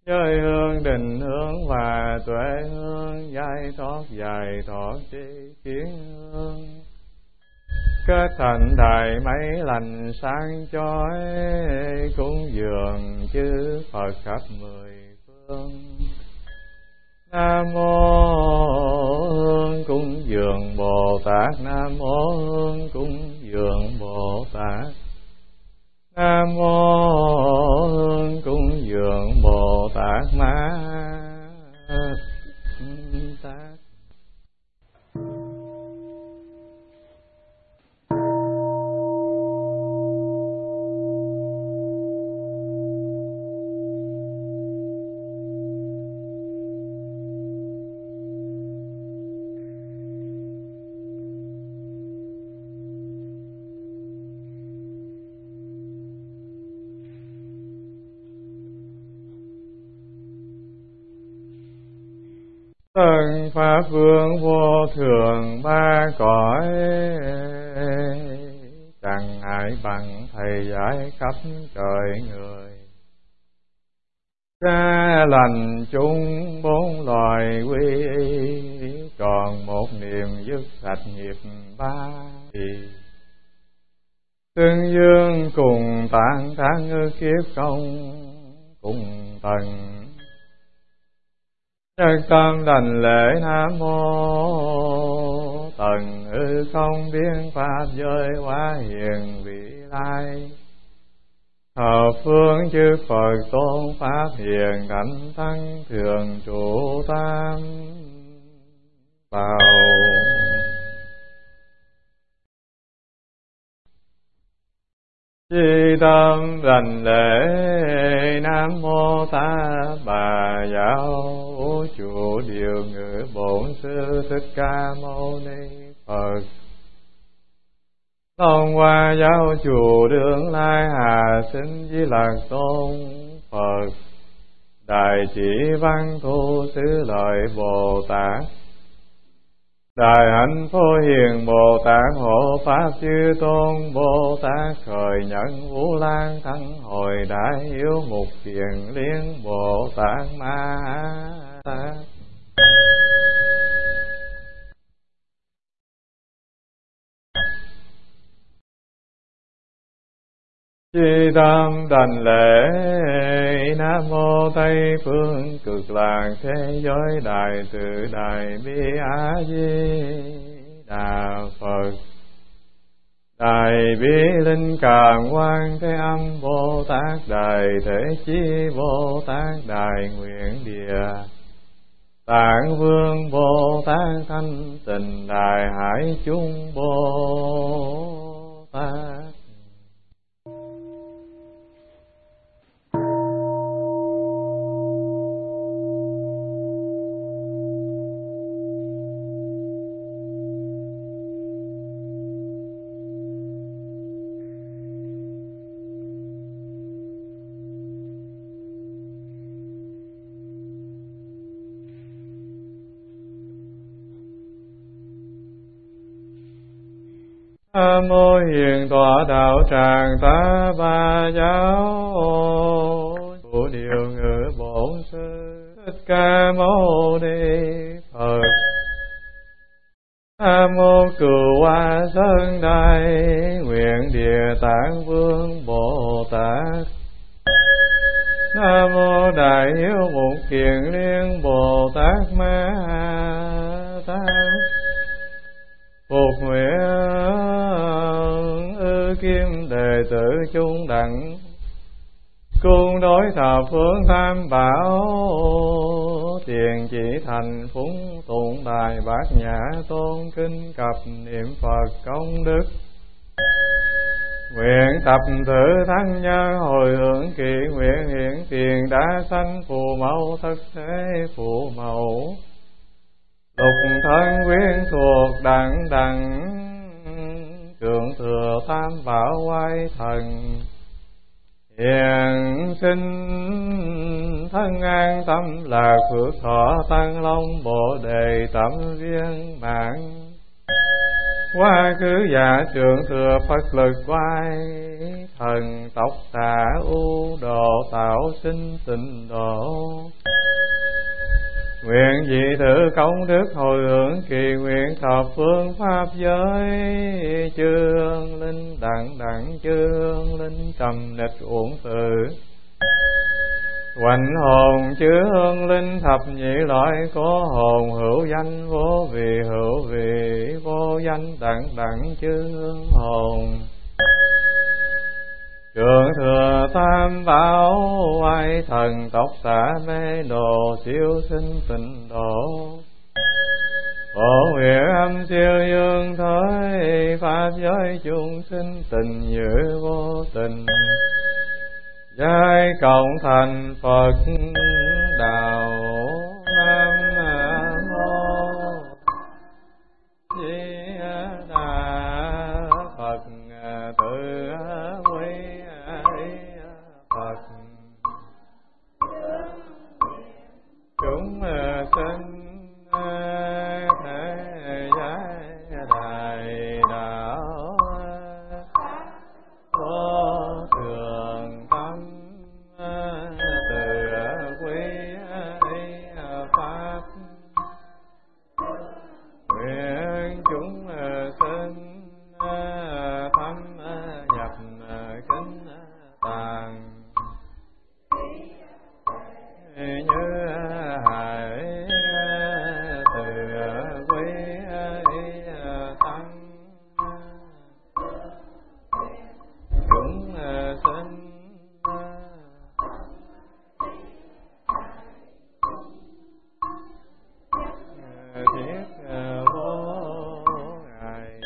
Chơi hương định hướng và tuệ hương, giải thoát tri kiến hương. Kết thành đài mấy lành sáng chói, cúng dường chư Phật khắp mười phương. Nam mô Hương cúng dường Bồ Tát, Nam mô Hương cúng dường Bồ Tát, Nam mô Hương cúng dường Bồ Tát Ma Tát. Tân Pháp Vương vô thường ba cõi, chẳng ai bằng thầy giải khắp trời người. Ra lành chung bốn loài quy y, còn một niềm dứt sạch nghiệp ba thì. Tương dương cùng tạng tháng ngư kiếp không cùng tầng. Nhân tâm đảnh lễ Nam mô, tầng hư không biến pháp giới hóa hiền vị lai. Thập phương chư Phật tôn pháp hiền thánh tăng thường trụ tam bảo. Chi tâm đảnh lễ Nam mô Ta Bà Giáo Chủ Điều Ngự Bổn Sư Thích Ca Mâu Ni Phật. Long Hoa Giáo Chủ Đương Lai Hà Sinh Di Lạc Tôn Phật. Đại Chỉ Văn Thu Xứ Lợi Bồ Tát. Đại Hạnh Phổ Hiền Bồ Tát hộ Pháp Chư Tôn Bồ Tát khởi nhận Vũ Lan Thắng Hồi Đại Hiếu Mục Kiền Liên Bồ Tát Ma Tát. Chi tâm đảnh lễ Nam mô Tây Phương Cực Lạc Thế Giới Đại Từ Đại Bi A Di Đà Phật. Đại Bi Linh Càng Quang Thế Âm Bồ Tát, Đại Thế Chí Bồ Tát, Đại Nguyện Địa Tạng Vương Bồ Tát, Thanh Tịnh Đại Hải Chúng Bồ Tát. Nam mô Hiền Tọa Đạo Tràng Ta Bà Giáo Chủ Điều Ngự Bổn Sư Thích Ca Mâu Ni Phật. Nam mô Cửu Hoa Sơn Đại Nguyện Địa Tạng Vương Bồ Tát. Nam mô Đại Hiếu Mục Kiền Liên Bồ Tát Ma Tát. Phục nguyện ư kim đệ tử chung đẳng, cung đối thập phương tam bảo, tiền chỉ thành phúng tụng đài bát nhã tôn kinh cập niệm Phật công đức. Nguyện tập thử thắng nhân hồi hướng kỳ, nguyện hiển tiền đã sanh phù mẫu thất thế phù mẫu. Lục thân quyến thuộc đẳng đẳng, thượng thừa tam bảo quay thần. Hiền sinh thân an tâm lạc phước thọ tăng long bồ đề tâm viên mãn. Quá khứ giả trưởng thừa Phật lực quay thần tộc Tà U Độ tạo sinh tịnh độ. Nguyện dị tự công đức hồi hướng kỳ nguyện thập phương pháp giới. Chương linh đặng đặng chương linh trầm nịch uổng tự. Hoành hồn chứa hương linh thập nhị loại có hồn hữu danh vô vị vô danh đặng đặng chứa hồn. Trường thừa tam bảo oai thần tộc Tả mê đồ siêu sinh tịnh độ. Phổ nguyện âm siêu dương thới pháp giới chúng sinh tình như vô tình. Giai cộng thành Phật đạo Nam mô Di Đà Phật. Tự quy Phật chúng sinh thế giới đại đạo vô thường tâm. Tự quy pháp nguyện chúng sinh thâm nhập kính tàng như hải. Tự quy tăng chúng sinh thiết vô ngại.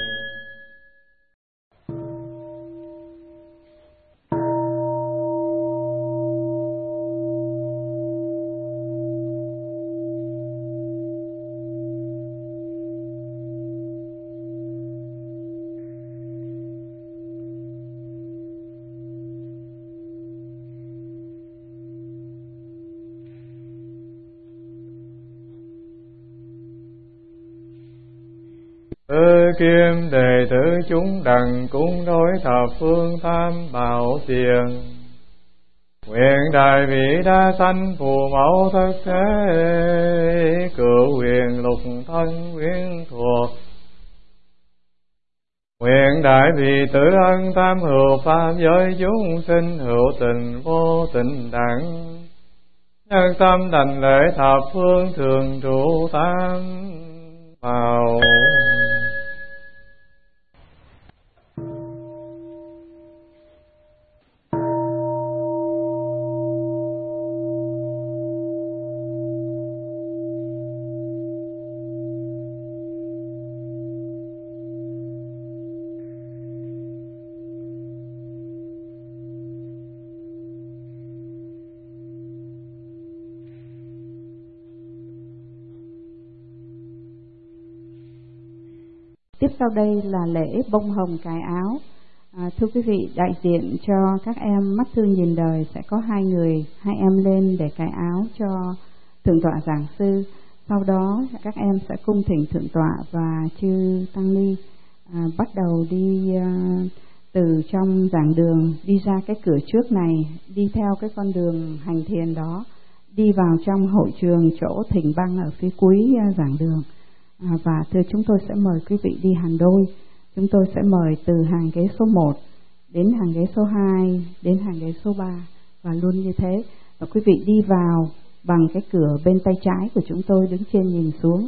Kim đệ tử chúng đặng cung đối thập phương tam bảo tiền. Nguyện đại vị đa sanh phù mẫu thất thế. Cửu huyền lục thân quyến thuộc. Nguyện đại vị tử ân tam hữu pháp giới chúng sinh hữu tình vô tình đẳng. Nhân tâm đảnh lễ thập phương thường trụ tam bảo. Tiếp sau đây là lễ bông hồng cài áo. Thưa quý vị, đại diện cho các em mắt thương nhìn đời sẽ có hai em lên để cài áo cho thượng tọa giảng sư. Sau đó các em sẽ cung thỉnh thượng tọa và chư tăng ni bắt đầu đi từ trong giảng đường, đi ra cái cửa trước này, đi theo cái con đường hành thiền đó, đi vào trong hội trường chỗ thỉnh băng ở phía cuối giảng đường. Và thưa chúng tôi sẽ mời quý vị đi hàng đôi. Chúng tôi sẽ mời từ hàng ghế số 1 đến hàng ghế số 2 đến hàng ghế số 3 và luôn như thế. Và quý vị đi vào bằng cái cửa bên tay trái của chúng tôi, đứng trên nhìn xuống.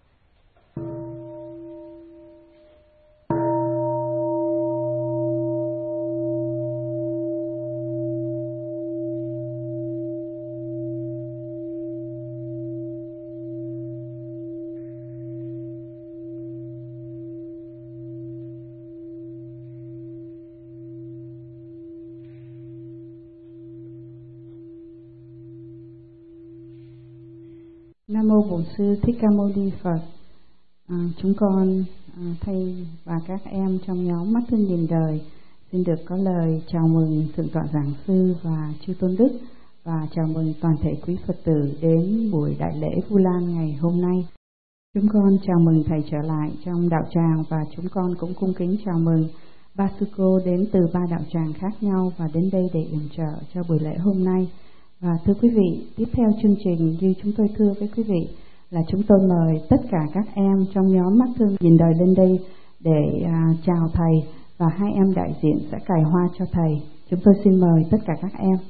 Nam mô Bổn Sư Thích Ca Mâu Ni Phật. Chúng con thầy và các em trong nhóm mắt thương nhìn đời xin được có lời chào mừng thượng tọa giảng sư và chư tôn đức, và chào mừng toàn thể quý Phật tử đến buổi đại lễ Vu Lan ngày hôm nay. Chúng con chào mừng thầy trở lại trong đạo tràng, và chúng con cũng cung kính chào mừng ba sư cô đến từ 3 đạo tràng khác nhau và đến đây để yểm trợ cho buổi lễ hôm nay. Và thưa quý vị, tiếp theo chương trình như chúng tôi thưa với quý vị là chúng tôi mời tất cả các em trong nhóm Mắt Thương Nhìn Đời lên đây để chào thầy, và 2 em đại diện sẽ cài hoa cho thầy. Chúng tôi xin mời tất cả các em.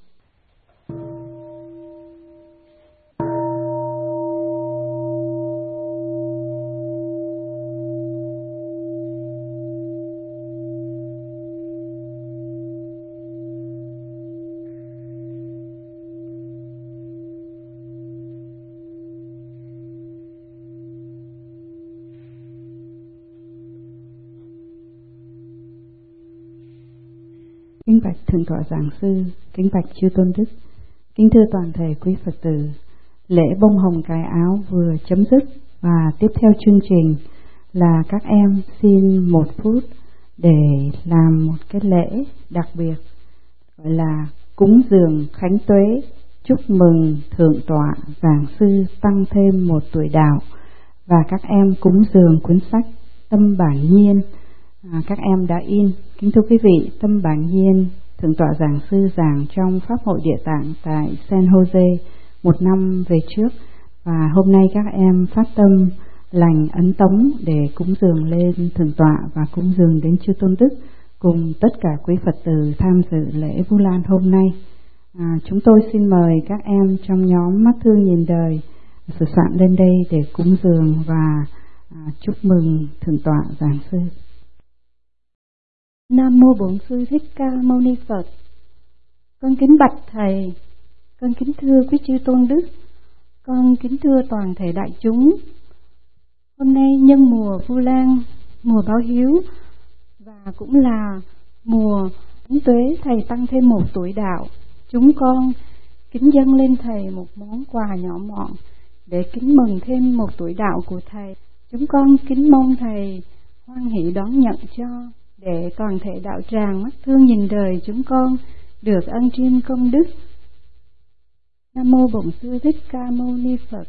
Kính bạch Thượng tọa Giảng sư, kính bạch chư tôn đức, kính thưa toàn thể quý Phật tử. Lễ bông hồng cài áo vừa chấm dứt và tiếp theo chương trình là các em xin 1 phút để làm một cái lễ đặc biệt gọi là cúng dường khánh tuế, chúc mừng Thượng tọa Giảng sư tăng thêm 1 tuổi đạo, và các em cúng dường cuốn sách Tâm Bản Nhiên các em đã in. Kính thưa quý vị, Tâm Bản Nhiên Thượng tọa Giảng sư giảng trong Pháp hội Địa Tạng tại San Jose 1 năm về trước, và hôm nay các em phát tâm lành ấn tống để cúng dường lên Thượng tọa và cúng dường đến chư tôn đức cùng tất cả quý Phật tử tham dự lễ Vu Lan hôm nay. Chúng tôi xin mời các em trong nhóm Mắt Thương Nhìn Đời sửa soạn lên đây để cúng dường và chúc mừng Thượng tọa Giảng sư. Nam mô Bổn Sư Thích Ca Mâu Ni Phật. Con kính bạch thầy, con kính thưa quý chư tôn đức, con kính thưa toàn thể đại chúng. Hôm nay nhân mùa Vu Lan, mùa báo hiếu, và cũng là mùa khánh tuế thầy tăng thêm 1 tuổi đạo, chúng con kính dâng lên thầy một món quà nhỏ mọn để kính mừng thêm 1 tuổi đạo của thầy. Chúng con kính mong thầy hoan hỷ đón nhận cho, để toàn thể đạo tràng Mắt Thương Nhìn Đời chúng con được ân tri công đức. Nam mô Bổn Sư Thích Ca Mâu Ni Phật.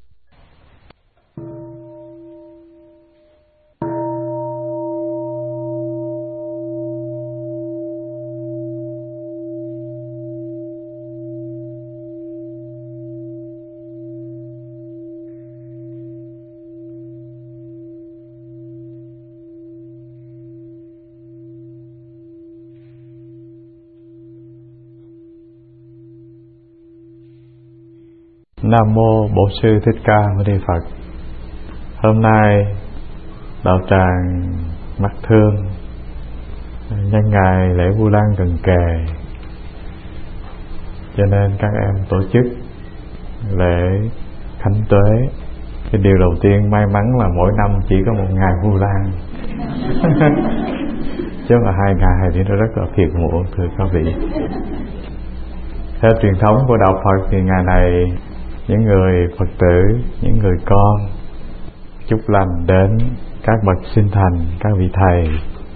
Nam mô Bổn Sư Thích Ca Mâu Ni Phật. Hôm nay đạo tràng Mắt Thương nhân ngày lễ Vu Lan gần kề, cho nên các em tổ chức lễ khánh tuế. Cái điều đầu tiên may mắn là mỗi năm chỉ có 1 ngày Vu Lan chứ là 2 ngày thì nó rất là phiền muộn, thưa các vị. Theo truyền thống của đạo Phật thì ngày này những người Phật tử, những người con chúc lành đến các bậc sinh thành, các vị thầy.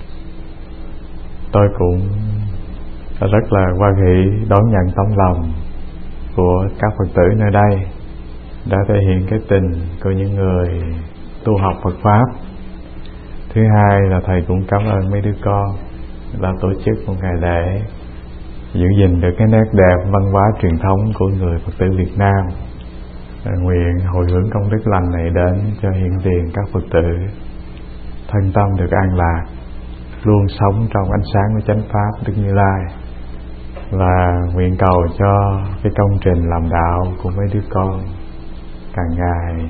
Tôi cũng rất là hoan hỷ đón nhận tấm lòng của các Phật tử nơi đây đã thể hiện cái tình của những người tu học Phật Pháp. Thứ hai là thầy cũng cảm ơn mấy đứa con đã tổ chức một ngày lễ giữ gìn được cái nét đẹp văn hóa truyền thống của người Phật tử Việt Nam. Nguyện hồi hướng công đức lành này đến cho hiện tiền các Phật tử thân tâm được an lạc, luôn sống trong ánh sáng của chánh pháp Đức Như Lai, và nguyện cầu cho cái công trình làm đạo của mấy đứa con càng ngày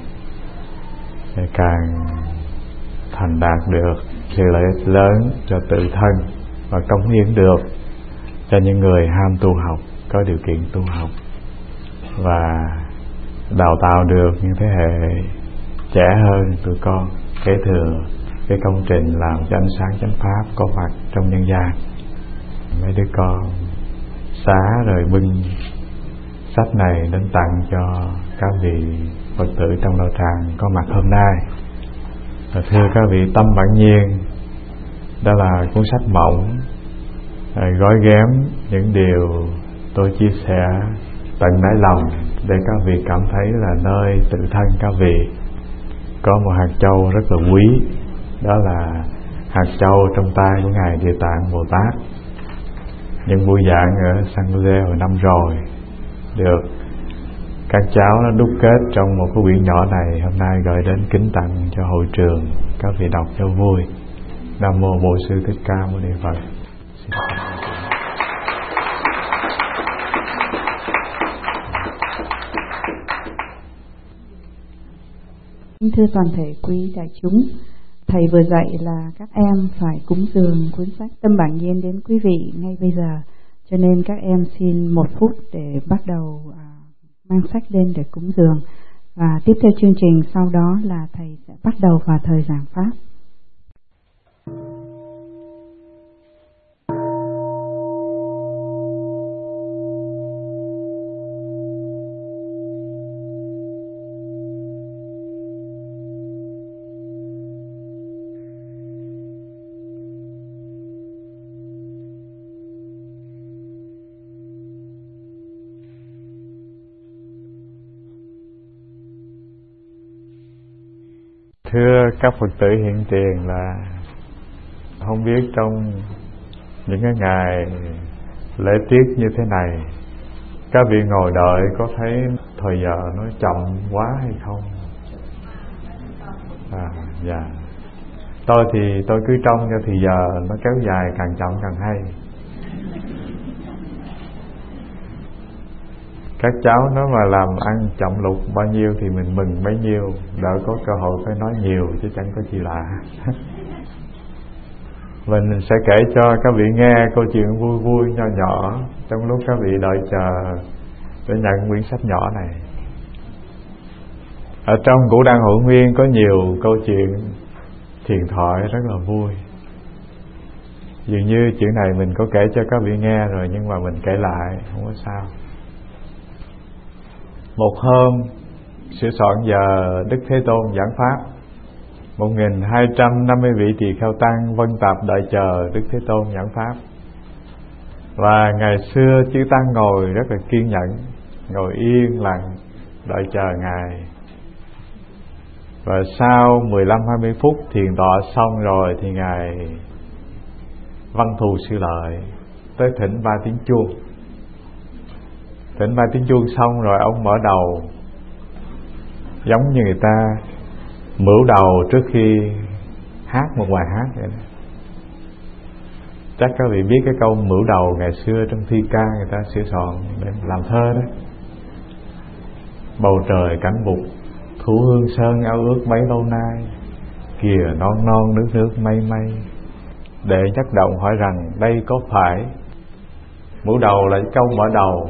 càng thành đạt được sự lợi ích lớn cho tự thân, và cống hiến được cho những người ham tu học có điều kiện tu học, và đào tạo được những thế hệ trẻ hơn tụi con kế thừa cái công trình làm cho ánh sáng chánh pháp có mặt trong nhân gian. Mấy đứa con xá rồi bưng sách này đến tặng cho các vị Phật tử trong đạo tràng có mặt hôm nay. Thưa các vị, Tâm Bản Nhiên đó là cuốn sách mỏng gói ghém những điều tôi chia sẻ tận đáy lòng để các vị cảm thấy là nơi tự thân các vị có một hạt châu rất là quý, đó là hạt châu trong tay của Ngài Địa Tạng Bồ Tát. Những buổi giảng ở San Jose hồi năm rồi được các cháu nó đúc kết trong một cái quyển nhỏ này, hôm nay gửi đến kính tặng cho hội trường, các vị đọc cho vui. Nam mô Bổn Sư Thích Ca Mâu Ni Phật. Thưa toàn thể quý đại chúng, Thầy vừa dạy là các em phải cúng dường cuốn sách Tâm Bản Nhiên đến quý vị ngay bây giờ. Cho nên các em xin 1 phút để bắt đầu mang sách lên để cúng dường. Và tiếp theo chương trình sau đó là Thầy sẽ bắt đầu vào thời giảng Pháp. Thưa các Phật tử hiện tiền, là không biết trong những cái ngày lễ tiết như thế này, các vị ngồi đợi có thấy thời giờ nó chậm quá hay không? Dạ. Tôi thì tôi cứ trông cho thì giờ nó kéo dài, càng chậm càng hay. Các cháu nó mà làm ăn chậm lục bao nhiêu thì mình mừng bấy nhiêu, đỡ có cơ hội phải nói nhiều chứ chẳng có gì lạ. Mình sẽ kể cho các vị nghe câu chuyện vui vui nho nhỏ trong lúc các vị đợi chờ để nhận quyển sách nhỏ này. Ở trong Củ Đăng Hội Nguyên có nhiều câu chuyện thiền thoại rất là vui. Dường như chuyện này mình có kể cho các vị nghe rồi, nhưng mà mình kể lại không có sao. Một hôm sửa soạn giờ Đức Thế Tôn giảng pháp, 1250 vị tỳ kheo tăng vân tập đợi chờ Đức Thế Tôn giảng pháp. Và ngày xưa chư tăng ngồi rất là kiên nhẫn, ngồi yên lặng đợi chờ Ngài. Và sau 15-20 phút thiền tọa xong rồi thì Ngài Văn Thù Sư Lợi tới thỉnh 3 tiếng chuông. Thỉnh 3 tiếng chuông xong rồi ông mở đầu giống như người ta mửu đầu trước khi hát một bài hát vậy đó. Chắc các vị biết cái câu mửu đầu ngày xưa trong thi ca người ta sửa soạn để làm thơ đó. Bầu trời cảnh bục, thủ hương sơn ao ước mấy lâu nay, kìa non non nước nước mây mây. Đệ nhất động hỏi rằng đây có phải. Mửu đầu là câu mở đầu.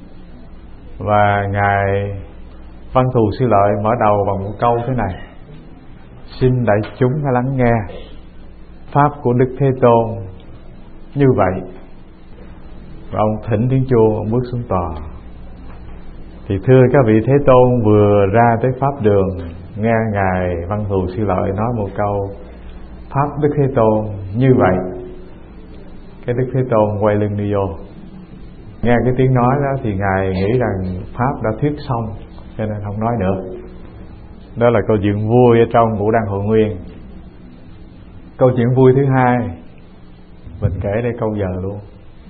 Và Ngài Văn Thù Sư Lợi mở đầu bằng một câu thế này: xin đại chúng hãy lắng nghe pháp của Đức Thế Tôn như vậy. Và ông thỉnh tiếng chuông, ông bước xuống tòa. Thì thưa các vị, Thế Tôn vừa ra tới pháp đường, nghe Ngài Văn Thù Sư Lợi nói một câu pháp Đức Thế Tôn như vậy, cái Đức Thế Tôn quay lưng đi vô. Nghe cái tiếng nói đó thì Ngài nghĩ rằng pháp đã thuyết xong, cho nên không nói nữa. Đó là câu chuyện vui ở trong Củ Đăng Hội Nguyên. Câu chuyện vui thứ hai mình kể đây câu giờ luôn.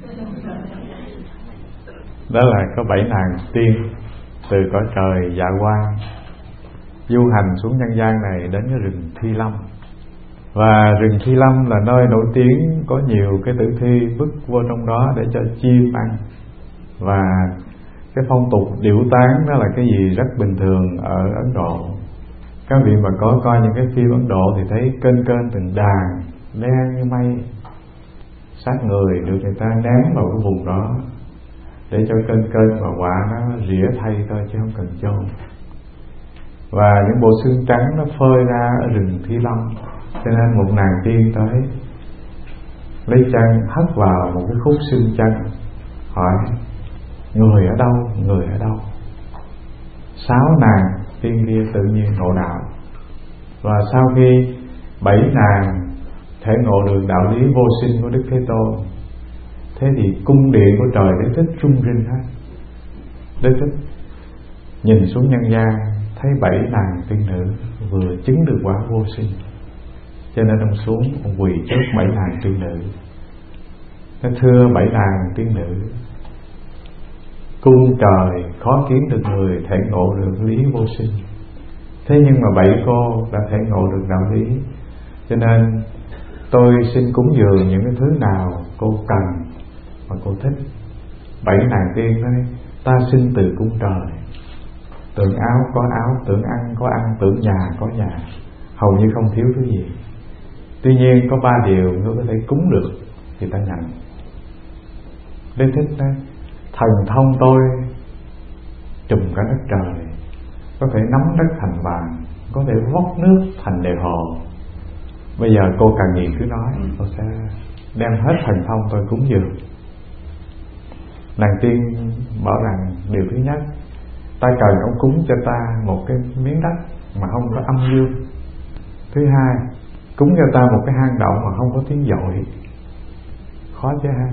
Đó là có 7 nàng tiên từ cõi trời Dạ Quang du hành xuống nhân gian này đến cái rừng Thi Lâm. Và rừng Thi Lâm là nơi nổi tiếng, có nhiều cái tử thi vứt vô trong đó để cho chim ăn. Và cái phong tục điểu tán đó là cái gì rất bình thường ở Ấn Độ. Các vị mà có coi những cái phim Ấn Độ thì thấy kênh từng đàn đen như mây, xác người được người ta ném vào cái vùng đó để cho kênh và quả nó rỉa thay thôi chứ không cần chôn. Và những bộ xương trắng nó phơi ra ở rừng Thi Lâm, cho nên một nàng tiên tới lấy chân hất vào một cái khúc xương chân, hỏi người ở đâu, người ở đâu. 6 nàng tiên kia tự nhiên ngộ đạo. Và sau khi 7 nàng thể ngộ được đạo lý vô sinh của Đức Thế Tôn, thế thì cung điện của trời Đế Thích rung rinh hết. Đế Thích nhìn xuống nhân gian thấy 7 nàng tiên nữ vừa chứng được quả vô sinh, cho nên ông xuống, ông quỳ trước 7 nàng tiên nữ. Nó thưa 7 nàng tiên nữ, cung trời khó kiếm được người thể ngộ được lý vô sinh. Thế nhưng mà 7 cô đã thể ngộ được đạo lý, cho nên tôi xin cúng dường những cái thứ nào cô cần mà cô thích. 7 nàng tiên nói, ta xin từ cung trời, tưởng áo có áo, tưởng ăn có ăn, tưởng nhà có nhà, hầu như không thiếu thứ gì. Tuy nhiên có 3 điều nếu có thể cúng được thì ta nhận. Đế thích nói, thần thông tôi trùm cả đất trời, có thể nắm đất thành vàng, có thể vốc nước thành đề hồ. Bây giờ cô cần gì cứ nói, tôi sẽ đem hết thần thông tôi cúng dường. Nàng tiên bảo rằng điều thứ nhất, ta cần ông cúng cho ta một cái miếng đất mà không có âm dương. Thứ hai, cúng cho ta một cái hang động mà không có tiếng dội. Khó chứ ha.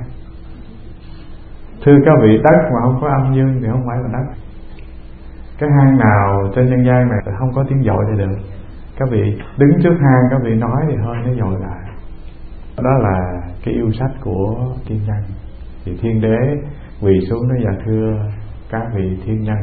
Thưa các vị, đất mà không có âm dương thì không phải là đất. Cái hang nào trên nhân gian này không có tiếng dội thì được. Các vị đứng trước hang, các vị nói thì hơi nó dội lại. Đó là cái yêu sách của thiên nhân. Thì thiên đế quỳ xuống nói, dạ thưa các vị thiên nhân,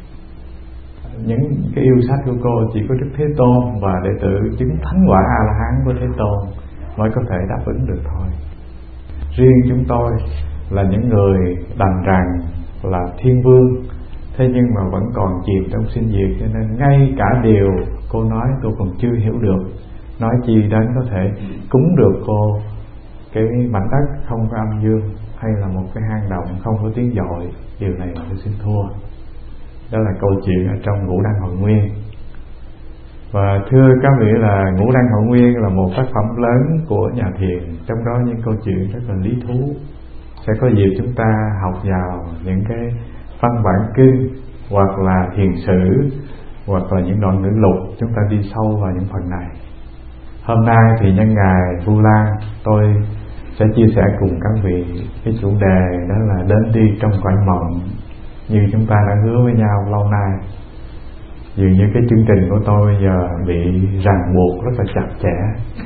những cái yêu sách của cô chỉ có Đức Thế Tôn và đệ tử chứng thánh quả A-la-hán của Thế Tôn mới có thể đáp ứng được thôi. Riêng chúng tôi là những người đành rằng là thiên vương, thế nhưng mà vẫn còn chìm trong sinh diệt, cho nên ngay cả điều cô nói tôi còn chưa hiểu được, nói chi đến có thể cúng được cô cái mảnh đất không có âm dương, hay là một cái hang động không có tiếng dội. Điều này tôi xin thua. Đó là câu chuyện ở trong Ngũ Đăng Hội Nguyên. Và thưa các vị là Ngũ Đăng Hội Nguyên là một tác phẩm lớn của nhà thiền, trong đó những câu chuyện rất là lý thú. Sẽ có dịp chúng ta học vào những cái văn bản kinh, hoặc là thiền sử, hoặc là những đoạn ngữ lục, chúng ta đi sâu vào những phần này. Hôm nay thì nhân ngày Vu Lan, tôi sẽ chia sẻ cùng các vị cái chủ đề đó là đến đi trong cõi mộng, như chúng ta đã hứa với nhau lâu nay. Dường như cái chương trình của tôi bây giờ bị ràng buộc rất là chặt chẽ,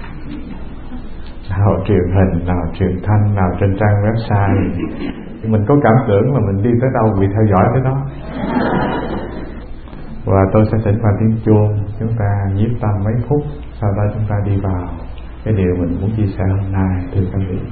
nào truyền hình, nào truyền thanh, nào trên trang website. Mình có cảm tưởng là mình đi tới đâu bị theo dõi tới đó. Và tôi sẽ thỉnh vào tiếng chuông, chúng ta nhiếp tâm mấy phút, sau đó chúng ta đi vào cái điều mình muốn chia sẻ hôm nay. Thưa các vị,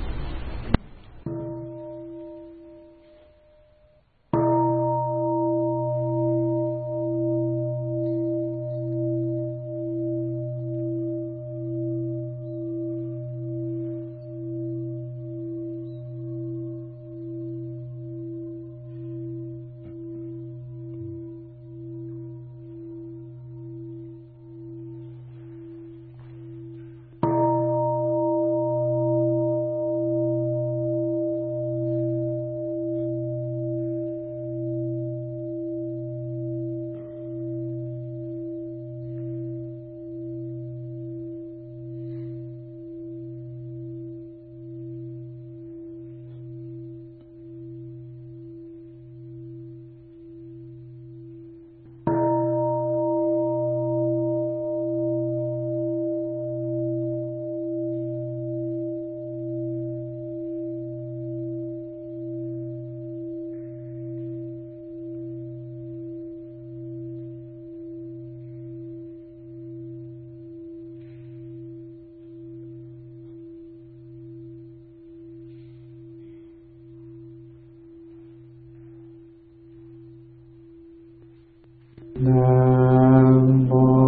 Nam mô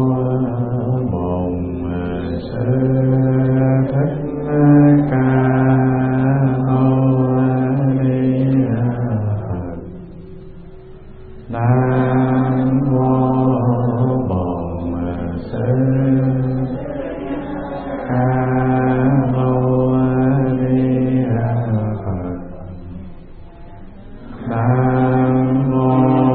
Bổn Sư Thích Ca Mâu Ni Phật. Nam mô Bổn Sư Ca Mâu Ni Phật. Nam mô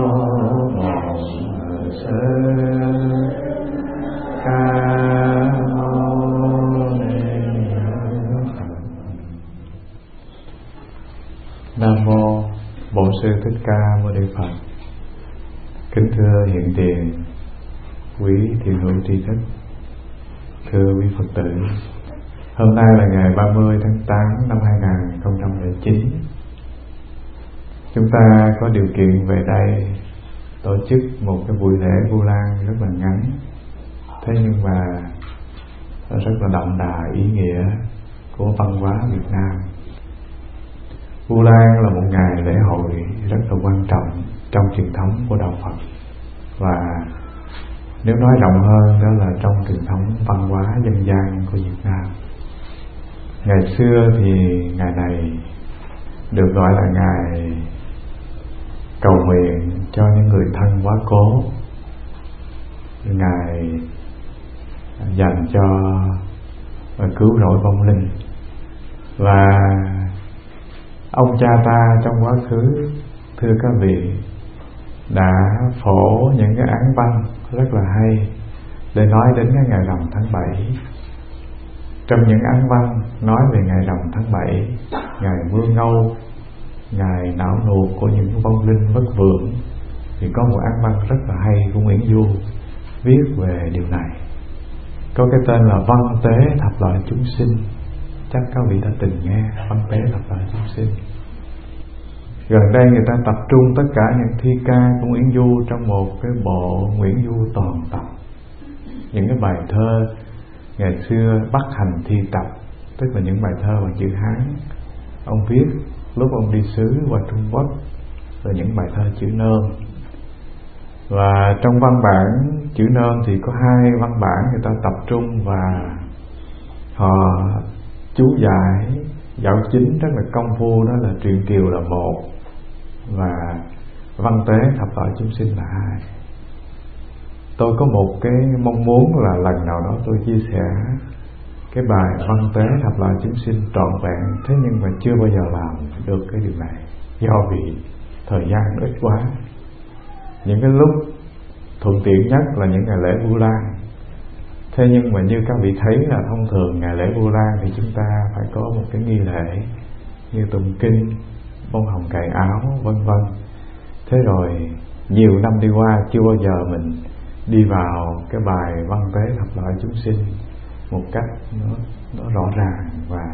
Nam mô Bổn Sư Thích Ca Mâu Ni Phật. Kính thưa hiện tiền, quý thiền hữu tri thức, Thưa quý Phật tử, hôm nay là ngày 30 tháng 8 năm 2009. Chúng ta có điều kiện về đây tổ chức một cái buổi lễ Vu Lan rất là ngắn, thế nhưng mà rất là đậm đà ý nghĩa của văn hóa Việt Nam. Vu Lan là một ngày lễ hội rất là quan trọng trong truyền thống của Đạo Phật, và nếu nói rộng hơn đó là trong truyền thống văn hóa dân gian của Việt Nam. Ngày xưa thì ngày này được gọi là ngày cầu nguyện cho những người thân quá cố, ngày dành cho cứu rỗi vong linh. Và ông cha ta trong quá khứ, thưa các vị, đã phổ những cái án văn rất là hay để nói đến cái ngày rằm tháng 7. Trong những án văn nói về ngày rằm tháng 7, ngày mưa ngâu, ngày não nuột của những vong linh vất vưởng, thì có một án văn rất là hay của Nguyễn Du viết về điều này, có cái tên là Văn Tế Thập Loại Chúng Sinh. Chắc các vị đã từng nghe Văn Tế Thập Loại Chúng Sinh. Gần đây người ta tập trung tất cả những thi ca của Nguyễn Du trong một cái bộ Nguyễn Du toàn tập, những cái bài thơ ngày xưa bắt hành thi tập, tức là những bài thơ bằng chữ Hán ông viết lúc ông đi xứ qua Trung Quốc, rồi những bài thơ chữ Nôm. Và trong văn bản chữ Nôm thì có hai văn bản người ta tập trung và họ chú giải dạo chính rất là công phu, đó là Truyện Kiều là một và Văn Tế Thập Loại Chúng Sinh là hai. Tôi có một cái mong muốn là lần nào đó tôi chia sẻ cái bài Văn Tế Thập Loại Chúng Sinh trọn vẹn, thế nhưng mà chưa bao giờ làm được cái điều này do vì thời gian ít quá. Những cái lúc thuận tiện nhất là những ngày lễ Vu Lan. Thế nhưng mà như các vị thấy là thông thường ngày lễ Vu Lan thì chúng ta phải có một cái nghi lễ như tụng kinh, bông hồng cài áo, vân vân. Thế rồi nhiều năm đi qua chưa bao giờ mình đi vào cái bài Văn Tế Thập Loại Chúng Sinh một cách nó rõ ràng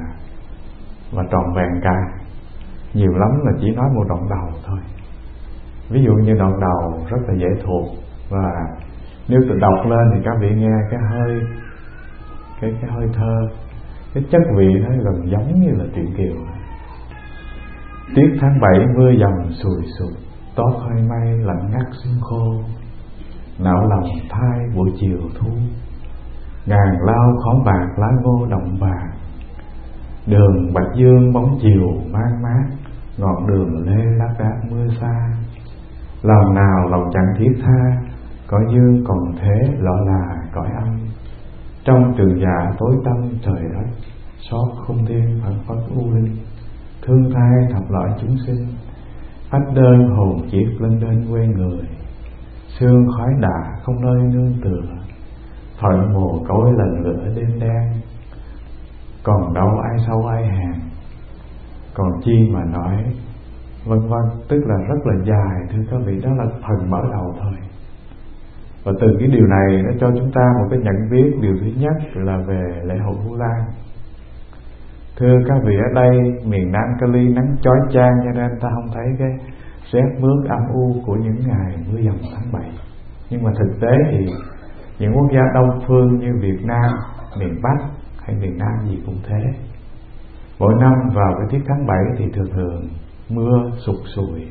và trọn vẹn cả. Nhiều lắm là chỉ nói một đoạn đầu thôi. Ví dụ như đoạn đầu rất là dễ thuộc, và nếu tự đọc lên thì các vị nghe cái hơi thơ, cái chất vị nó gần giống như là Truyện Kiều. Tiết tháng 7 mưa dầm sùi sụp, tót hơi mây lạnh ngắt sương khô, não lòng thai buổi chiều thu, ngàn lao khóm bạc lá ngô đồng vàng, đường bạch dương bóng chiều mang mát, ngọn đường lê lác đác mưa xa. Lòng nào lòng chẳng thiết tha, cõi dương còn thế lọ là cõi âm. Trong trường dạ tối tăm trời đất, xót không thiên phật phật u linh, thương thai thập loại chúng sinh, ách đơn hồn chiết lên đến quê người. Sương khói đà không nơi nương tựa, phận mồ côi lần lửa đêm đen. Còn đâu ai sâu ai hàng, còn chi mà nói, vân vân. Tức là rất là dài, thưa các vị, đó là phần mở đầu thôi. Và từ cái điều này nó cho chúng ta một cái nhận biết. Điều thứ nhất là về lễ hội Vu Lan. Thưa các vị, ở đây miền Nam Cali nắng chói chang, cho nên ta không thấy cái rét mướt âm u của những ngày mưa dầm tháng 7. Nhưng mà thực tế thì những quốc gia Đông phương như Việt Nam, miền Bắc hay miền Nam gì cũng thế. Mỗi năm vào cái tiết tháng 7 thì thường thường mưa sụt sùi,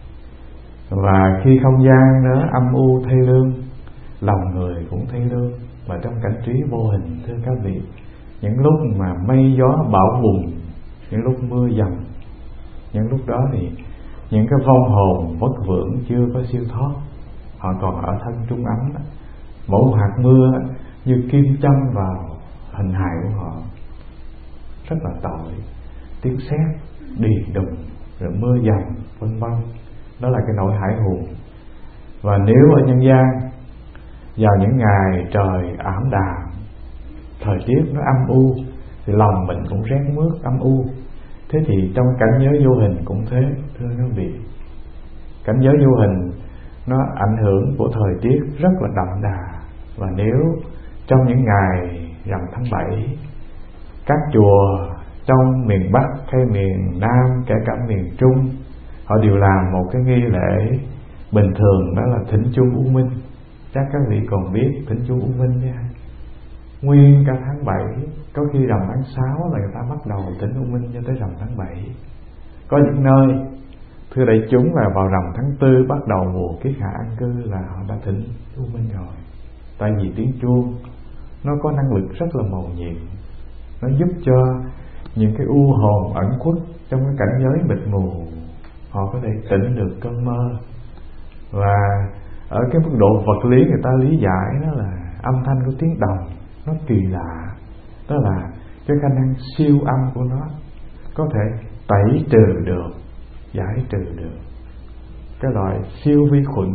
và khi không gian nó âm u thê lương, lòng người cũng thê lương. Và trong cảnh trí vô hình, thưa các vị, những lúc mà mây gió bão bùng, những lúc mưa dầm, những lúc đó thì những cái vong hồn vất vưởng chưa có siêu thoát, họ còn ở thân trung ấm, mỗi hạt mưa như kim châm vào hình hài của họ, rất là tội. Tiếng sét đì đùng, rồi mưa dầm, vân vân. Đó là cái nỗi hãi hùng. Và nếu ở nhân gian vào những ngày trời ảm đạm, thời tiết nó âm u, thì lòng mình cũng rét mướt âm u. Thế thì trong cảnh giới vô hình cũng thế, thưa quý vị. Cảnh giới vô hình nó ảnh hưởng của thời tiết rất là đậm đà. Và nếu trong những ngày rằm tháng 7, các chùa trong miền Bắc hay miền Nam, kể cả miền Trung, họ đều làm một cái nghi lễ bình thường, đó là thỉnh chuông U Minh. Chắc các vị còn biết thỉnh chuông U Minh nha. Nguyên cả tháng 7, có khi rằm tháng 6 là người ta bắt đầu thỉnh U Minh cho tới rằm tháng 7. Có những nơi, thưa đại chúng, là vào rằm tháng 4 bắt đầu mùa kiết hạ an cư là họ đã thỉnh U Minh rồi. Tại vì tiếng chuông nó có năng lực rất là mầu nhiệm, nó giúp cho những cái u hồn ẩn khuất trong cái cảnh giới mịt mù họ có thể tỉnh được cơn mơ. Và ở cái mức độ vật lý người ta lý giải đó là âm thanh của tiếng đồng nó kỳ lạ, đó là cái khả năng siêu âm của nó có thể tẩy trừ được, giải trừ được cái loại siêu vi khuẩn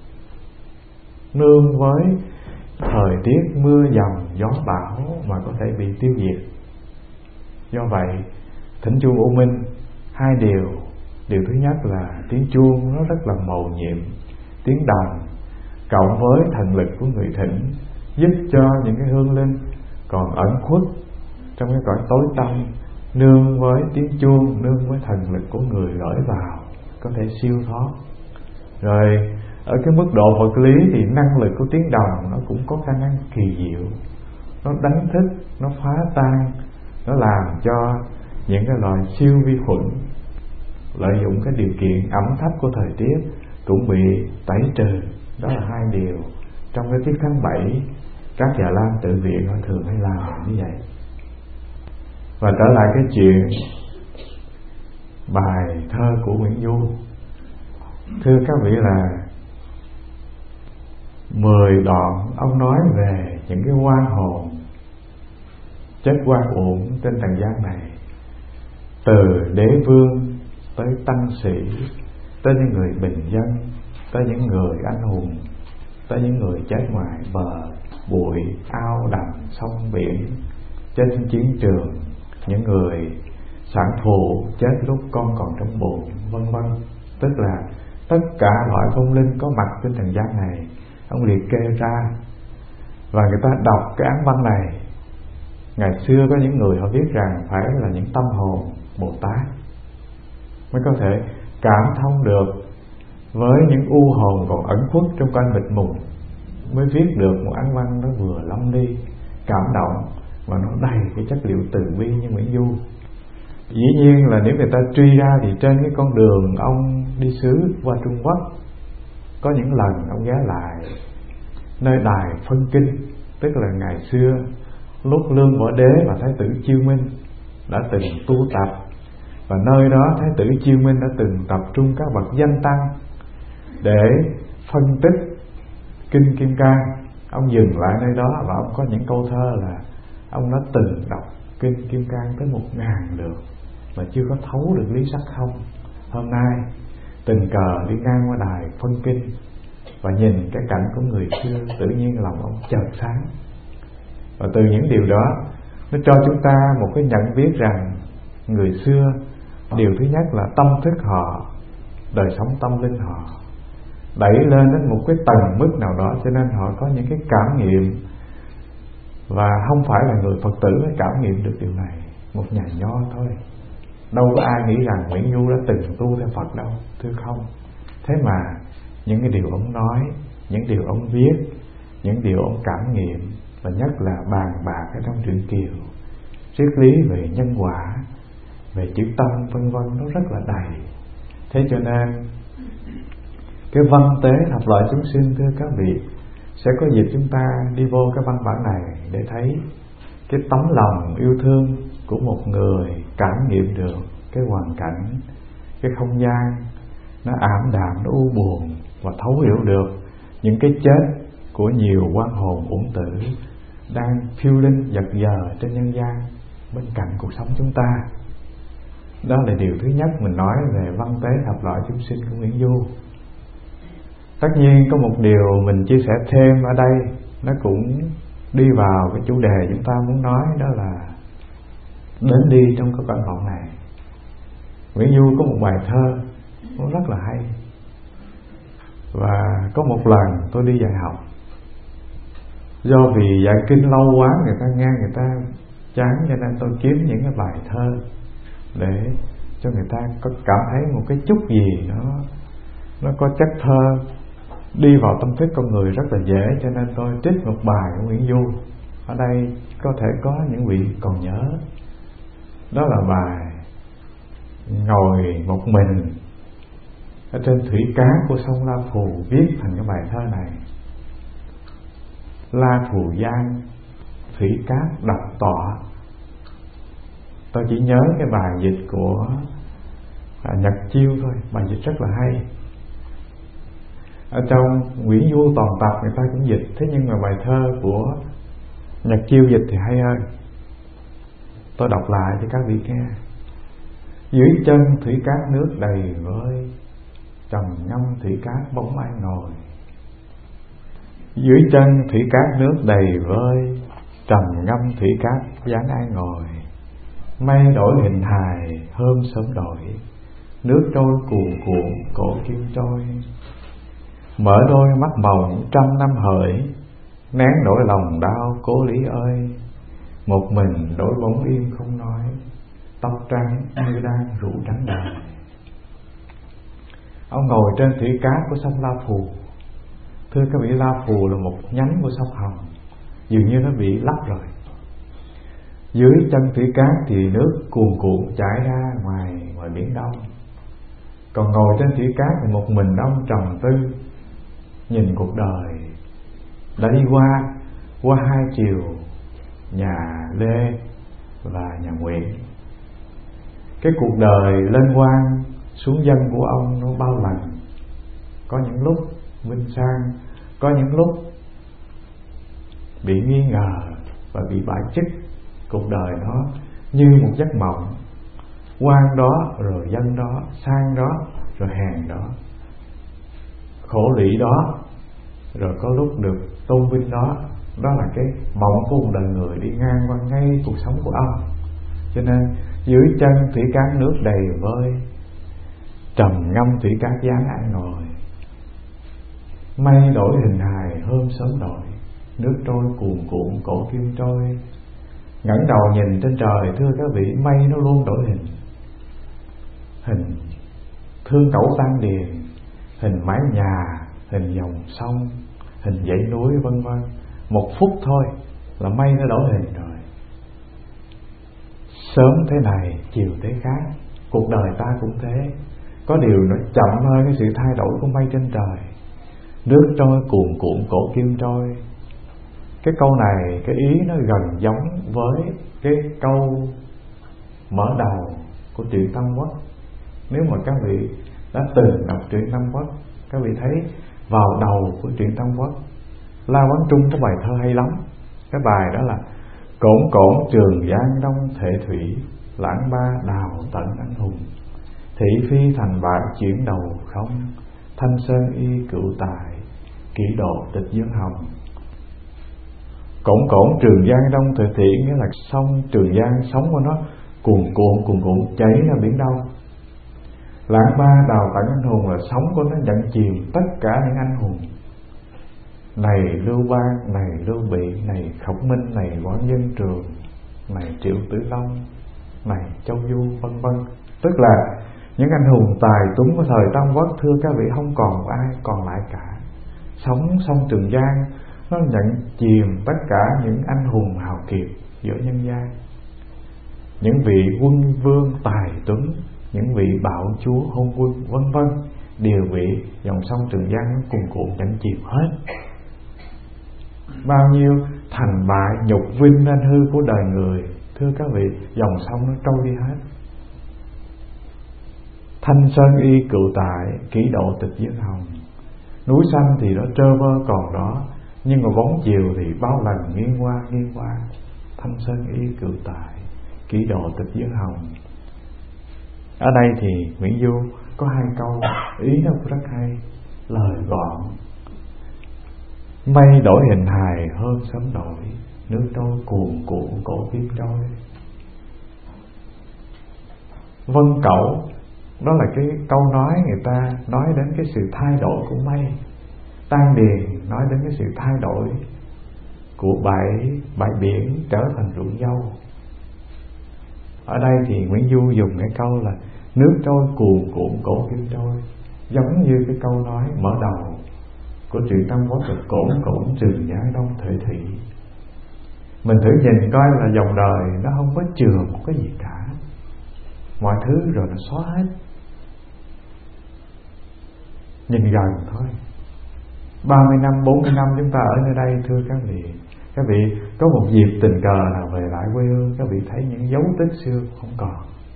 nương với thời tiết mưa dầm gió bão mà có thể bị tiêu diệt. Do vậy thỉnh chuông U Minh hai điều. Điều thứ nhất là tiếng chuông nó rất là mầu nhiệm, tiếng đồng cộng với thần lực của người thỉnh giúp cho những cái hương linh còn ẩn khuất trong cái cõi tối tăm, nương với tiếng chuông, nương với thần lực của người gửi vào, có thể siêu thoát. Rồi ở cái mức độ vật lý thì năng lực của tiếng đồng nó cũng có khả năng kỳ diệu, nó đánh thức, nó phá tan, nó làm cho những cái loại siêu vi khuẩn lợi dụng cái điều kiện ẩm thấp của thời tiết cũng bị tẩy trừ. Đó là hai điều trong cái tiết tháng 7 các Già Lam tự viện họ thường hay làm như vậy. Và trở lại cái chuyện bài thơ của Nguyễn Du, thưa các vị, là 10 đoạn ông nói về những cái oan hồn chết oan uổng trên trần gian này, từ đế vương tới tăng sĩ, tới những người bình dân, tới những người anh hùng, tới những người chết ngoài bờ bụi ao đầm sông biển, chết trên chiến trường, những người sản phụ chết lúc con còn trong bụng, vân vân. Tức là tất cả loại vong linh có mặt trên trần gian này ông liệt kê ra. Và người ta đọc cái án văn này, ngày xưa có những người họ viết rằng phải là những tâm hồn Bồ Tát mới có thể cảm thông được với những u hồn còn ẩn khuất trong cõi mịt mù, mới viết được một án văn nó vừa lâm ly, cảm động và nó đầy cái chất liệu từ bi như Nguyễn Du. Dĩ nhiên là nếu người ta truy ra thì trên cái con đường ông đi xứ qua Trung Quốc, có những lần ông ghé lại nơi đài phân kinh, tức là ngày xưa lúc Lương Võ Đế và Thái tử Chiêu Minh đã từng tu tập, và nơi đó Thái tử Chiêu Minh đã từng tập trung các bậc danh tăng để phân tích kinh Kim Cang. Ông dừng lại nơi đó và ông có những câu thơ là ông đã từng đọc kinh Kim Cang tới 1000 lượt mà chưa có thấu được lý sắc không. Hôm nay tình cờ đi ngang qua đài phân kinh và nhìn cái cảnh của người xưa, tự nhiên lòng ông chợt sáng. Và từ những điều đó nó cho chúng ta một cái nhận biết rằng người xưa, điều thứ nhất là tâm thức họ, đời sống tâm linh họ đẩy lên đến một cái tầng mức nào đó, cho nên họ có những cái cảm nghiệm. Và không phải là người Phật tử mới cảm nghiệm được điều này, một nhà nho thôi. Đâu có ai nghĩ rằng Nguyễn Du đã từng tu theo Phật đâu, thưa không. Thế mà những cái điều ông nói, những điều ông viết, những điều ông cảm nghiệm, và nhất là bàn bạc ở trong truyện Kiều, triết lý về nhân quả, về chữ tâm vân vân, nó rất là đầy. Thế cho nên cái văn tế thập loại chúng sinh, thưa các vị, sẽ có dịp chúng ta đi vô cái văn bản này để thấy cái tấm lòng yêu thương của một người cảm nghiệm được cái hoàn cảnh, cái không gian nó ảm đạm, nó u buồn, và thấu hiểu được những cái chết của nhiều oan hồn uổng tử đang phiêu linh giật giờ trên nhân gian bên cạnh cuộc sống chúng ta. Đó là điều thứ nhất mình nói về văn tế thập loại chúng sinh của Nguyễn Du. Tất nhiên có một điều mình chia sẻ thêm ở đây, nó cũng đi vào cái chủ đề chúng ta muốn nói, đó là đến đi trong cái bản vọng này. Nguyễn Du có một bài thơ nó rất là hay, và có một lần tôi đi dạy học Do vì dạy kinh lâu quá, người ta nghe người ta chán, cho nên tôi kiếm những cái bài thơ để cho người ta có cảm thấy một cái chút gì nó có chất thơ đi vào tâm thức con người rất là dễ. Cho nên tôi trích một bài của Nguyễn Du. Ở đây có thể có những vị còn nhớ. Đó là bài Ngồi Một Mình ở trên thủy cát của sông La Phù, viết thành cái bài thơ này. La Phù Giang, thủy cát độc tọa. Tôi chỉ nhớ cái bài dịch của Nhật Chiêu thôi, bài dịch rất là hay. Ở trong Nguyễn Du toàn tập người ta cũng dịch, thế nhưng mà bài thơ của Nhật Chiêu dịch thì hay hơn. Tôi đọc lại cho các vị nghe. Dưới chân thủy cát nước đầy vơi, trầm ngâm thủy cát bóng ai ngồi. Dưới chân thủy cát nước đầy vơi, trầm ngâm thủy cát dáng ai ngồi. Mây đổi hình hài hôm sớm đổi, nước trôi cuồn cuộn cổ kim trôi. Mở đôi mắt mộng trăm năm hỡi, nén nỗi lòng đau cố lý ơi. Một mình đổi bóng im không nói, tóc trắng như đang rủ trắng đời. Ông ngồi trên thủy cát của sông La Phù. Thưa các vị, La Phù là một nhánh của sông Hồng, dường như nó bị lấp rồi. Dưới chân thủy cát thì nước cuồn cuộn chảy ra ngoài biển Đông. Còn ngồi trên thủy cát thì một mình ông trầm tư, nhìn cuộc đời đã đi qua hai chiều, nhà Lê và nhà Nguyễn. Cái cuộc đời lên quang xuống dân của ông nó bao lần. Có những lúc vinh sang, có những lúc bị nghi ngờ và bị bãi chức. Cuộc đời nó như một giấc mộng, quan đó rồi dân đó, sang đó rồi hèn đó, khổ lụy đó rồi có lúc được tôn vinh đó. Đó là cái mộng của một đời người đi ngang qua ngay cuộc sống của ông. Cho nên dưới chân thủy cát nước đầy vơi, trầm ngâm thủy cát dáng ai ngồi. Mây đổi hình hài hôm sớm đổi, nước trôi cuồn cuộn cổ kim trôi. Ngẩng đầu nhìn trên trời, thưa các vị, mây nó luôn đổi hình. Hình thương cẩu tan điền, hình mái nhà, hình dòng sông, hình dãy núi vân vân. Một phút thôi là mây nó đổi hình rồi. Sớm thế này, chiều thế khác. Cuộc đời ta cũng thế. Có điều nó chậm hơn cái sự thay đổi của mây trên trời. Nước trôi cuồn cuộn cổ kim trôi. Cái câu này, cái ý nó gần giống với cái câu mở đầu của truyện Tam Quốc. Nếu mà các vị đã từng đọc truyện Tam Quốc, các vị thấy vào đầu của truyện Tam Quốc, La Quán Trung có bài thơ hay lắm. Cái bài đó là: Cổn cổn Trường Giang đông thệ thủy, lãng ba đào tận anh hùng. Thị phi thành bại chuyển đầu không, thanh sơn y cựu tài, kỷ độ tịch dương hồng. Cổn cổn Trường Giang đông thệ thủy nghĩa là sông Trường Giang, sóng của nó cuồn cuộn chảy ra biển Đông. Lãng ba đào tận anh hùng là sóng của nó nhận chìm tất cả những anh hùng. Này Lưu Bang, này Lưu Bị, này Khổng Minh, này Võ Nhân Trường, này Triệu Tử Long, này Châu Du vân vân. Tức là những anh hùng tài tuấn của thời Tam Quốc, thưa các vị, không còn ai còn lại cả. Sông Trường Giang nó nhận chìm tất cả những anh hùng hào kiệt giữa nhân gian. Những vị quân vương tài tuấn, những vị bạo chúa hôn quân vân vân đều bị dòng sông Trường Giang nó cuồn cuộn nhận chìm hết. Bao nhiêu thành bại nhục vinh nên hư của đời người, thưa các vị, dòng sông nó trôi đi hết. Thanh sơn y cựu tại, kỷ độ tịch dương hồng. Núi xanh thì nó trơ vơ còn đó, nhưng mà bóng chiều thì bao lần nghiêng qua. Thanh sơn y cựu tại, kỷ độ tịch dương hồng. Ở đây thì Nguyễn Du có hai câu ý nó rất hay. Lời gọn: mây đổi hình hài hôm sớm đổi, nước trôi cuồn cuộn cổ kim trôi. Vân cẩu, đó là cái câu nói người ta nói đến cái sự thay đổi của mây. Tan điền nói đến cái sự thay đổi của bãi biển trở thành ruộng dâu. Ở đây thì Nguyễn Du dùng cái câu là nước trôi cuồn cuộn cổ kim trôi, giống như cái câu nói mở đầu của truyện Tam Quốc là cổn cổn trường giã đông thể thị. Mình thử nhìn coi là dòng đời nó không có chừa một cái gì cả, mọi thứ rồi nó xóa hết. Nhìn gần thôi, 30 năm, 40 năm chúng ta ở nơi đây, thưa các vị có một dịp tình cờ nào về lại quê hương, các vị thấy những dấu tích xưa không còn.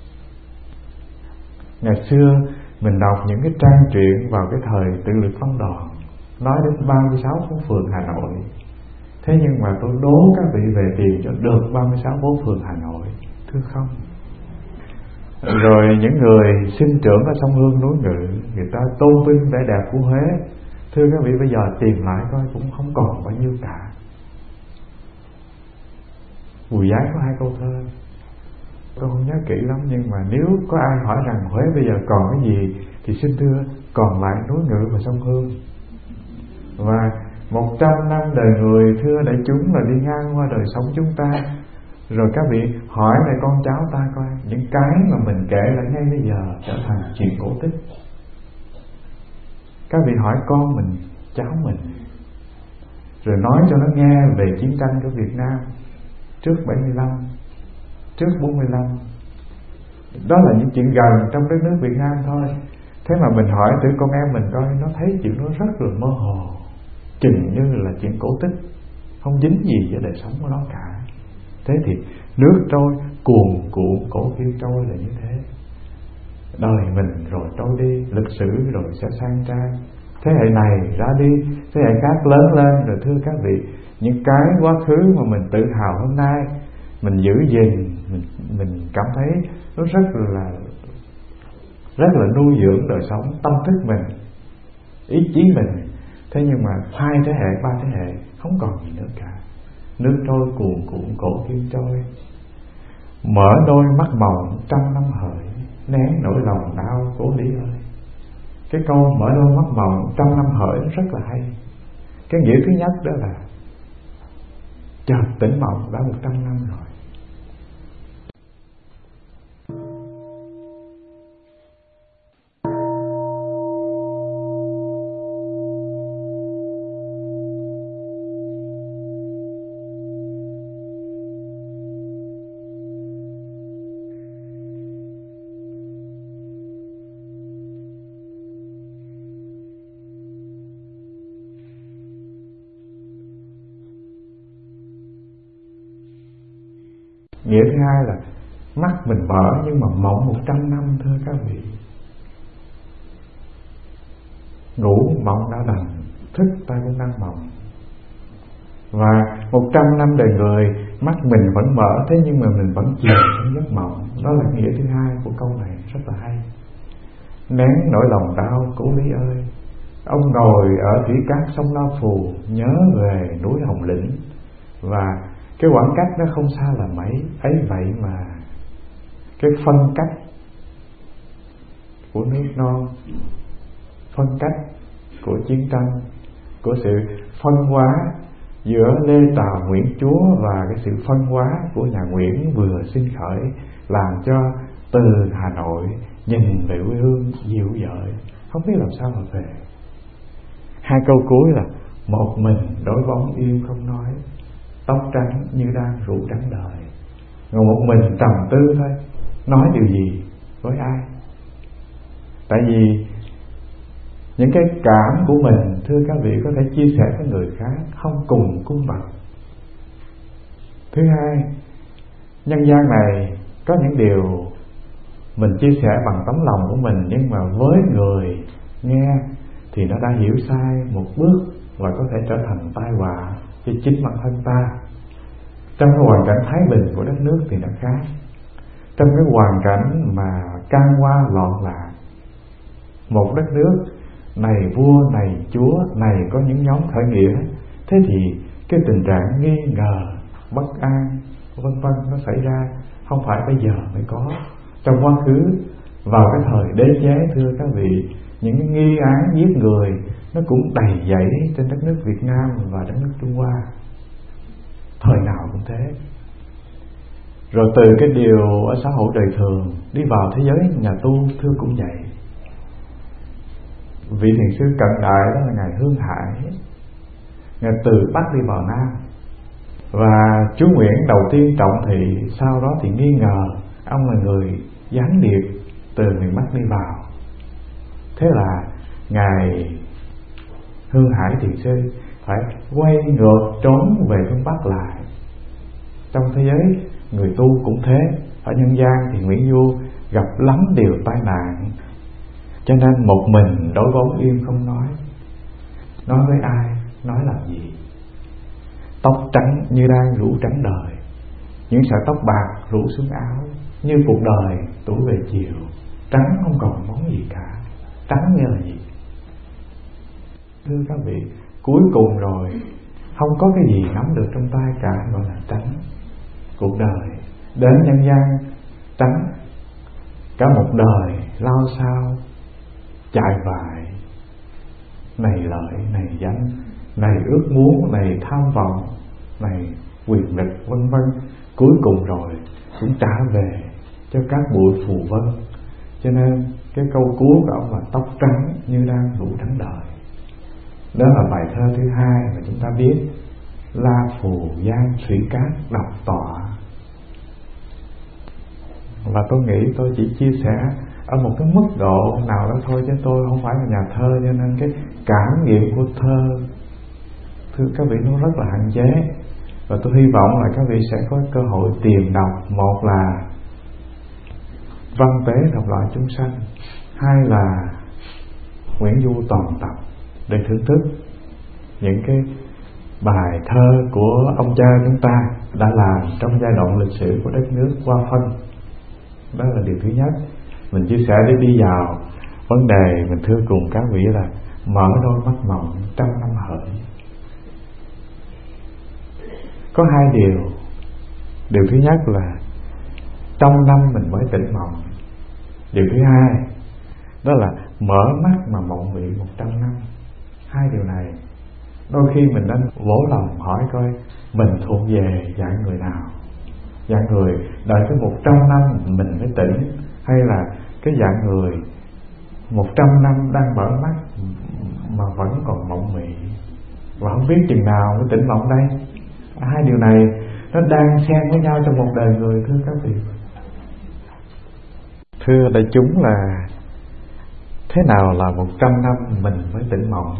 Ngày xưa mình đọc những cái trang truyện vào cái thời tự lực phân đoàn nói đến 36 phố phường Hà Nội. Thế nhưng mà tôi đố các vị về tìm cho được 36 phố phường Hà Nội, thưa không. Rồi những người sinh trưởng ở sông Hương núi Ngự, người ta tôn vinh vẻ đẹp của Huế, thưa các vị bây giờ tìm lại coi cũng không còn bao nhiêu cả. Bùi Giái có 2 câu thơ, tôi không nhớ kỹ lắm, nhưng mà nếu có ai hỏi rằng Huế bây giờ còn cái gì thì xin thưa còn lại núi Ngự và sông Hương. Và 100 năm đời người, thưa đại chúng, là đi ngang qua đời sống chúng ta. Rồi các vị hỏi lại con cháu ta coi, những cái mà mình kể lại ngay bây giờ trở thành chuyện cổ tích. Các vị hỏi con mình, cháu mình, rồi nói cho nó nghe về chiến tranh của Việt Nam trước 75, trước 45. Đó là những chuyện gần trong đất nước Việt Nam thôi. Thế mà mình hỏi thử con em mình coi, nó thấy chuyện đó rất là mơ hồ, chừng như là chuyện cổ tích, không dính gì với đời sống của nó cả. Thế thì nước trôi cuồn cuộn cổ kim trôi là như thế. Đời mình rồi trôi đi, lịch sử rồi sẽ sang trang, thế hệ này ra đi, thế hệ khác lớn lên. Rồi thưa các vị, những cái quá khứ mà mình tự hào hôm nay mình giữ gìn, mình cảm thấy nó rất là nuôi dưỡng đời sống, tâm thức mình, ý chí mình. Thế nhưng mà 2 thế hệ, 3 thế hệ không còn gì nữa cả. Nước trôi cuồn cuộn cổ kim trôi, mở đôi mắt mộng 100 năm hợi, nén nỗi lòng đau cố lý ơi. Cái câu mở đôi mắt mộng 100 năm hợi rất là hay. Cái nghĩa thứ nhất đó là chợt tỉnh mộng đã 100 năm rồi. Nghĩa thứ hai là mắt mình mở nhưng mà mộng 100 năm, thưa các vị. Ngủ mộng đã đành, thức ta cũng đang mộng. Và 100 năm đời người, mắt mình vẫn mở, thế nhưng mà mình vẫn chìm trong giấc mộng. Đó là nghĩa thứ hai của câu này, rất là hay. Nén nỗi lòng đau cố lý ơi. Ông ngồi ở thủy cát sông La Phù, nhớ về núi Hồng Lĩnh, và cái khoảng cách nó không xa là mấy. Ấy vậy mà cái phân cách của nước non, phân cách của chiến tranh, của sự phân hóa giữa Lê Tào Nguyễn Chúa và cái sự phân hóa của nhà Nguyễn vừa sinh khởi, làm cho từ Hà Nội nhìn về quê hương dịu dợi, không biết làm sao mà về. 2 câu cuối là một mình đối bóng yêu không nói, tóc trắng như đang rủ trắng đời. Ngồi một mình trầm tư thôi, nói điều gì với ai? Tại vì những cái cảm của mình, thưa các vị, có thể chia sẻ với người khác, không cùng cung bậc. Thứ hai, nhân gian này có những điều mình chia sẻ bằng tấm lòng của mình, nhưng mà với người nghe thì nó đã hiểu sai một bước và có thể trở thành tai họa cho chính bản thân ta. Trong cái hoàn cảnh thái bình của đất nước thì nó khác. Trong cái hoàn cảnh mà can qua loạn lạc, một đất nước này vua này chúa này có những nhóm khởi nghĩa, thế thì cái tình trạng nghi ngờ, bất an vân vân nó xảy ra không phải bây giờ mới có. Trong quá khứ, vào cái thời đế chế, thưa các vị, những cái nghi án giết người nó cũng đầy dẫy trên đất nước Việt Nam và đất nước Trung Hoa. thời nào cũng thế. Rồi từ cái điều ở xã hội đời thường đi vào thế giới nhà tu, thưa cũng vậy. Vị thiền sư cận đại đó là ngài Hương Hải, ngài từ Bắc đi vào Nam, và chú Nguyễn đầu tiên trọng thị, sau đó thì nghi ngờ ông là người gián điệp từ miền Bắc đi vào. Thế là ngài Hương Hải thiền sư phải quay ngược trốn về phương Bắc lại. Trong thế giới người tu cũng thế. Ở nhân gian thì Nguyễn Du gặp lắm điều tai nạn, cho nên một mình đối bóng im không nói. Nói với ai, nói làm gì? Tóc trắng như đang rủ trắng đời, những sợi tóc bạc rủ xuống áo, như cuộc đời tuổi về chiều, trắng không còn món gì cả. Trắng như là gì? Thưa các vị, cuối cùng rồi không có cái gì nắm được trong tay cả, gọi là trắng. Cuộc đời đến nhân gian trắng, cả một đời lao sao chạy vại, này lợi, này danh, này ước muốn, này tham vọng, này quyền lực, vân vân. Cuối cùng rồi cũng trả về cho các bụi phù vân. Cho nên cái câu cuối của ông là tóc trắng như đang rủ trắng đời. Đó là bài thơ thứ hai mà chúng ta biết: La phù giang thủy cát độc tọa. Và tôi nghĩ tôi chỉ chia sẻ ở một cái mức độ nào đó thôi, chứ tôi không phải là nhà thơ, cho nên cái cảm nghiệm của thơ, thưa các vị, nó rất là hạn chế. Và tôi hy vọng là các vị sẽ có cơ hội tìm đọc, một là Văn Tế Thập Loại Chúng Sanh, hai là Nguyễn Du toàn tập, để thưởng thức những cái bài thơ của ông cha chúng ta đã làm trong giai đoạn lịch sử của đất nước qua phân. Đó là điều thứ nhất. Mình chia sẻ để đi vào vấn đề. Mình thưa cùng các vị là mở đôi mắt mộng trăm năm hỡi. Có hai điều. Điều thứ nhất là trong năm mình mới tỉnh mộng. Điều thứ hai đó là mở mắt mà mộng mị 100 năm. Hai điều này đôi khi mình nên vỗ lòng hỏi coi mình thuộc về dạng người nào. Dạng người đợi tới 100 năm mình mới tỉnh, hay là cái dạng người 100 năm đang mở mắt mà vẫn còn mộng mị và không biết chừng nào mới tỉnh mộng đây. Hai điều này nó đang xen với nhau trong một đời người, thưa các vị. Thưa đại chúng, là thế nào là 100 năm mình mới tỉnh mộng?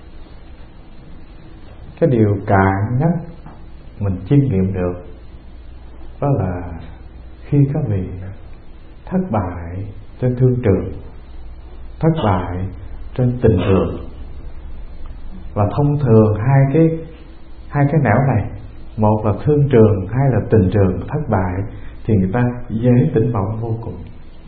Cái điều cạn nhất mình chiêm nghiệm được đó là khi các vị thất bại trên thương trường, thất bại trên tình trường. Và thông thường hai cái nẻo này, một là thương trường, hai là tình trường thất bại, thì người ta dễ tỉnh mộng vô cùng.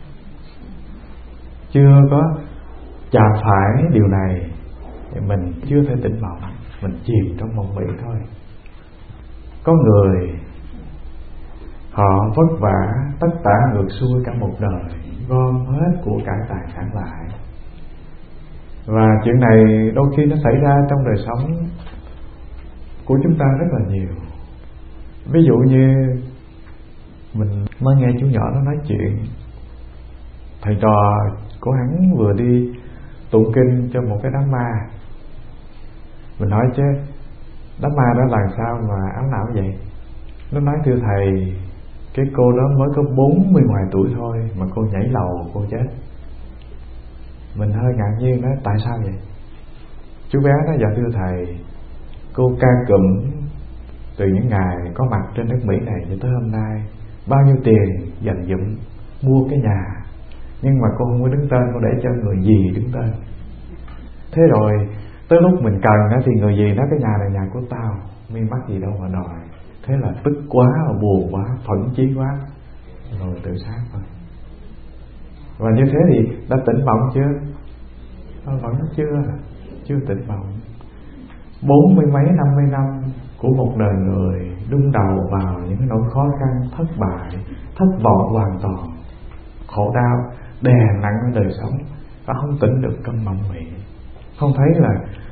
Chưa có chạm phải điều này thì mình chưa thể tỉnh mộng, mình chìm trong mộng mị thôi. Có người họ vất vả tất tả ngược xuôi cả một đời, gom hết của cải tài sản lại, và chuyện này đôi khi nó xảy ra trong đời sống của chúng ta rất là nhiều. Ví dụ như mình mới nghe chú nhỏ nó nói chuyện, thầy trò của hắn vừa đi tụng kinh cho một cái đám ma. Mình hỏi chứ đám ma đó làm sao mà áo não vậy? Nó nói thưa thầy, cái cô đó mới có 40 ngoài tuổi thôi mà cô nhảy lầu cô chết. Mình hơi ngạc nhiên nói tại sao vậy? Chú bé nói dạ thưa thầy, cô ca cụm từ những ngày có mặt trên đất Mỹ này cho tới hôm nay, bao nhiêu tiền dành dụm mua cái nhà, nhưng mà cô không có đứng tên, cô để cho người gì đứng tên. Thế rồi tới lúc mình cần thì người gì nói cái nhà này nhà của tao, mi mắc gì đâu mà đòi. Thế là tức quá, buồn quá, phẫn chí quá, rồi tự sát thôi. Và như thế thì đã tỉnh mộng chưa? Nó vẫn chưa tỉnh mộng. 40 mấy 50 năm của một đời người đương đầu vào những nỗi khó khăn, thất bại, thất vọng hoàn toàn, khổ đau đè nặng ở đời sống, và không tỉnh được cơn mộng mị. Không thấy là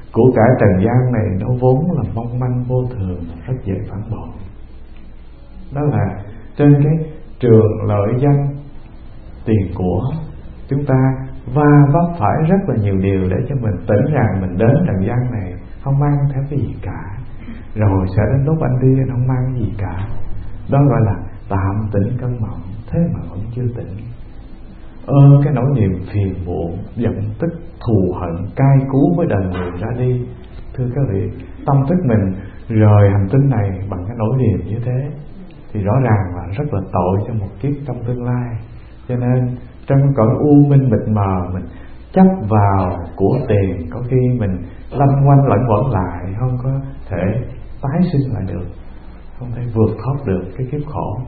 của cải trần gian này nó vốn là mong manh vô thường, rất dễ phản bội. Đó là trên cái trường lợi danh tiền của, chúng ta va vấp phải rất là nhiều điều để cho mình tỉnh rằng mình đến trần gian này không mang theo cái gì cả, rồi sẽ đến lúc anh đi anh không mang cái gì cả. Đó gọi là tạm tỉnh cơn mộng, thế mà vẫn chưa tỉnh. Cái nỗi niềm phiền muộn, giận tức, thù hận, cay cú với đời người ra đi. Thưa các vị, tâm thức mình rời hành tinh này bằng cái nỗi niềm như thế thì rõ ràng là rất là tội cho một kiếp trong tương lai. Cho nên trong cõi u minh mịt mờ, mình chấp vào của tiền, có khi mình lanh quanh lẫn quẩn lại, không có thể tái sinh lại được, không thể vượt thoát được cái kiếp khổ.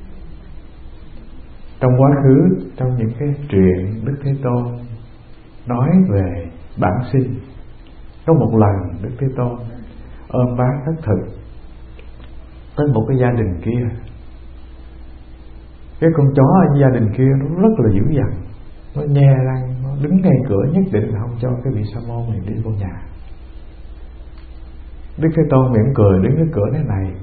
Trong quá khứ, trong những cái chuyện Đức Thế Tôn nói về bản sinh, có một lần Đức Thế Tôn ôm bát khất thực tới một cái gia đình kia. Cái con chó ở gia đình kia nó rất là dữ dằn, nó nhe răng, nó đứng ngay cửa, nhất định là không cho cái vị sa môn này đi vô nhà. Đức Thế Tôn mỉm cười đứng ở cửa, thế này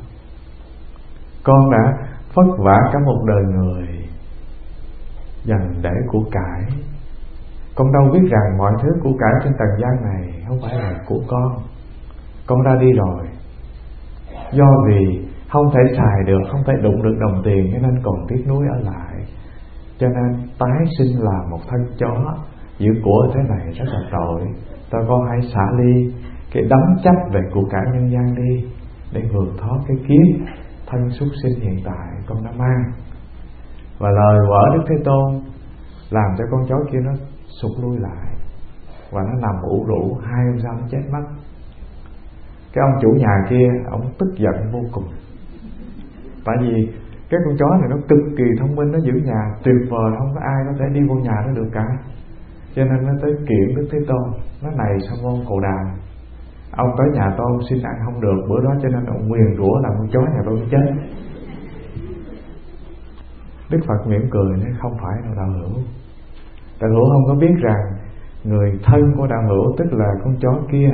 con đã vất vả cả một đời người dành để của cải, con đâu biết rằng mọi thứ của cải trên trần gian này không phải là của con ra đi rồi. Do vì không thể xài được, không thể đụng được đồng tiền, cho nên còn tiếc nuối ở lại. Cho nên tái sinh là một thân chó, giữ của thế này rất là tội. Con hãy xả ly cái đắm chấp về của cải nhân gian đi, để vượt thoát cái kiếp thân súc sinh hiện tại con đã mang. Và lời của Đức Thế Tôn làm cho con chó kia nó sụt lui lại, và nó nằm ủ rũ, 2 hôm sau nó chết mất. Cái ông chủ nhà kia, ông tức giận vô cùng. Tại vì cái con chó này nó cực kỳ thông minh, nó giữ nhà tuyệt vời, không có ai có thể đi vô nhà nó được cả. Cho nên nó tới kiện Đức Thế Tôn, nó này Sa môn Cồ Đàm, ông tới nhà tôi xin ăn không được, bữa đó cho nên ông nguyền rủa làm con chó nhà tôi nó chết. Đức Phật mỉm cười nói không phải đâu đạo hữu. Đạo hữu không có biết rằng người thân của đạo hữu, tức là con chó kia,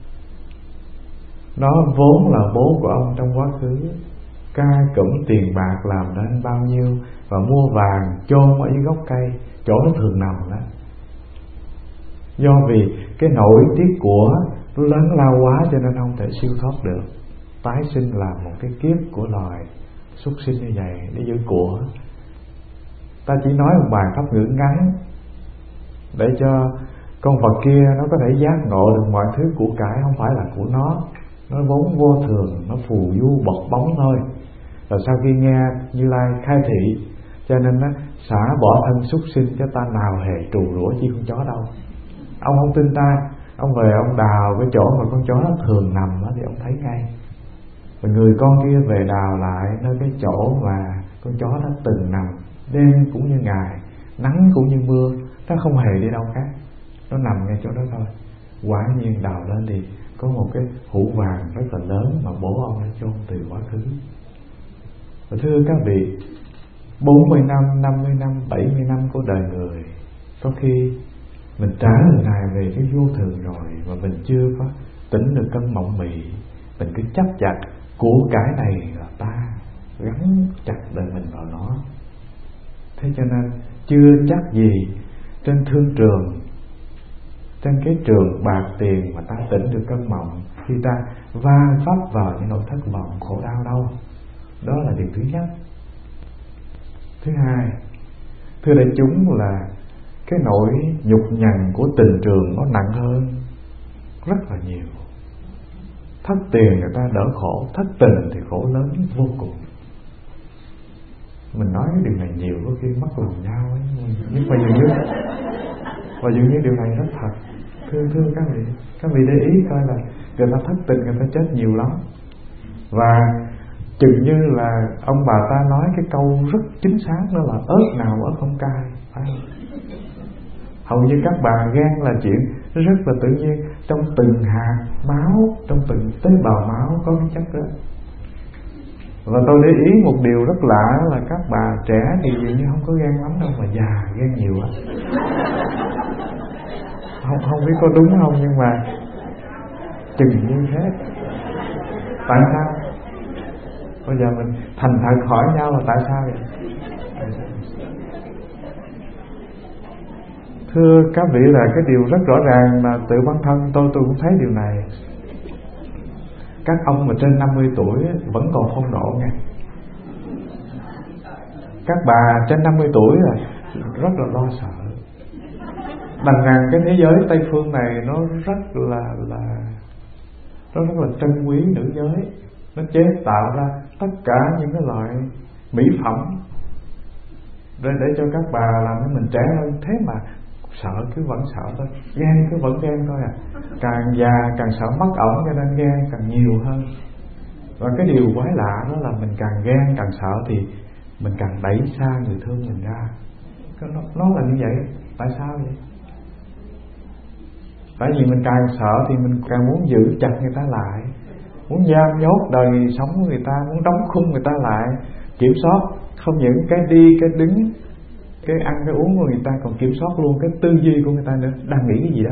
nó vốn là bố của ông trong quá khứ, ca cụm tiền bạc làm nên bao nhiêu, và mua vàng chôn ở dưới gốc cây, chỗ nó thường nằm đó. Do vì cái nỗi tiếc của nó lớn lao quá, cho nên không thể siêu thoát được, tái sinh là một cái kiếp của loài súc sinh như vậy để giữ của. Ta chỉ nói một bài pháp ngữ ngắn để cho con vật kia nó có thể giác ngộ được mọi thứ của cải không phải là của nó vốn vô thường, nó phù du bọt bóng thôi. Rồi sau khi nghe Như Lai khai thị, cho nên nó xả bỏ thân súc sinh, cho ta nào hề trù rủa chi con chó đâu. Ông không tin ta, ông về ông đào cái chỗ mà con chó nó thường nằm đó, thì ông thấy ngay. Và người con kia về đào lại nơi cái chỗ mà con chó nó từng nằm, đêm cũng như ngày, nắng cũng như mưa, nó không hề đi đâu khác, nó nằm ngay chỗ đó thôi. Quả nhiên đào lên thì có một cái hũ vàng rất là lớn mà bố ông đã chôn từ quá khứ. Và thưa các vị, 40 năm, 50 năm, 70 năm của đời người, có khi mình trả lời Ngài về cái vô thường rồi mà mình chưa có tỉnh được cơn mộng mị, mình cứ chấp chặt của cải này là ta, gắn chặt đời mình vào nó. Thế cho nên chưa chắc gì trên thương trường, trên cái trường bạc tiền mà ta tỉnh được cơn mộng, khi ta va vấp vào những nỗi thất vọng khổ đau đâu. Đó là điều thứ nhất. Thứ hai, thưa đại chúng, là cái nỗi nhục nhằn của tình trường nó nặng hơn rất là nhiều. Thất tiền người ta đỡ khổ, thất tình thì khổ lớn vô cùng. Mình nói cái điều này nhiều có khi mất lòng nhau ấy, nhưng mà dường như điều này rất thật. Thưa các vị để ý coi là người ta thất tình, người ta chết nhiều lắm. Và chừng như là ông bà ta nói cái câu rất chính xác, đó là ớt nào ớt không cay, phải không? Hầu như các bà ghen là chuyện rất là tự nhiên, trong từng hạt máu, trong từng tế bào máu có cái chất đó. Và tôi để ý một điều rất lạ là các bà trẻ thì dường như không có ghen lắm đâu, mà già ghen nhiều á. Không biết có đúng không, nhưng mà chừng như thế. Tại sao? Bây giờ mình thành thật hỏi nhau là tại sao vậy? Thưa các vị, là cái điều rất rõ ràng mà tự bản thân tôi cũng thấy điều này. Các ông mà trên 50 tuổi vẫn còn phong độ nha. Các bà trên 50 tuổi là rất là lo sợ. Đằng rằng cái thế giới Tây phương này nó rất là trân quý nữ giới. Nó chế tạo ra tất cả những cái loại mỹ phẩm để cho các bà làm cho mình trẻ hơn. Thế mà sợ cứ vẫn sợ thôi, ghen cứ vẫn ghen thôi à. Càng già càng sợ mất ổng, cho nên ghen càng nhiều hơn. Và cái điều quái lạ đó là mình càng ghen càng sợ thì mình càng đẩy xa người thương mình ra. Nó là như vậy. Tại sao vậy? Tại vì mình càng sợ thì mình càng muốn giữ chặt người ta lại, muốn giam nhốt đời sống của người ta, muốn đóng khung người ta lại, kiểm soát không những cái đi cái đứng, cái ăn cái uống của người ta, còn kiểm soát luôn cái tư duy của người ta nữa. Đang nghĩ cái gì đó,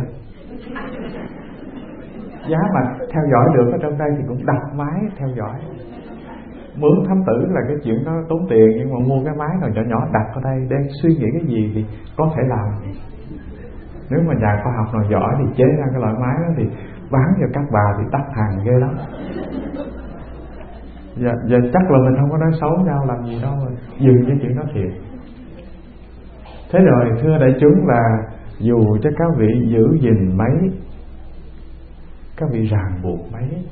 giá mà theo dõi được ở trong đây thì cũng đặt máy theo dõi. Mướn thám tử là cái chuyện đó tốn tiền, nhưng mà mua cái máy nào nhỏ nhỏ đặt ở đây để suy nghĩ cái gì thì có thể làm. Nếu mà nhà khoa học nào giỏi thì chế ra cái loại máy đó thì bán cho các bà thì đắt hàng ghê lắm. Giờ chắc là mình không có nói xấu nhau làm gì đâu, mà dừng cái chuyện đó thiệt. Thế rồi thưa đại chúng, là dù cho các vị giữ gìn mấy, các vị ràng buộc mấy,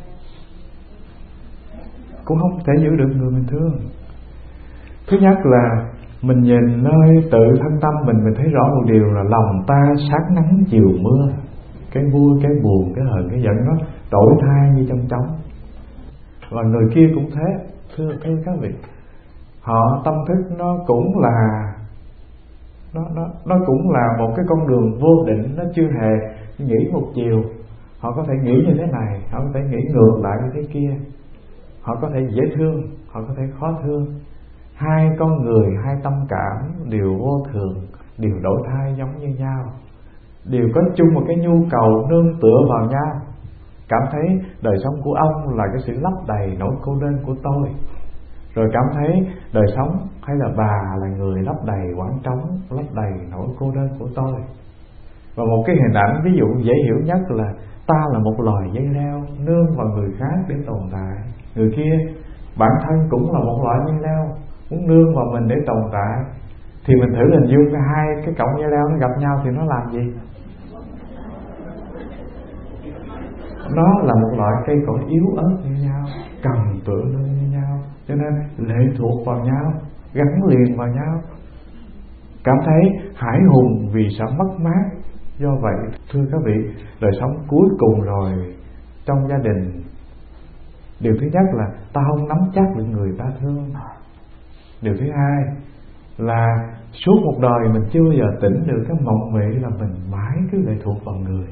cũng không thể giữ được người mình thương. Thứ nhất là mình nhìn nơi tự thân tâm mình thấy rõ một điều là lòng ta sáng nắng chiều mưa, cái vui, cái buồn, cái hờn, cái giận nó đổi thay như trong trống. Và người kia cũng thế. Thưa các vị, họ tâm thức nó cũng là nó cũng là một cái con đường vô định, nó chưa hề nghĩ một chiều. Họ có thể nghĩ như thế này, họ có thể nghĩ ngược lại như thế kia. Họ có thể dễ thương, họ có thể khó thương. Hai con người, hai tâm cảm đều vô thường, đều đổi thay giống như nhau, đều có chung một cái nhu cầu nương tựa vào nhau. Cảm thấy đời sống của ông là cái sự lấp đầy nỗi cô đơn của tôi, rồi cảm thấy đời sống hay là bà là người lấp đầy quảng trống, lấp đầy nỗi cô đơn của tôi. Và một cái hình ảnh ví dụ dễ hiểu nhất là ta là một loài dây leo nương vào người khác để tồn tại. Người kia bản thân cũng là một loại dây leo, muốn nương vào mình để tồn tại. Thì mình thử hình dung hai cái cọng dây leo nó gặp nhau thì nó làm gì? Nó là một loại cây cỏ yếu ớt như nhau, cần tựa lưng như nhau, cho nên lệ thuộc vào nhau, gắn liền vào nhau, cảm thấy hãi hùng vì sợ mất mát. Do vậy thưa các vị, đời sống cuối cùng rồi trong gia đình, điều thứ nhất là ta không nắm chắc được người ta thương. Điều thứ hai là suốt một đời mình chưa bao giờ tỉnh được cái mộng mị là mình mãi cứ lệ thuộc vào người.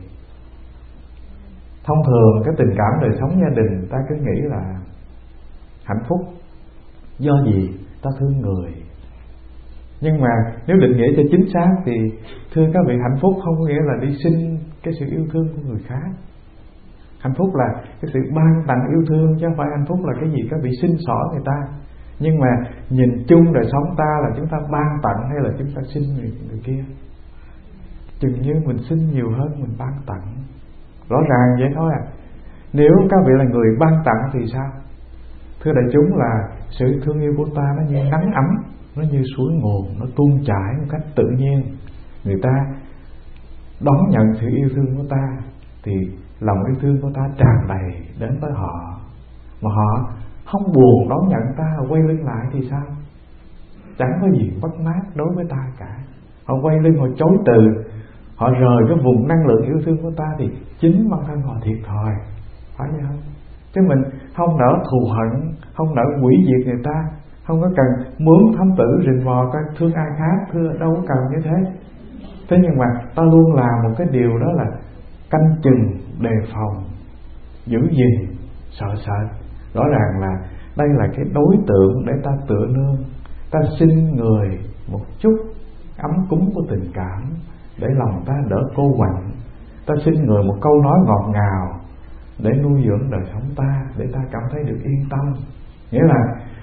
Thông thường cái tình cảm đời sống gia đình ta cứ nghĩ là hạnh phúc do gì? Ta thương người. Nhưng mà nếu định nghĩa cho chính xác thì thưa các vị, hạnh phúc không có nghĩa là đi xin cái sự yêu thương của người khác. Hạnh phúc là cái sự ban tặng yêu thương, chứ không phải hạnh phúc là cái gì các vị xin xỏ người ta. Nhưng mà nhìn chung đời sống ta là chúng ta ban tặng hay là chúng ta xin người kia? Chừng như mình xin nhiều hơn mình ban tặng. Rõ ràng vậy thôi à. Nếu các vị là người ban tặng thì sao? Thưa đại chúng, là sự thương yêu của ta nó như nắng ấm, nó như suối nguồn, nó tuôn chảy một cách tự nhiên. Người ta đón nhận sự yêu thương của ta thì lòng yêu thương của ta tràn đầy đến với họ. Mà họ không buồn đón nhận ta, quay lưng lại thì sao? Chẳng có gì mất mát đối với ta cả. Họ quay lưng, họ chối từ, họ rời cái vùng năng lượng yêu thương của ta thì chính bản thân họ thiệt thòi. Phải vậy không? Chứ mình không nỡ thù hận, không nỡ hủy diệt người ta, không có cần mướn thám tử rình mò coi thương ai khác, thưa đâu có cần như thế. Thế nhưng mà ta luôn làm một cái điều đó là canh chừng, đề phòng, giữ gìn, sợ sệt. Rõ ràng là đây là cái đối tượng để ta tựa nương. Ta xin người một chút ấm cúng của tình cảm để lòng ta đỡ cô quạnh. Ta xin người một câu nói ngọt ngào để nuôi dưỡng đời sống ta, để ta cảm thấy được yên tâm. Nghĩa là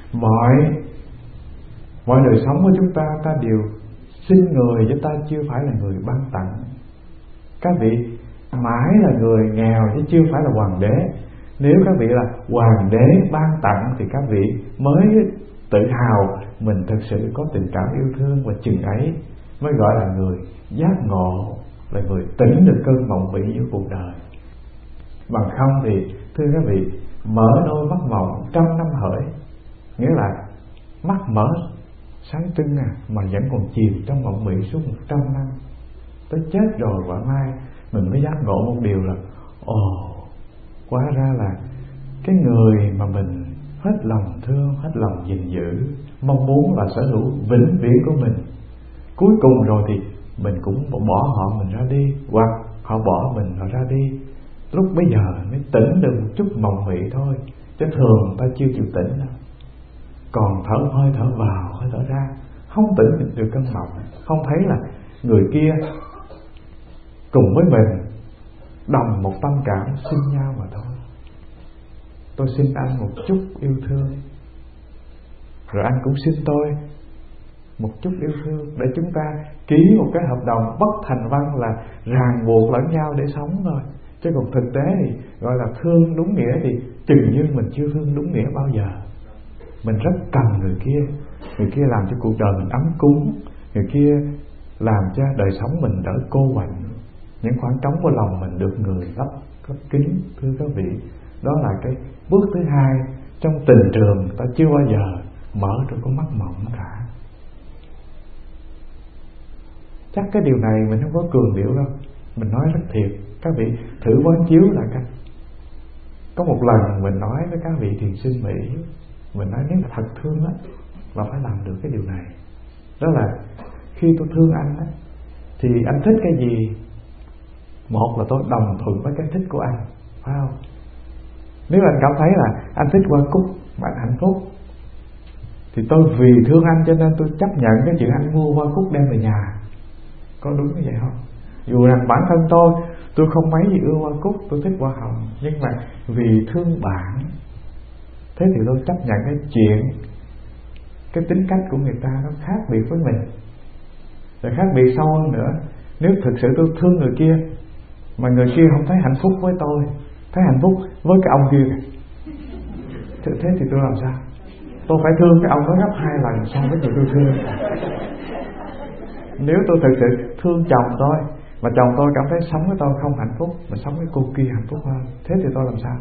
mọi đời sống của chúng ta, ta đều xin người, chứ ta chưa phải là người ban tặng. Các vị mãi là người nghèo chứ chưa phải là hoàng đế. Nếu các vị là hoàng đế ban tặng thì các vị mới tự hào mình thực sự có tình cảm yêu thương, và chừng ấy mới gọi là người giác ngộ, là người tỉnh được cơn mộng mị giữa cuộc đời. Bằng không thì thưa các vị, mở đôi mắt mộng 100 năm hỡi, nghĩa là mắt mở sáng trưng mà vẫn còn chìm trong mộng mị suốt 100 năm. Tới chết rồi quả mai mình mới giác ngộ một điều là hóa ra là cái người mà mình hết lòng thương, hết lòng gìn giữ, mong muốn là sở hữu vĩnh viễn của mình, cuối cùng rồi thì mình cũng bỏ họ mình ra đi, hoặc họ bỏ mình họ ra đi. Lúc bấy giờ mới tỉnh được một chút mộng mị thôi, chứ thường ta chưa chịu tỉnh đâu. Còn hơi thở vào, hơi thở ra, không tỉnh được cơn mộng, không thấy là người kia cùng với mình đồng một tâm cảm xin nhau mà thôi. Tôi xin anh một chút yêu thương, rồi anh cũng xin tôi một chút yêu thương, để chúng ta ký một cái hợp đồng bất thành văn là ràng buộc lẫn nhau để sống thôi. Chứ còn thực tế thì gọi là thương đúng nghĩa thì chừng như mình chưa thương đúng nghĩa bao giờ. Mình rất cần người kia làm cho cuộc đời mình ấm cúng, người kia làm cho đời sống mình đỡ cô quạnh, những khoảng trống của lòng mình được người lấp kín. Thưa các vị, đó là cái bước thứ hai trong tình trường ta chưa bao giờ mở được con mắt mộng cả. Chắc cái điều này mình không có cường điệu đâu, mình nói rất thiệt. Các vị thử quán chiếu lại coi. Có một lần mình nói với các vị thiền sinh Mỹ, mình nói nếu là thật thương á là phải làm được cái điều này. Đó là khi tôi thương anh á, thì anh thích cái gì, một là tôi đồng thuận với cái thích của anh, phải không? Nếu anh cảm thấy là anh thích hoa cúc mà anh hạnh phúc, thì tôi vì thương anh cho nên tôi chấp nhận cái chuyện anh mua hoa cúc đem về nhà. Có đúng như vậy không? Dù rằng bản thân tôi không mấy gì ưa hoa cúc, tôi thích hoa hồng, nhưng mà vì thương bạn, thế thì tôi chấp nhận cái chuyện, cái tính cách của người ta nó khác biệt với mình. Rồi khác biệt sâu hơn nữa, nếu thực sự tôi thương người kia mà người kia không thấy hạnh phúc với tôi, thấy hạnh phúc với cái ông kia, thế thì tôi làm sao? Tôi phải thương cái ông đó gấp 2 lần so với người tôi thương. Nếu tôi thực sự thương chồng tôi mà chồng tôi cảm thấy sống với tôi không hạnh phúc, mà sống với cô kia hạnh phúc hơn, thế thì tôi làm sao?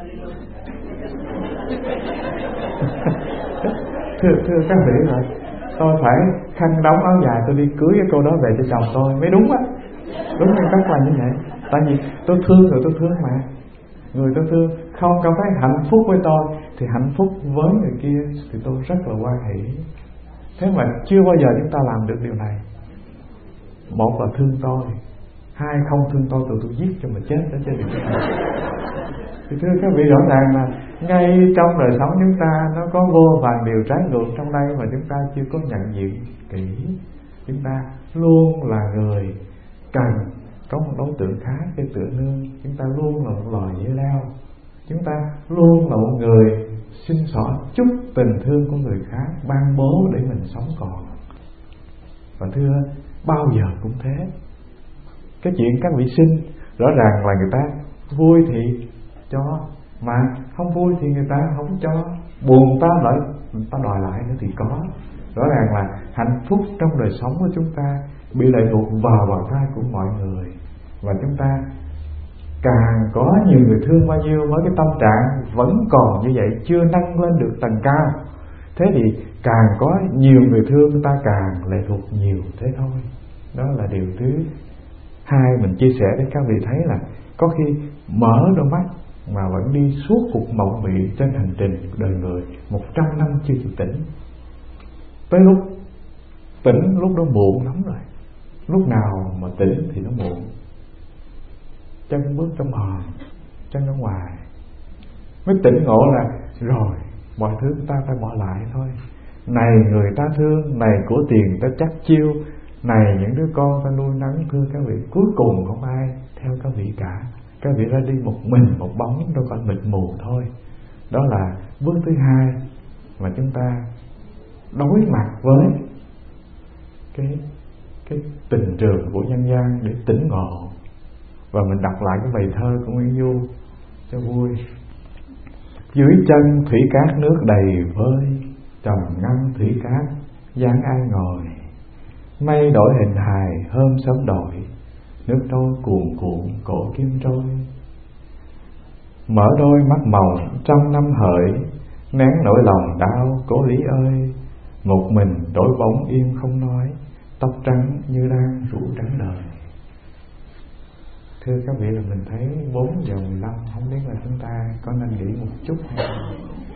thưa các vị rồi, tôi phải khăn đóng áo dài tôi đi cưới cái cô đó về cho chồng tôi mới đúng á. Đúng nguyên tắc là như vậy. Tại vì tôi thương người tôi thương mà, người tôi thương không cảm thấy hạnh phúc với tôi thì hạnh phúc với người kia thì tôi rất là hoan hỷ. Thế mà chưa bao giờ chúng ta làm được điều này. Một là thương tôi, hai không thương tôi tôi giết cho mà chết đó chứ đừng. Thì thưa các vị, rõ ràng là ngay trong đời sống chúng ta nó có vô vàn điều trái ngược trong đây mà chúng ta chưa có nhận diện kỹ. Chúng ta luôn là người cần có một đối tượng khác để tựa nương. Chúng ta luôn là một loài dễ leo. Chúng ta luôn là một người xin xỏ chút tình thương của người khác ban bố để mình sống còn. Và thưa, bao giờ cũng thế. Cái chuyện các vị sinh rõ ràng là người ta vui thì cho, mà không vui thì người ta không cho, buồn ta lại người ta đòi lại nữa thì có. Rõ ràng là hạnh phúc trong đời sống của chúng ta bị lệ thuộc vào bàn tay của mọi người. Và chúng ta càng có nhiều người thương bao nhiêu, với cái tâm trạng vẫn còn như vậy, chưa nâng lên được tầng cao, thế thì càng có nhiều người thương ta càng lệ thuộc nhiều thế thôi. Đó là điều thứ hai mình chia sẻ để các vị thấy là có khi mở đôi mắt mà vẫn đi suốt cuộc mộng mị trên hành trình đời người 100 năm chưa chịu tỉnh. Tới lúc tỉnh lúc đó muộn lắm rồi. Lúc nào mà tỉnh thì nó muộn. Chân bước trong hòm, chân ở ngoài. Mới tỉnh ngộ là rồi, mọi thứ ta phải bỏ lại thôi. Này người ta thương, này của tiền ta chắc chiêu, này những đứa con ta nuôi nấng, thưa các vị, cuối cùng không ai theo các vị cả. các vị ra đi một mình, một bóng, đâu còn mịt mù thôi. Đó là bước thứ hai mà chúng ta đối mặt với cái tình trường của nhân gian để tỉnh ngộ. Và mình đọc lại cái bài thơ của Nguyễn Du cho vui. Dưới chân thủy cát nước đầy vơi, trầm ngâm thủy cát dáng ai ngồi. Mây đổi hình hài hôm sớm đổi, nước trôi cuồn cuộn cổ kim trôi. Mở đôi mắt màu trăm năm hợi, nén nỗi lòng đau cố lý ơi. Một mình đổi bóng im không nói, tóc trắng như đang rủ trắng đời. Thưa các vị, là mình thấy 4 giờ 15, không biết là chúng ta có nên nghỉ một chút hay không?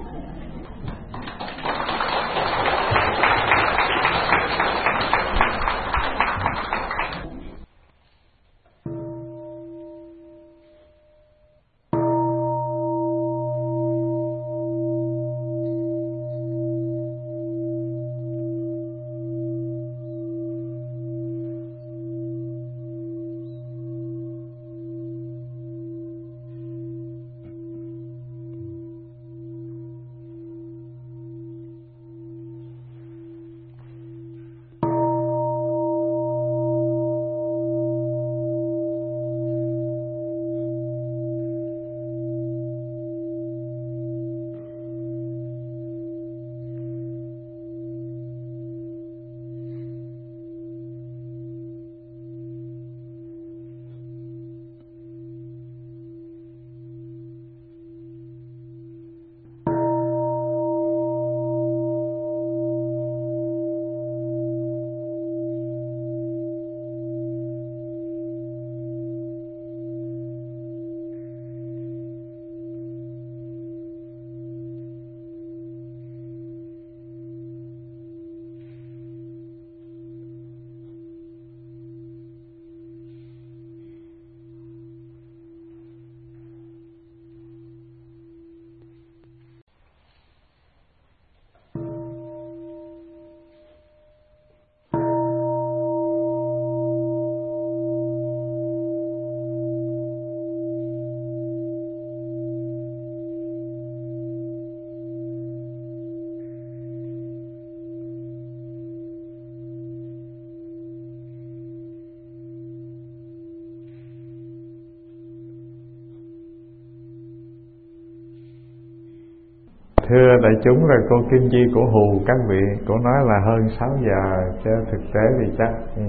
Thưa đại chúng, là cô Kim Chi của Hù các vị, cô nói là hơn 6 giờ, chứ thực tế thì chắc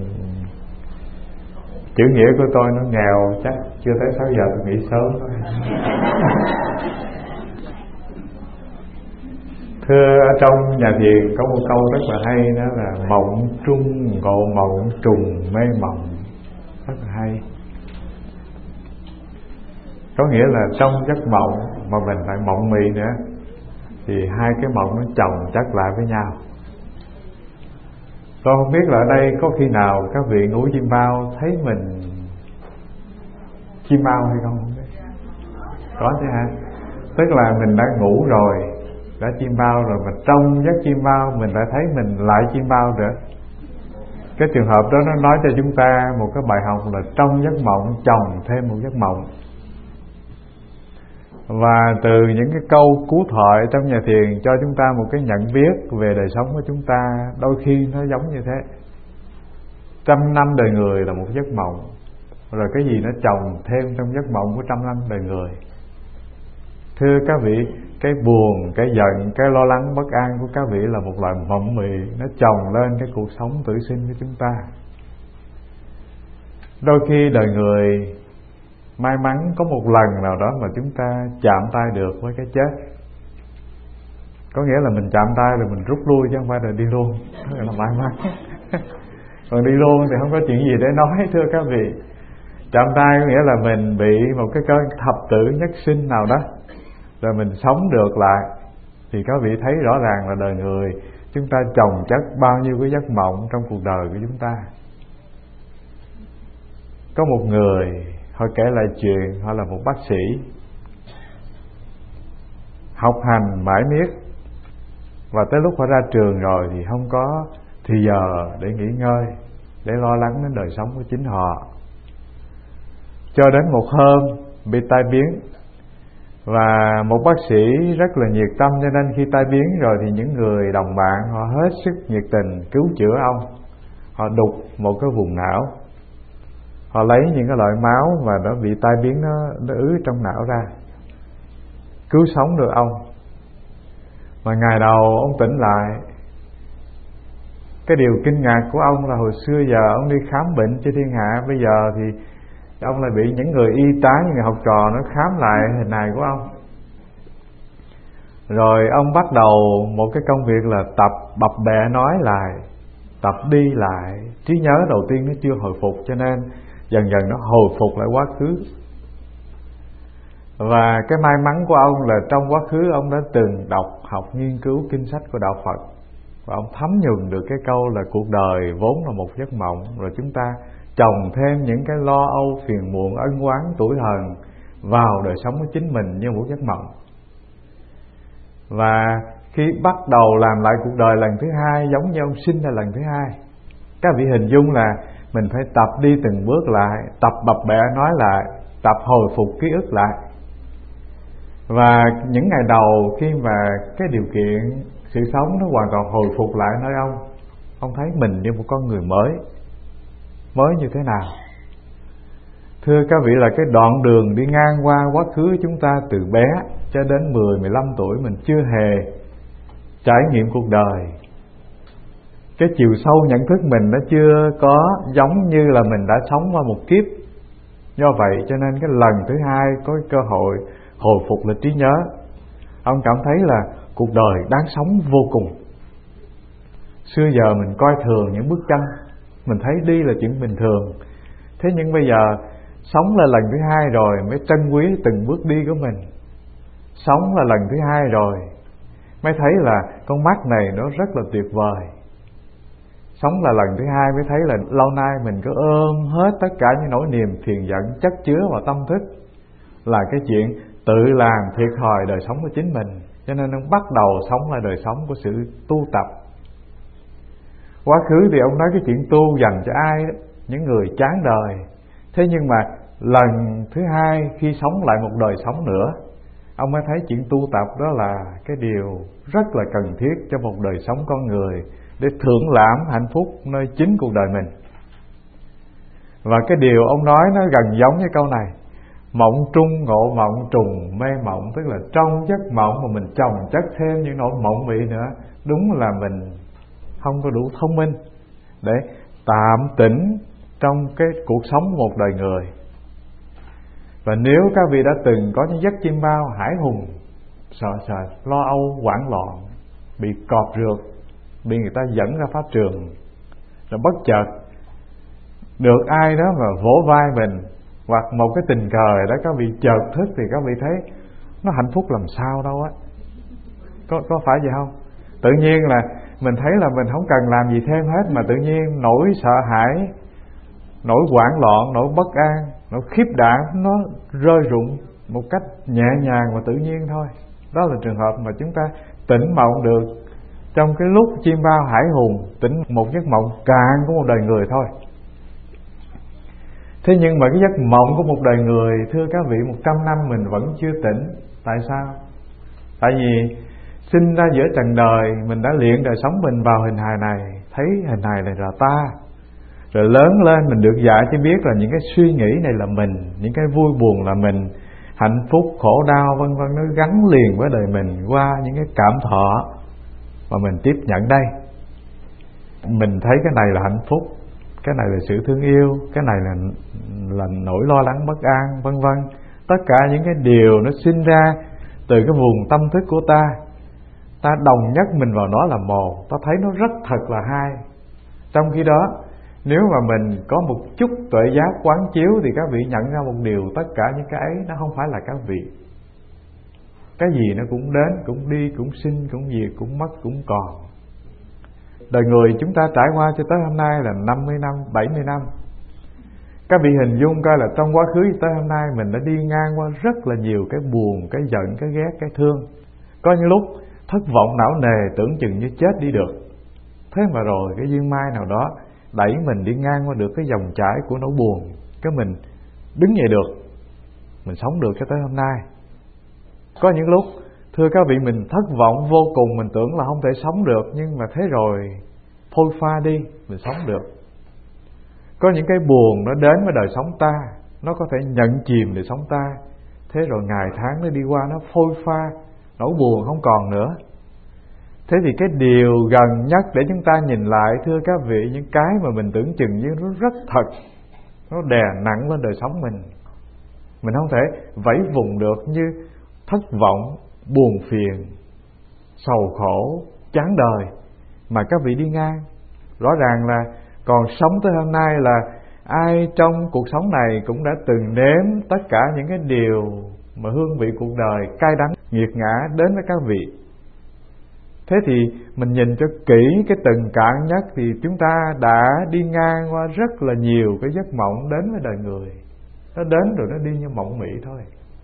chữ nghĩa của tôi nó nghèo, chắc chưa tới 6 giờ tôi nghỉ sớm thôi. Thưa, ở trong nhà thiền có một câu rất là hay, đó là mộng trung ngộ mộng, trùng mê mộng, rất là hay. Có nghĩa là trong giấc mộng mà mình phải mộng mị nữa, thì hai cái mộng nó chồng chất lại với nhau. Tôi không biết là ở đây có khi nào các vị ngủ chim bao thấy mình chim bao hay không? Có chứ hả? Tức là mình đã ngủ rồi, đã chim bao rồi, mà trong giấc chim bao mình lại thấy mình lại chim bao nữa. Cái trường hợp đó nó nói cho chúng ta một cái bài học là trong giấc mộng chồng thêm một giấc mộng. Và từ những cái câu cú thoại trong nhà thiền cho chúng ta một cái nhận biết về đời sống của chúng ta, đôi khi nó giống như thế. 100 năm đời người là một giấc mộng, rồi cái gì nó chồng thêm trong giấc mộng của 100 năm đời người. Thưa các vị, cái buồn, cái giận, cái lo lắng, bất an của các vị là một loại mộng mị, nó chồng lên cái cuộc sống tử sinh của chúng ta. Đôi khi đời người may mắn có một lần nào đó mà chúng ta chạm tay được với cái chết. Có nghĩa là mình chạm tay rồi mình rút lui, chứ không phải là đi luôn. Đó là may mắn. Còn đi luôn thì không có chuyện gì để nói, thưa các vị. Chạm tay có nghĩa là mình bị một cái cơn thập tử nhất sinh nào đó, rồi mình sống được lại. Thì các vị thấy rõ ràng là đời người chúng ta chồng chất bao nhiêu cái giấc mộng trong cuộc đời của chúng ta. Có một người họ kể lại chuyện, họ là một bác sĩ học hành mãi miết, và tới lúc họ ra trường rồi thì không có thì giờ để nghỉ ngơi, để lo lắng đến đời sống của chính họ. Cho đến một hôm bị tai biến. Và một bác sĩ rất là nhiệt tâm, cho nên khi tai biến rồi thì những người đồng bạn họ hết sức nhiệt tình cứu chữa ông. Họ đục một cái vùng não, họ lấy những cái loại máu mà nó bị tai biến nó ứ trong não ra, cứu sống được ông. Mà ngày đầu ông tỉnh lại, cái điều kinh ngạc của ông là hồi xưa giờ ông đi khám bệnh cho thiên hạ, bây giờ thì ông lại bị những người y tá, những người học trò nó khám lại hình hài của ông. Rồi ông bắt đầu một cái công việc là tập bập bẹ nói lại, tập đi lại. Trí nhớ đầu tiên nó chưa hồi phục, cho nên dần dần nó hồi phục lại quá khứ. Và cái may mắn của ông là trong quá khứ ông đã từng đọc, học, nghiên cứu kinh sách của Đạo Phật, và ông thấm nhuần được cái câu là cuộc đời vốn là một giấc mộng, rồi chúng ta chồng thêm những cái lo âu, phiền muộn, ân oán, tủi hờn vào đời sống của chính mình như một giấc mộng. Và khi bắt đầu làm lại cuộc đời lần thứ hai, giống như ông sinh ra lần thứ hai, các vị hình dung là mình phải tập đi từng bước lại, tập bập bẹ nói lại, tập hồi phục ký ức lại. Và những ngày đầu khi mà cái điều kiện sự sống nó hoàn toàn hồi phục lại nơi ông thấy mình như một con người mới như thế nào. Thưa các vị, là cái đoạn đường đi ngang qua quá khứ chúng ta từ bé cho đến 10-15 tuổi mình chưa hề trải nghiệm cuộc đời. Cái chiều sâu nhận thức mình nó chưa có giống như là mình đã sống qua một kiếp. Do vậy cho nên cái lần thứ hai có cái cơ hội hồi phục lịch trí nhớ, ông cảm thấy là cuộc đời đáng sống vô cùng. Xưa giờ mình coi thường những bước chân, mình thấy đi là chuyện bình thường. Thế nhưng bây giờ sống là lần thứ hai rồi mới trân quý từng bước đi của mình. Sống là lần thứ hai rồi mới thấy là con mắt này nó rất là tuyệt vời. Sống là lần thứ hai mới thấy là lâu nay mình cứ ôm hết tất cả những nỗi niềm phiền giận chất chứa vào tâm thức, là cái chuyện tự làm thiệt thòi đời sống của chính mình. Cho nên ông bắt đầu sống lại đời sống của sự tu tập. Quá khứ thì ông nói cái chuyện tu dành cho ai đó, những người chán đời. Thế nhưng mà lần thứ hai khi sống lại một đời sống nữa, ông mới thấy chuyện tu tập đó là cái điều rất là cần thiết cho một đời sống con người, để thưởng lãm hạnh phúc nơi chính cuộc đời mình. Và cái điều ông nói nó gần giống với câu này: mộng trung ngộ mộng, trùng mê mộng. Tức là trong giấc mộng mà mình chồng chất thêm những nỗi mộng mị nữa, đúng là mình không có đủ thông minh để tạm tĩnh trong cái cuộc sống một đời người. Và nếu các vị đã từng có những giấc chim bao hải hùng, sợ sệt, lo âu, hoảng loạn, bị cọp rượt, bị người ta dẫn ra pháp trường, rồi bất chợt được ai đó mà vỗ vai mình, hoặc một cái tình cờ đó các vị chợt thức, thì các vị thấy nó hạnh phúc làm sao đâu á. Có phải vậy không? Tự nhiên là mình thấy là mình không cần làm gì thêm hết, mà tự nhiên nỗi sợ hãi, nỗi hoảng loạn, nỗi bất an, nỗi khiếp đảm nó rơi rụng một cách nhẹ nhàng và tự nhiên thôi. Đó là trường hợp mà chúng ta tỉnh mộng được trong cái lúc chim bao hải hùng, tỉnh một giấc mộng cạn của một đời người thôi. Thế nhưng mà cái giấc mộng của một đời người, thưa các vị, 100 năm mình vẫn chưa tỉnh. Tại sao? Tại vì sinh ra giữa trần đời, mình đã luyện đời sống mình vào hình hài này, thấy hình hài này là ta. Rồi lớn lên mình được dạy cho biết là những cái suy nghĩ này là mình, những cái vui buồn là mình, hạnh phúc, khổ đau vân vân, nó gắn liền với đời mình qua những cái cảm thọ mà mình tiếp nhận đây. Mình thấy cái này là hạnh phúc, cái này là sự thương yêu, cái này là nỗi lo lắng bất an vân vân. Tất cả những cái điều nó sinh ra từ cái vùng tâm thức của ta, ta đồng nhất mình vào nó là một, ta thấy nó rất thật là hay. Trong khi đó, nếu mà mình có một chút tuệ giác quán chiếu thì các vị nhận ra một điều: tất cả những cái ấy nó không phải là các vị. Cái gì nó cũng đến, cũng đi, cũng sinh, cũng diệt, cũng mất, cũng còn. Đời người chúng ta trải qua cho tới hôm nay là 50 năm, 70 năm. Các vị hình dung coi là trong quá khứ tới hôm nay mình đã đi ngang qua rất là nhiều cái buồn, cái giận, cái ghét, cái thương. Có những lúc thất vọng não nề, tưởng chừng như chết đi được. Thế mà rồi cái duyên mai nào đó đẩy mình đi ngang qua được cái dòng chảy của nỗi buồn, cái mình đứng dậy được. mình sống được cho tới hôm nay. Có những lúc thưa các vị mình thất vọng vô cùng, mình tưởng là không thể sống được, nhưng mà thế rồi phôi pha đi, mình sống được. Có những cái buồn nó đến với đời sống ta, nó có thể nhận chìm đời sống ta, thế rồi ngày tháng nó đi qua, nó phôi pha, nỗi buồn không còn nữa. Thế thì cái điều gần nhất để chúng ta nhìn lại thưa các vị, những cái mà mình tưởng chừng như nó rất thật, nó đè nặng lên đời sống mình không thể vẫy vùng được, như thất vọng, buồn phiền, sầu khổ, chán đời mà các vị đi ngang. Rõ ràng là còn sống tới hôm nay là ai trong cuộc sống này cũng đã từng nếm tất cả những cái điều mà hương vị cuộc đời cay đắng, nghiệt ngã đến với các vị. Thế thì mình nhìn cho kỹ cái từng cạn nhất thì chúng ta đã đi ngang qua rất là nhiều cái giấc mộng đến với đời người. Nó đến rồi nó đi như mộng mị thôi.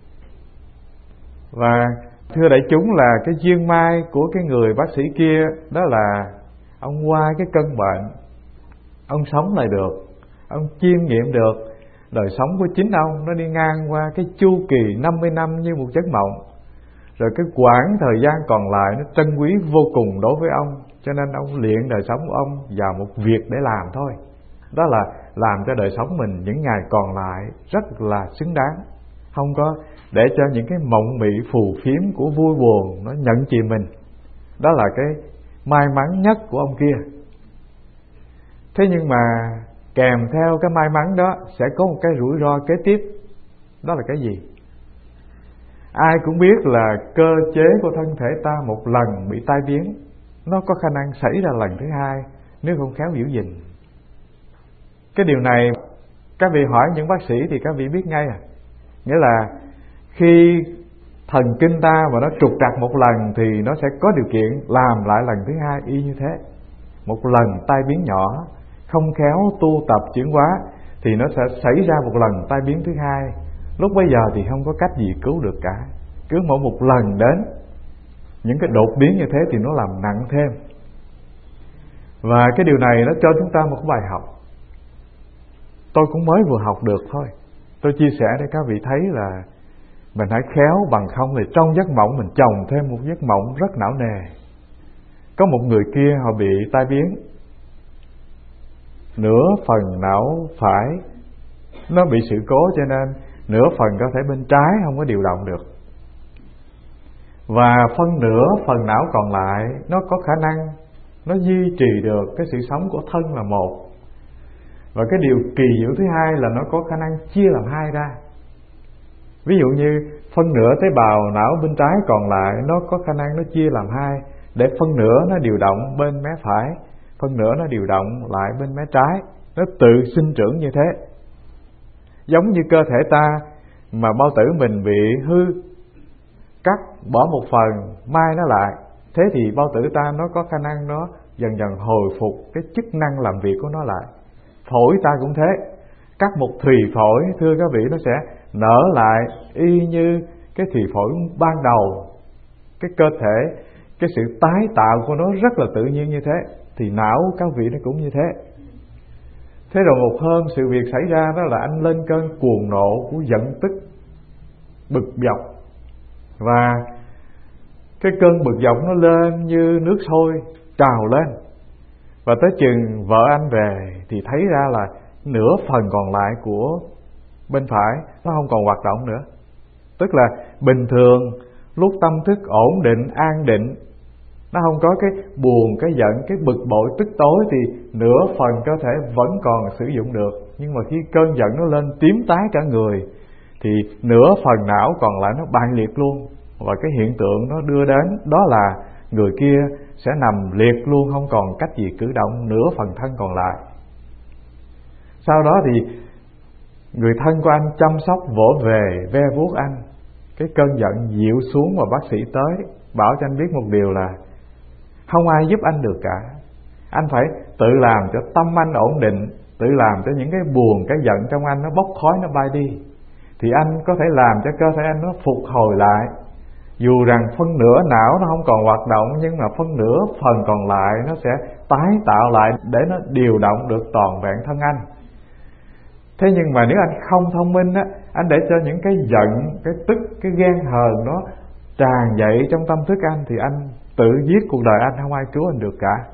Và thưa đại chúng là cái duyên may của cái người bác sĩ kia đó là ông qua cái cơn bệnh, ông sống lại được, ông chiêm nghiệm được đời sống của chính ông nó đi ngang qua cái chu kỳ 50 năm như một giấc mộng. Rồi cái quãng thời gian còn lại nó trân quý vô cùng đối với ông, cho nên ông luyện đời sống của ông vào một việc để làm thôi. Đó là làm cho đời sống mình những ngày còn lại rất là xứng đáng, không có để cho những cái mộng mị phù phiếm của vui buồn nó nhận chìm mình. Đó là cái may mắn nhất của ông kia. Thế nhưng mà kèm theo cái may mắn đó sẽ có một cái rủi ro kế tiếp. Đó là cái gì? Ai cũng biết là cơ chế của thân thể ta một lần bị tai biến, nó có khả năng xảy ra lần thứ hai nếu không khéo giữ gìn. Cái điều này các vị hỏi những bác sĩ thì các vị biết ngay à. Nghĩa là khi thần kinh ta mà nó trục trặc một lần thì nó sẽ có điều kiện làm lại lần thứ hai y như thế. Một lần tai biến nhỏ không khéo tu tập chuyển hóa thì nó sẽ xảy ra một lần tai biến thứ hai. Lúc bây giờ thì không có cách gì cứu được cả. Cứ mỗi một lần đến những cái đột biến như thế thì nó làm nặng thêm. Và cái điều này nó cho chúng ta một bài học. Tôi cũng mới vừa học được thôi. Tôi chia sẻ để các vị thấy là mình hãy khéo, bằng không thì trong giấc mộng mình chồng thêm một giấc mộng rất não nề. Có một người kia họ bị tai biến, nửa phần não phải nó bị sự cố, cho nên nửa phần cơ thể bên trái không có điều động được, và phân nửa phần não còn lại nó có khả năng nó duy trì được cái sự sống của thân là một. Và cái điều kỳ diệu thứ hai là nó có khả năng chia làm hai ra. Ví dụ như phân nửa tế bào não bên trái còn lại nó có khả năng nó chia làm hai, để phân nửa nó điều động bên mé phải, phân nửa nó điều động lại bên mé trái. Nó tự sinh trưởng như thế. Giống như cơ thể ta mà bao tử mình bị hư, cắt bỏ một phần mai nó lại, thế thì bao tử ta nó có khả năng nó dần dần hồi phục cái chức năng làm việc của nó lại. Phổi ta cũng thế, cắt một thùy phổi thưa các vị nó sẽ nở lại y như cái thùy phổi ban đầu. Cái cơ thể, cái sự tái tạo của nó rất là tự nhiên như thế, thì não các vị nó cũng như thế. Thế rồi một hôm sự việc xảy ra đó là anh lên cơn cuồng nộ của giận tức, bực dọc. Và cái cơn bực dọc nó lên như nước sôi trào lên. Và tới chừng vợ anh về thì thấy ra là nửa phần còn lại của bên phải nó không còn hoạt động nữa. Tức là bình thường lúc tâm thức ổn định, an định, nó không có cái buồn, cái giận, cái bực bội, tức tối thì nửa phần cơ thể vẫn còn sử dụng được. Nhưng mà khi cơn giận nó lên tím tái cả người thì nửa phần não còn lại nó bại liệt luôn. Và cái hiện tượng nó đưa đến đó là người kia sẽ nằm liệt luôn, không còn cách gì cử động nửa phần thân còn lại. Sau đó thì người thân của anh chăm sóc vỗ về ve vuốt anh. Cái cơn giận dịu xuống và bác sĩ tới bảo cho anh biết một điều là không ai giúp anh được cả. Anh phải tự làm cho tâm anh ổn định, tự làm cho những cái buồn, cái giận trong anh nó bốc khói, nó bay đi, thì anh có thể làm cho cơ thể anh nó phục hồi lại. Dù rằng phân nửa não nó không còn hoạt động, nhưng mà phân nửa phần còn lại nó sẽ tái tạo lại để nó điều động được toàn vẹn thân anh. Thế nhưng mà nếu anh không thông minh á, anh để cho những cái giận, cái tức, cái ghen hờn nó tràn dậy trong tâm thức anh, thì anh tự giết cuộc đời anh, không ai cứu anh được cả.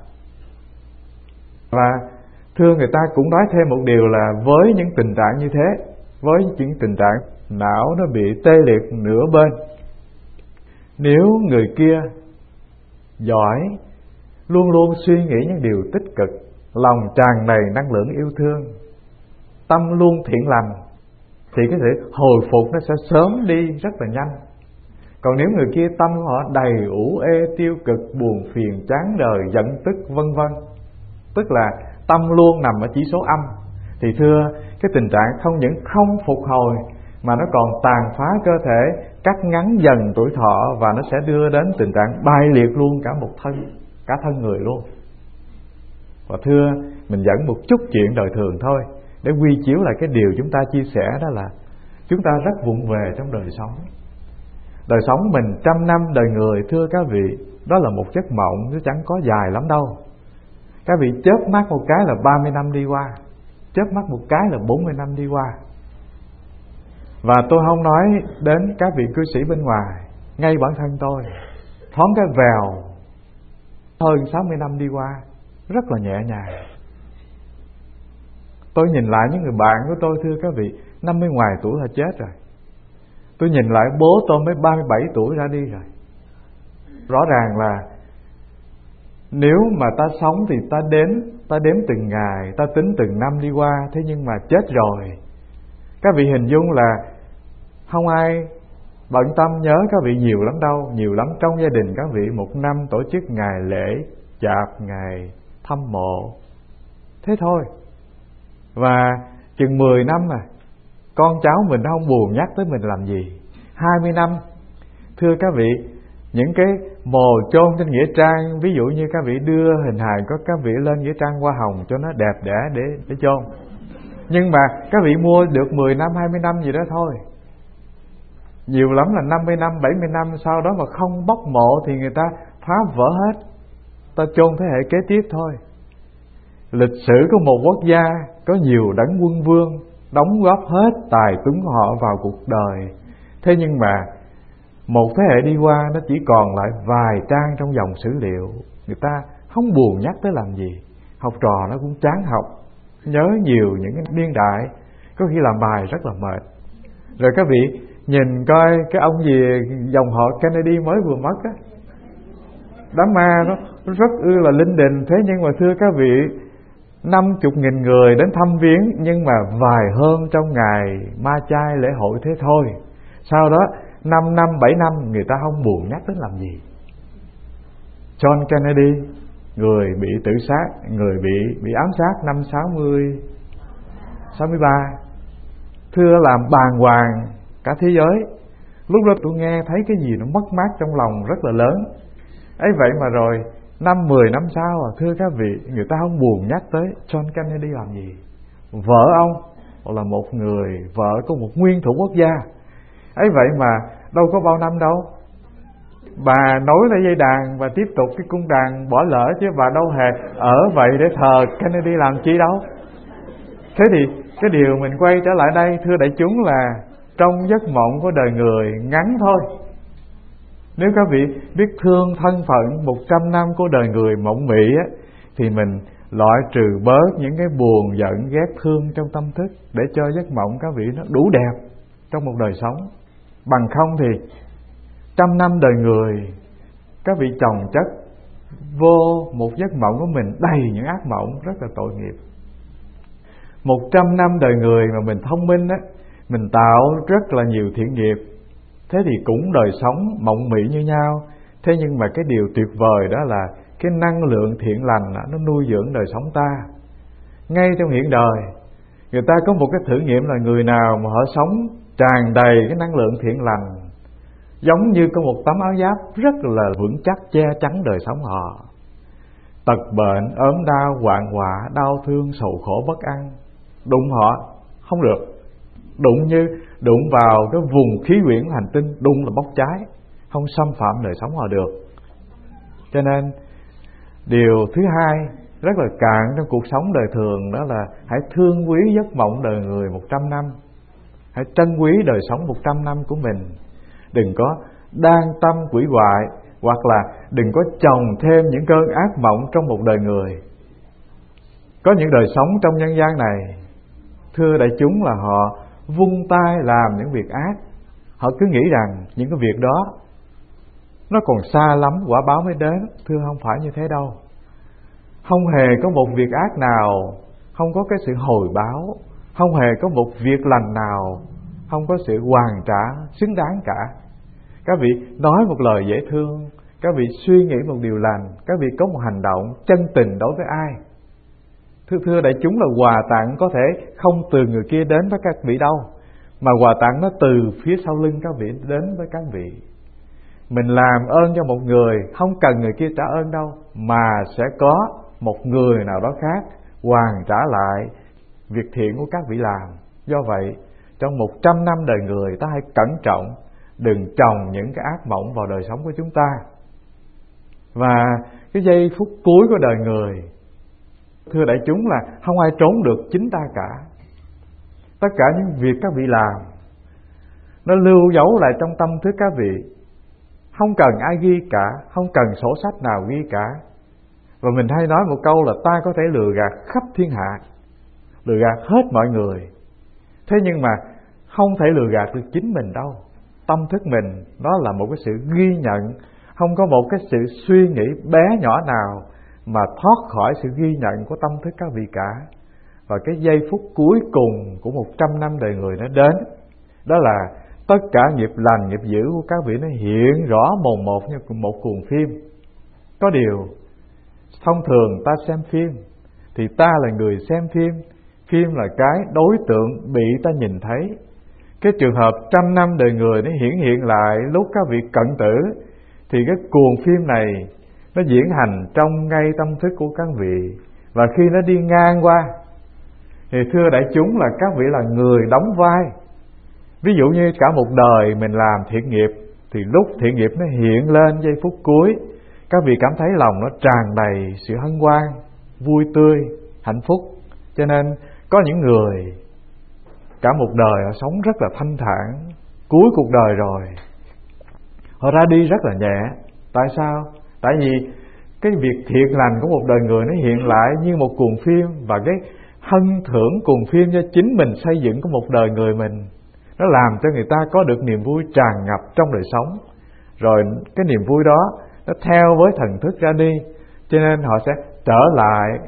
Và thưa, người ta cũng nói thêm một điều là với những tình trạng như thế, với những tình trạng não nó bị tê liệt nửa bên, nếu người kia giỏi, luôn luôn suy nghĩ những điều tích cực, lòng tràn đầy năng lượng yêu thương, tâm luôn thiện lành, thì cái sự hồi phục nó sẽ sớm đi rất là nhanh. Còn nếu người kia tâm của họ đầy ủ ê, tiêu cực, buồn phiền, chán đời, giận tức vân vân, tức là tâm luôn nằm ở chỉ số âm, thì thưa, cái tình trạng không những không phục hồi mà nó còn tàn phá cơ thể, cắt ngắn dần tuổi thọ, và nó sẽ đưa đến tình trạng bại liệt luôn cả thân người luôn. Và thưa, mình dẫn một chút chuyện đời thường thôi để quy chiếu lại cái điều chúng ta chia sẻ, đó là chúng ta rất vụng về trong đời sống. Đời sống mình 100 năm đời người, thưa các vị, đó là một giấc mộng, chứ chẳng có dài lắm đâu. Các vị chớp mắt một cái là 30 năm đi qua, chớp mắt một cái là 40 năm đi qua. Và tôi không nói đến các vị cư sĩ bên ngoài, ngay bản thân tôi thoáng cái vèo hơn 60 năm đi qua rất là nhẹ nhàng. Tôi nhìn lại những người bạn của tôi, thưa các vị, 50 ngoài tuổi là chết rồi. Tôi nhìn lại bố tôi mới 37 tuổi ra đi rồi. Rõ ràng là nếu mà ta sống thì ta đếm từng ngày, ta tính từng năm đi qua, thế nhưng mà chết rồi. Các vị hình dung là không ai bận tâm nhớ các vị nhiều lắm đâu. Nhiều lắm trong gia đình các vị một năm tổ chức ngày lễ chạp, ngày thăm mộ, thế thôi. Và chừng 10 năm con cháu mình nó không buồn nhắc tới mình làm gì. 20 năm, thưa các vị, những cái mồ chôn trên nghĩa trang, ví dụ như các vị đưa hình hài của các vị lên nghĩa trang hoa hồng cho nó đẹp đẽ để chôn, nhưng mà các vị mua được 10 năm, 20 năm gì đó thôi. Nhiều lắm là 50 năm, 70 năm sau đó mà không bóc mộ thì người ta phá vỡ hết, ta chôn thế hệ kế tiếp thôi. Lịch sử của một quốc gia có nhiều đấng quân vương đóng góp hết tài tuấn của họ vào cuộc đời, thế nhưng mà một thế hệ đi qua nó chỉ còn lại vài trang trong dòng sử liệu, người ta không buồn nhắc tới làm gì. Học trò nó cũng chán học, nhớ nhiều những cái niên đại, có khi làm bài rất là mệt. Rồi các vị nhìn coi cái ông gì dòng họ Kennedy mới vừa mất á, đám ma nó rất là linh đình, thế nhưng mà thưa các vị, 50.000 người đến thăm viếng, nhưng mà vài hơn trong ngày ma chay lễ hội thế thôi. Sau đó 5 năm, 7 năm người ta không buồn nhắc đến làm gì. John Kennedy, người bị tự sát, người bị ám sát năm 63, thưa làm bàng hoàng cả thế giới. Lúc đó tôi nghe thấy cái gì nó mất mát trong lòng rất là lớn. Ấy vậy mà rồi 5-10 năm sau thưa các vị, người ta không buồn nhắc tới John Kennedy làm gì. Vợ ông là một người vợ của một nguyên thủ quốc gia. Ấy vậy mà đâu có bao năm đâu, bà nối lại dây đàn và tiếp tục cái cung đàn bỏ lỡ, chứ bà đâu hề ở vậy để thờ Kennedy làm chi đâu. Thế thì cái điều mình quay trở lại đây, thưa đại chúng, là trong giấc mộng của đời người ngắn thôi. Nếu các vị biết thương thân phận 100 năm của đời người mộng mị á, thì mình loại trừ bớt những cái buồn giận ghét thương trong tâm thức, để cho giấc mộng các vị nó đủ đẹp trong một đời sống. Bằng không thì 100 năm đời người, các vị chồng chất vô một giấc mộng của mình đầy những ác mộng, rất là tội nghiệp. 100 năm đời người mà mình thông minh á, mình tạo rất là nhiều thiện nghiệp, thế thì cũng đời sống mộng mị như nhau. Thế nhưng mà cái điều tuyệt vời đó là cái năng lượng thiện lành nó nuôi dưỡng đời sống ta. Ngay trong hiện đời, người ta có một cái thử nghiệm là người nào mà họ sống tràn đầy cái năng lượng thiện lành, giống như có một tấm áo giáp rất là vững chắc che chắn đời sống họ. Tật bệnh, ốm đau, hoạn họa, đau thương, sầu khổ, bất an đụng họ không được. Đụng vào cái vùng khí quyển hành tinh, đụng là bốc cháy, không xâm phạm đời sống họ được. Cho nên điều thứ hai rất là cạn trong cuộc sống đời thường, đó là hãy thương quý giấc mộng đời người 100 năm. Hãy trân quý đời sống 100 năm của mình. Đừng có đan tâm quỷ hoại, hoặc là đừng có chồng thêm những cơn ác mộng trong một đời người. Có những đời sống trong nhân gian này, thưa đại chúng, là họ vung tay làm những việc ác. Họ cứ nghĩ rằng những cái việc đó nó còn xa lắm, quả báo mới đến. Thưa, không phải như thế đâu. Không hề có một việc ác nào không có cái sự hồi báo, không hề có một việc lành nào không có sự hoàn trả xứng đáng cả. Các vị nói một lời dễ thương, các vị suy nghĩ một điều lành, các vị có một hành động chân tình đối với ai. Thưa đại chúng, là quà tặng có thể không từ người kia đến với các vị đâu, mà quà tặng nó từ phía sau lưng các vị đến với các vị. Mình làm ơn cho một người, không cần người kia trả ơn đâu, mà sẽ có một người nào đó khác hoàn trả lại việc thiện của các vị làm. Do vậy, trong 100 năm đời người, ta hãy cẩn trọng, đừng trồng những cái ác mộng vào đời sống của chúng ta. Và cái giây phút cuối của đời người, thưa đại chúng, là không ai trốn được chính ta cả. Tất cả những việc các vị làm, nó lưu dấu lại trong tâm thức các vị, không cần ai ghi cả, không cần sổ sách nào ghi cả. Và mình hay nói một câu là ta có thể lừa gạt khắp thiên hạ, lừa gạt hết mọi người. Thế nhưng mà không thể lừa gạt được chính mình đâu. Tâm thức mình đó là một cái sự ghi nhận, không có một cái sự suy nghĩ bé nhỏ nào mà thoát khỏi sự ghi nhận của tâm thức các vị cả. Và cái giây phút cuối cùng của 100 năm đời người nó đến, đó là tất cả nghiệp lành nghiệp dữ của các vị nó hiện rõ mồn một như một cuồng phim. Có điều thông thường ta xem phim thì ta là người xem phim, phim là cái đối tượng bị ta nhìn thấy. Cái trường hợp 100 năm đời người nó hiển hiện lại lúc các vị cận tử, thì cái cuồng phim này nó diễn hành trong ngay tâm thức của các vị. Và khi nó đi ngang qua thì thưa đại chúng, là các vị là người đóng vai. Ví dụ như cả một đời mình làm thiện nghiệp, thì lúc thiện nghiệp nó hiện lên giây phút cuối, các vị cảm thấy lòng nó tràn đầy sự hân hoan, vui tươi, hạnh phúc. Cho nên có những người cả một đời họ sống rất là thanh thản, cuối cuộc đời rồi họ ra đi rất là nhẹ. Tại sao? Tại vì cái việc thiện lành của một đời người nó hiện lại như một cuồng phim, và cái hân thưởng cuồng phim do chính mình xây dựng của một đời người mình, nó làm cho người ta có được niềm vui tràn ngập trong đời sống. Rồi cái niềm vui đó nó theo với thần thức ra đi, cho nên họ sẽ trở lại.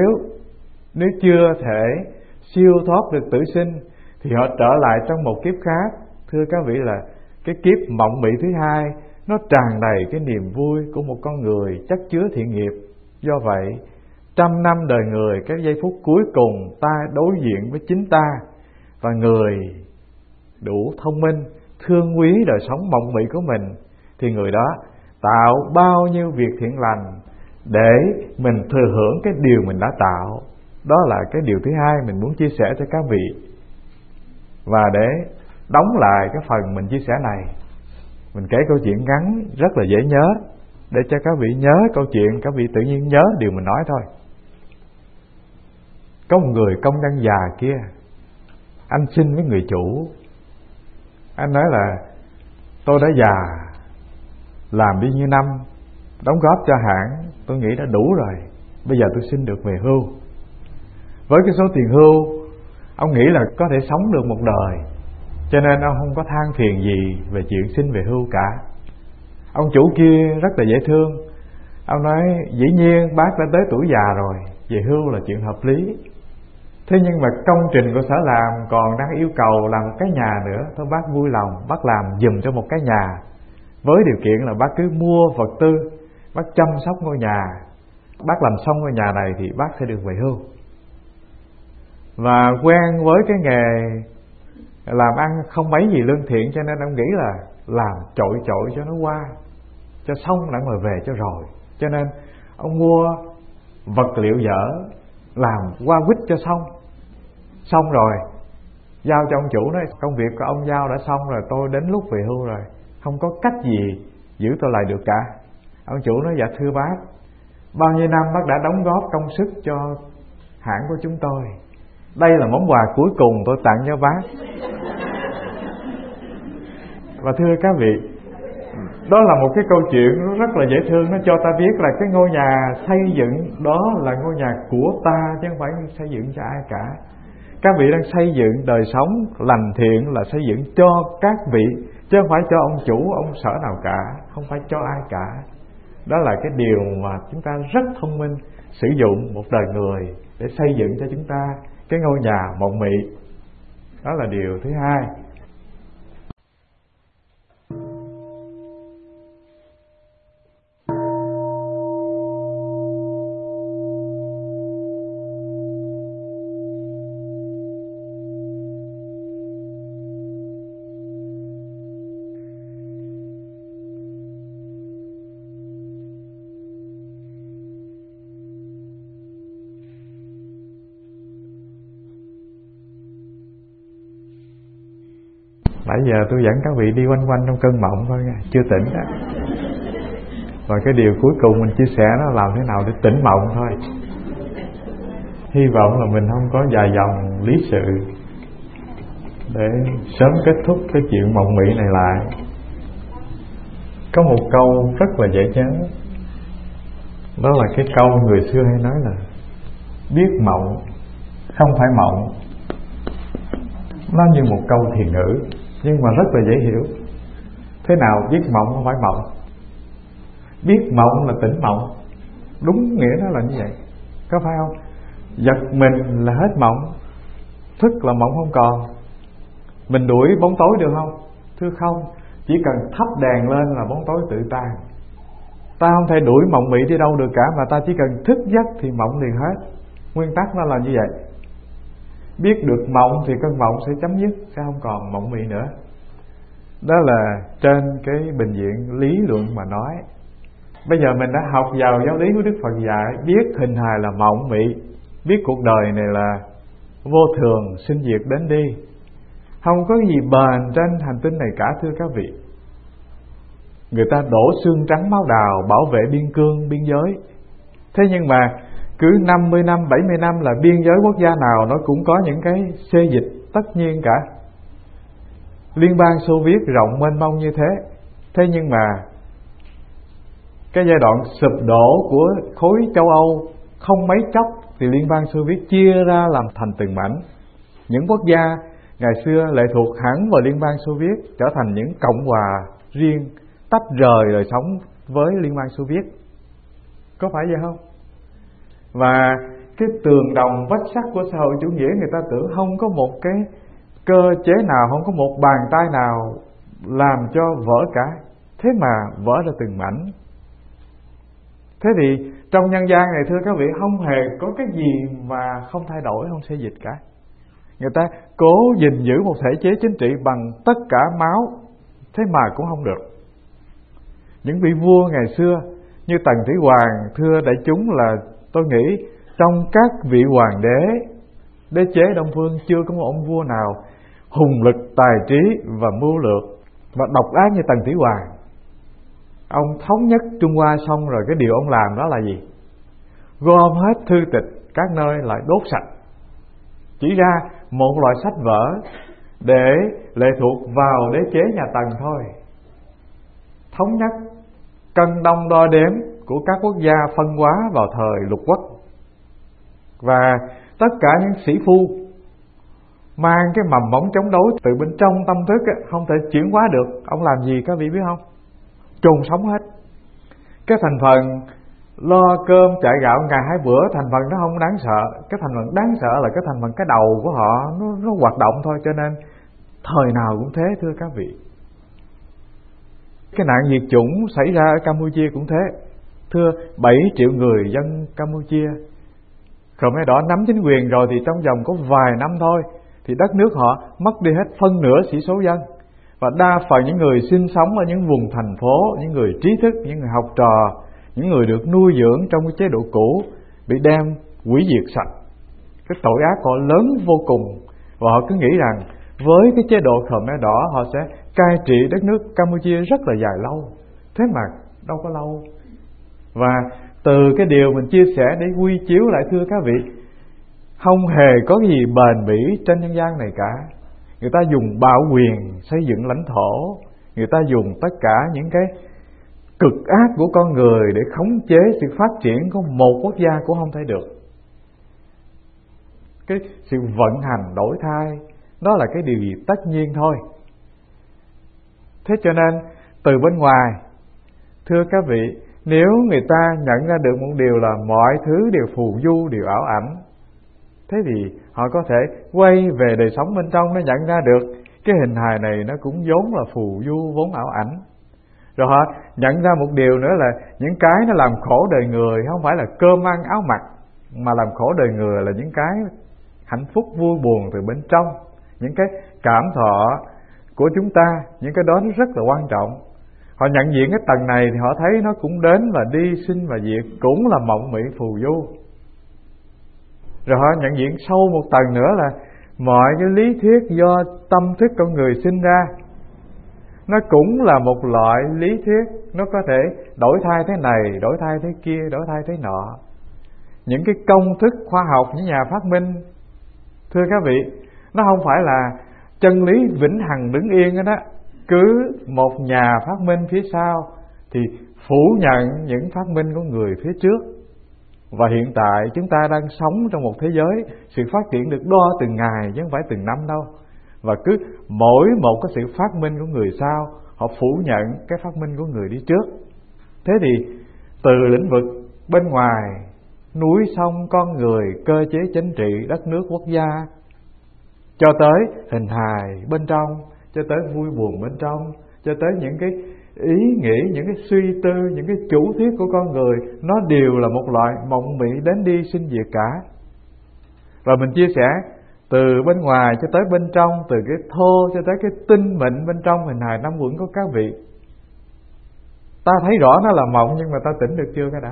Nếu chưa thể siêu thoát được tử sinh thì họ trở lại trong một kiếp khác. Thưa các vị, là cái kiếp mộng mị thứ hai, nó tràn đầy cái niềm vui của một con người chất chứa thiện nghiệp. Do vậy, 100 năm đời người, cái giây phút cuối cùng ta đối diện với chính ta, và người đủ thông minh, thương quý đời sống mộng mị của mình, thì người đó tạo bao nhiêu việc thiện lành để mình thừa hưởng cái điều mình đã tạo. Đó là cái điều thứ hai mình muốn chia sẻ cho các vị. Và để đóng lại cái phần mình chia sẻ này, mình kể câu chuyện ngắn rất là dễ nhớ, để cho các vị nhớ câu chuyện, các vị tự nhiên nhớ điều mình nói thôi. Có một người công nhân già kia, anh xin với người chủ. Anh nói là tôi đã già, làm bao nhiêu năm, đóng góp cho hãng, tôi nghĩ đã đủ rồi, bây giờ tôi xin được về hưu. Với cái số tiền hưu, ông nghĩ là có thể sống được một đời, cho nên ông không có than phiền gì về chuyện xin về hưu cả. Ông chủ kia rất là dễ thương. Ông nói dĩ nhiên bác đã tới tuổi già rồi, về hưu là chuyện hợp lý. Thế nhưng mà công trình của sở làm còn đang yêu cầu làm một cái nhà nữa. Thôi bác vui lòng, bác làm giùm cho một cái nhà, với điều kiện là bác cứ mua vật tư, bác chăm sóc ngôi nhà. Bác làm xong ngôi nhà này thì bác sẽ được về hưu. Và quen với cái nghề làm ăn không mấy gì lương thiện, cho nên ông nghĩ là làm chội cho nó qua, cho xong đã rồi về cho rồi. Cho nên ông mua vật liệu dở, làm qua quýt cho xong rồi giao cho ông chủ, nói công việc của ông giao đã xong rồi, tôi đến lúc về hưu rồi, không có cách gì giữ tôi lại được cả. Ông chủ nói dạ thưa bác, bao nhiêu năm bác đã đóng góp công sức cho hãng của chúng tôi, đây là món quà cuối cùng tôi tặng cho bác. Và thưa các vị, đó là một cái câu chuyện nó rất là dễ thương. Nó cho ta biết là cái ngôi nhà xây dựng đó là ngôi nhà của ta, chứ không phải xây dựng cho ai cả. Các vị đang xây dựng đời sống lành thiện là xây dựng cho các vị, chứ không phải cho ông chủ, ông sở nào cả, không phải cho ai cả. Đó là cái điều mà chúng ta rất thông minh sử dụng một đời người để xây dựng cho chúng ta cái ngôi nhà mộng mị. Đó là điều thứ hai. Nãy giờ tôi dẫn các vị đi quanh quanh trong cơn mộng thôi nha, chưa tỉnh đó. Và cái điều cuối cùng mình chia sẻ nó làm thế nào để tỉnh mộng thôi. Hy vọng là mình không có dài dòng lý sự, để sớm kết thúc cái chuyện mộng mị này lại. Có một câu rất là dễ nhớ, đó là cái câu người xưa hay nói là biết mộng không phải mộng. Nó như một câu thiền ngữ nhưng mà rất là dễ hiểu. Thế nào biết mộng không phải mộng? Biết mộng là tỉnh mộng, đúng nghĩa nó là như vậy, có phải không? Giật mình là hết mộng, thức là mộng không còn. Mình đuổi bóng tối được không? Thưa không, chỉ cần thắp đèn lên là bóng tối tự tan. Ta không thể đuổi mộng mị đi đâu được cả, mà ta chỉ cần thức giấc thì mộng liền hết. Nguyên tắc nó là như vậy. Biết được mộng thì cơn mộng sẽ chấm dứt, sẽ không còn mộng mị nữa. Đó là trên cái bình diện lý luận mà nói. Bây giờ mình đã học vào giáo lý của Đức Phật dạy, biết hình hài là mộng mị, biết cuộc đời này là vô thường, sinh diệt đến đi, không có gì bền trên hành tinh này cả. Thưa các vị, người ta đổ xương trắng máu đào bảo vệ biên cương, biên giới. Thế nhưng mà cứ 50 năm, 70 năm là biên giới quốc gia nào nó cũng có những cái xê dịch tất nhiên cả. Liên bang Xô Viết rộng mênh mông như thế, thế nhưng mà cái giai đoạn sụp đổ của khối châu Âu không mấy chốc thì Liên bang Xô Viết chia ra làm thành từng mảnh. Những quốc gia ngày xưa lệ thuộc hẳn vào Liên bang Xô Viết trở thành những cộng hòa riêng, tách rời đời sống với Liên bang Xô Viết. Có phải vậy không? Và cái tường đồng vách sắt của xã hội chủ nghĩa, người ta tưởng không có một cái cơ chế nào, không có một bàn tay nào làm cho vỡ cả. Thế mà vỡ ra từng mảnh. Thế thì trong nhân gian này, thưa các vị, không hề có cái gì mà không thay đổi, không xê dịch cả. Người ta cố gìn giữ một thể chế chính trị bằng tất cả máu, thế mà cũng không được. Những vị vua ngày xưa như Tần Thủy Hoàng, thưa đại chúng, là tôi nghĩ trong các vị hoàng đế chế Đông Phương chưa có một ông vua nào hùng lực, tài trí và mưu lược và độc ác như Tần Thủy Hoàng. Ông thống nhất Trung Hoa xong rồi, cái điều ông làm đó là gì? Gom hết thư tịch các nơi lại đốt sạch, chỉ ra một loại sách vở để lệ thuộc vào đế chế nhà Tần thôi. Thống nhất cân đong đo đếm của các quốc gia phân hóa vào thời lục quốc. Và tất cả những sĩ phu mang cái mầm móng chống đối từ bên trong tâm thức ấy, không thể chuyển hóa được. Ông làm gì các vị biết không? Chôn sống hết. Cái thành phần lo cơm chạy gạo ngày 2 bữa, thành phần nó không đáng sợ. Cái thành phần đáng sợ là cái thành phần cái đầu của họ nó hoạt động thôi. Cho nên thời nào cũng thế, thưa các vị. Cái nạn diệt chủng xảy ra ở Campuchia cũng thế. Thưa, 7 triệu người dân Campuchia, Khmer Đỏ nắm chính quyền rồi thì trong vòng có vài năm thôi thì đất nước họ mất đi hết phân nửa sĩ số dân. Và đa phần những người sinh sống ở những vùng thành phố, những người trí thức, những người học trò, những người được nuôi dưỡng trong cái chế độ cũ bị đem hủy diệt sạch. Cái tội ác họ lớn vô cùng. Và họ cứ nghĩ rằng với cái chế độ Khmer Đỏ họ sẽ cai trị đất nước Campuchia rất là dài lâu. Thế mà đâu có lâu. Và từ cái điều mình chia sẻ để quy chiếu lại, thưa các vị, không hề có cái gì bền bỉ trên nhân gian này cả. Người ta dùng bạo quyền xây dựng lãnh thổ, người ta dùng tất cả những cái cực ác của con người để khống chế sự phát triển của một quốc gia cũng không thể được. Cái sự vận hành đổi thay đó là cái điều gì tất nhiên thôi. Thế cho nên từ bên ngoài, thưa các vị, nếu người ta nhận ra được một điều là mọi thứ đều phù du, đều ảo ảnh, thế thì họ có thể quay về đời sống bên trong, nó nhận ra được cái hình hài này nó cũng vốn là phù du, vốn ảo ảnh. Rồi họ nhận ra một điều nữa là những cái nó làm khổ đời người không phải là cơm ăn áo mặc, mà làm khổ đời người là những cái hạnh phúc vui buồn từ bên trong, những cái cảm thọ của chúng ta, những cái đó nó rất là quan trọng. Họ nhận diện cái tầng này thì họ thấy nó cũng đến và đi, sinh và diệt, cũng là mộng mị phù du. Rồi họ nhận diện sâu một tầng nữa là mọi cái lý thuyết do tâm thức con người sinh ra, nó cũng là một loại lý thuyết, nó có thể đổi thay thế này, đổi thay thế kia, đổi thay thế nọ. Những cái công thức khoa học, những nhà phát minh, thưa các vị, nó không phải là chân lý vĩnh hằng đứng yên đó. Cứ một nhà phát minh phía sau thì phủ nhận những phát minh của người phía trước. Và hiện tại chúng ta đang sống trong một thế giới sự phát triển được đo từng ngày chứ không phải từng năm đâu. Và cứ mỗi một cái sự phát minh của người sau, họ phủ nhận cái phát minh của người đi trước. Thế thì từ lĩnh vực bên ngoài, núi sông, con người, cơ chế chính trị, đất nước, quốc gia, cho tới hình hài bên trong, cho tới vui buồn bên trong, cho tới những cái ý nghĩ, những cái suy tư, những cái chủ thuyết của con người, nó đều là một loại mộng mị đến đi sinh diệt cả. Và mình chia sẻ từ bên ngoài cho tới bên trong, từ cái thô cho tới cái tinh mịn bên trong hình hài năm uẩn của các vị. Ta thấy rõ nó là mộng, nhưng mà ta tỉnh được chưa cái đã?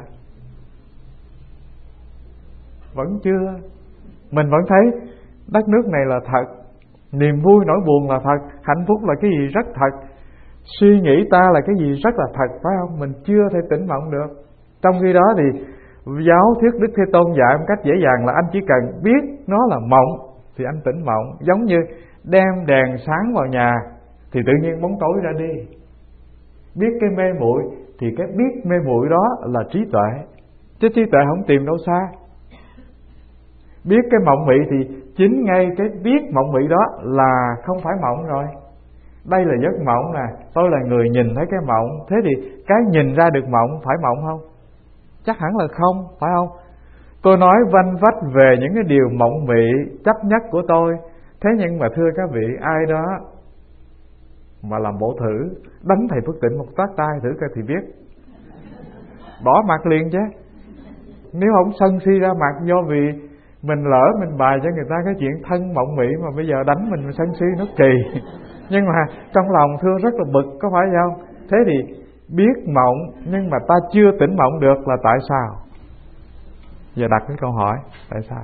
Vẫn chưa. Mình vẫn thấy đất nước này là thật, niềm vui nỗi buồn là thật, hạnh phúc là cái gì rất thật, suy nghĩ ta là cái gì rất là thật, phải không? Mình chưa thể tỉnh mộng được. Trong khi đó thì giáo thuyết Đức Thế Tôn dạy một cách dễ dàng là anh chỉ cần biết nó là mộng thì anh tỉnh mộng. Giống như đem đèn sáng vào nhà thì tự nhiên bóng tối ra đi. Biết cái mê muội thì cái biết mê muội đó là trí tuệ, chứ trí tuệ không tìm đâu xa. Biết cái mộng mị thì chính ngay cái biết mộng mị đó là không phải mộng rồi. Đây là giấc mộng nè, tôi là người nhìn thấy cái mộng. Thế thì cái nhìn ra được mộng phải mộng không? Chắc hẳn là không, phải không? Tôi nói vanh vách về những cái điều mộng mị chấp nhất của tôi. Thế nhưng mà thưa các vị, ai đó mà làm bộ thử đánh thầy Phước Tịnh một tát tay thử coi thì biết, đỏ mặt liền chứ. Nếu không sân si ra mặt do vì mình lỡ mình bày cho người ta cái chuyện thân mộng mị mà bây giờ đánh mình sân si nó kỳ. Nhưng mà trong lòng thưa rất là bực, có phải không? Thế thì biết mộng nhưng mà ta chưa tỉnh mộng được là tại sao? Giờ đặt cái câu hỏi tại sao?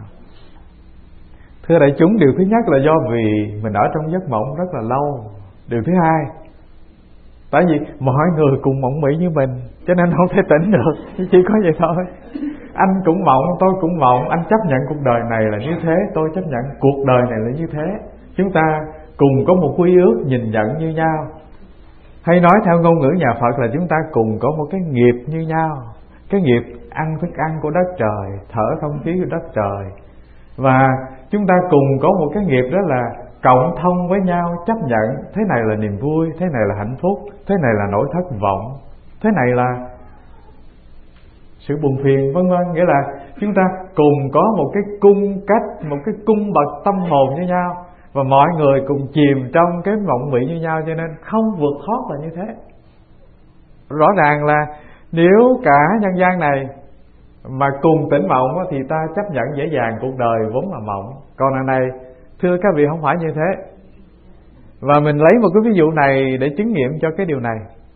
Thưa đại chúng, điều thứ nhất là do vì mình ở trong giấc mộng rất là lâu. Điều thứ hai, tại vì mọi người cùng mộng mị như mình cho nên không thể tỉnh được, chỉ có vậy thôi. Anh cũng mộng, tôi cũng mộng. Anh chấp nhận cuộc đời này là như thế, tôi chấp nhận cuộc đời này là như thế. Chúng ta cùng có một quy ước nhìn nhận như nhau. Hay nói theo ngôn ngữ nhà Phật là chúng ta cùng có một cái nghiệp như nhau. Cái nghiệp ăn thức ăn của đất trời, thở không khí của đất trời. Và chúng ta cùng có một cái nghiệp đó là cộng thông với nhau, chấp nhận thế này là niềm vui, thế này là hạnh phúc, thế này là nỗi thất vọng, thế này là sự buồn phiền, vân vân. Nghĩa là chúng ta cùng có một cái cung cách, một cái cung bậc tâm hồn như nhau, và mọi người cùng chìm trong cái mộng mị như nhau, cho nên không vượt thoát là như thế. Rõ ràng là nếu cả nhân gian này mà cùng tỉnh mộng thì ta chấp nhận dễ dàng cuộc đời vốn là mộng. Còn lần này thưa các vị không phải như thế. Và mình lấy một cái ví dụ này để chứng nghiệm cho cái điều này.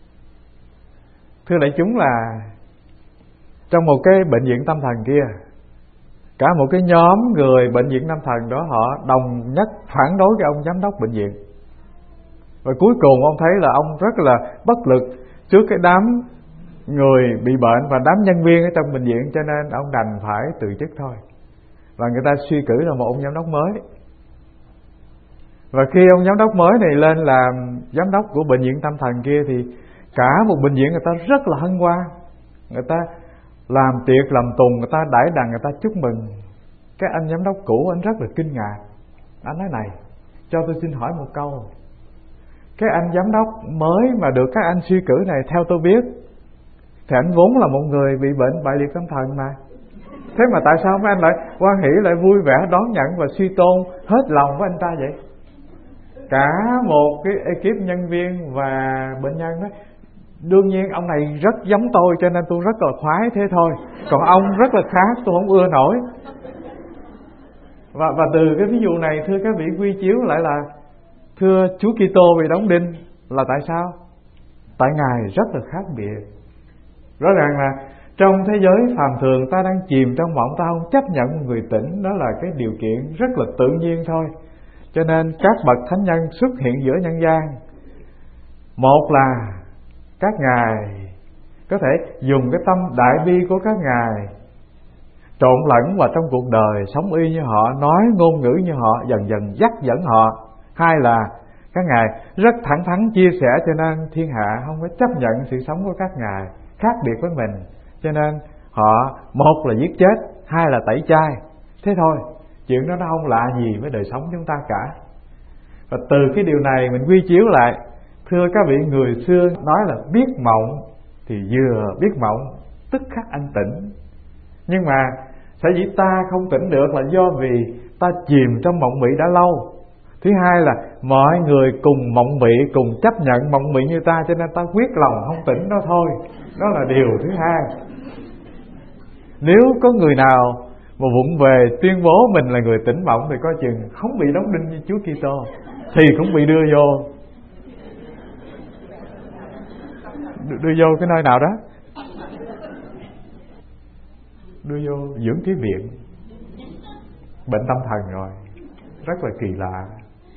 Thưa đại chúng là trong một cái bệnh viện tâm thần kia, cả một cái nhóm người bệnh viện tâm thần đó họ đồng nhất phản đối cái ông giám đốc bệnh viện. Và cuối cùng ông thấy là ông rất là bất lực trước cái đám người bị bệnh và đám nhân viên ở trong bệnh viện, cho nên ông đành phải từ chức thôi. Và người ta suy cử ra một ông giám đốc mới. Và khi ông giám đốc mới này lên làm giám đốc của bệnh viện tâm thần kia thì cả một bệnh viện người ta rất là hân hoan, người ta làm tiệc làm tùng, người ta đãi đằng, người ta chúc mừng. Cái anh giám đốc cũ anh rất là kinh ngạc. Anh nói này, cho tôi xin hỏi một câu. Cái anh giám đốc mới mà được các anh suy cử này, theo tôi biết thì anh vốn là một người bị bệnh bại liệt tâm thần mà. Thế mà tại sao mấy anh lại hoan hỉ, lại vui vẻ đón nhận và suy tôn hết lòng với anh ta vậy? Cả một cái ekip nhân viên và bệnh nhân đó, đương nhiên ông này rất giống tôi cho nên tôi rất là khoái thế thôi. Còn ông rất là khác, tôi không ưa nổi. Và từ cái ví dụ này, thưa các vị, quy chiếu lại là thưa Chúa Kitô bị đóng đinh là tại sao? Tại Ngài rất là khác biệt. Rõ ràng là trong thế giới phàm thường ta đang chìm trong mộng, ta không chấp nhận một người tỉnh, đó là cái điều kiện rất là tự nhiên thôi. Cho nên các bậc thánh nhân xuất hiện giữa nhân gian. Một là các ngài có thể dùng cái tâm đại bi của các ngài trộn lẫn vào trong cuộc đời, sống y như họ, nói ngôn ngữ như họ, dần dần dắt dẫn họ. Hai là các ngài rất thẳng thắn chia sẻ, cho nên thiên hạ không có chấp nhận sự sống của các ngài khác biệt với mình. Cho nên họ, một là giết chết, hai là tẩy chay. Thế thôi, chuyện đó nó không lạ gì với đời sống chúng ta cả. Và từ cái điều này mình quy chiếu lại, thưa các vị, người xưa nói là biết mộng thì vừa biết mộng tức khắc anh tỉnh. Nhưng mà sở dĩ ta không tỉnh được là do vì ta chìm trong mộng mị đã lâu. Thứ hai là mọi người cùng mộng mị, cùng chấp nhận mộng mị như ta, cho nên ta quyết lòng không tỉnh đó thôi. Đó là điều thứ hai. Nếu có người nào mà vụng về tuyên bố mình là người tỉnh mộng thì coi chừng không bị đóng đinh như Chúa Kitô thì cũng bị đưa vô cái nơi nào đó, đưa vô dưỡng khí viện, bệnh tâm thần rồi. Rất là kỳ lạ.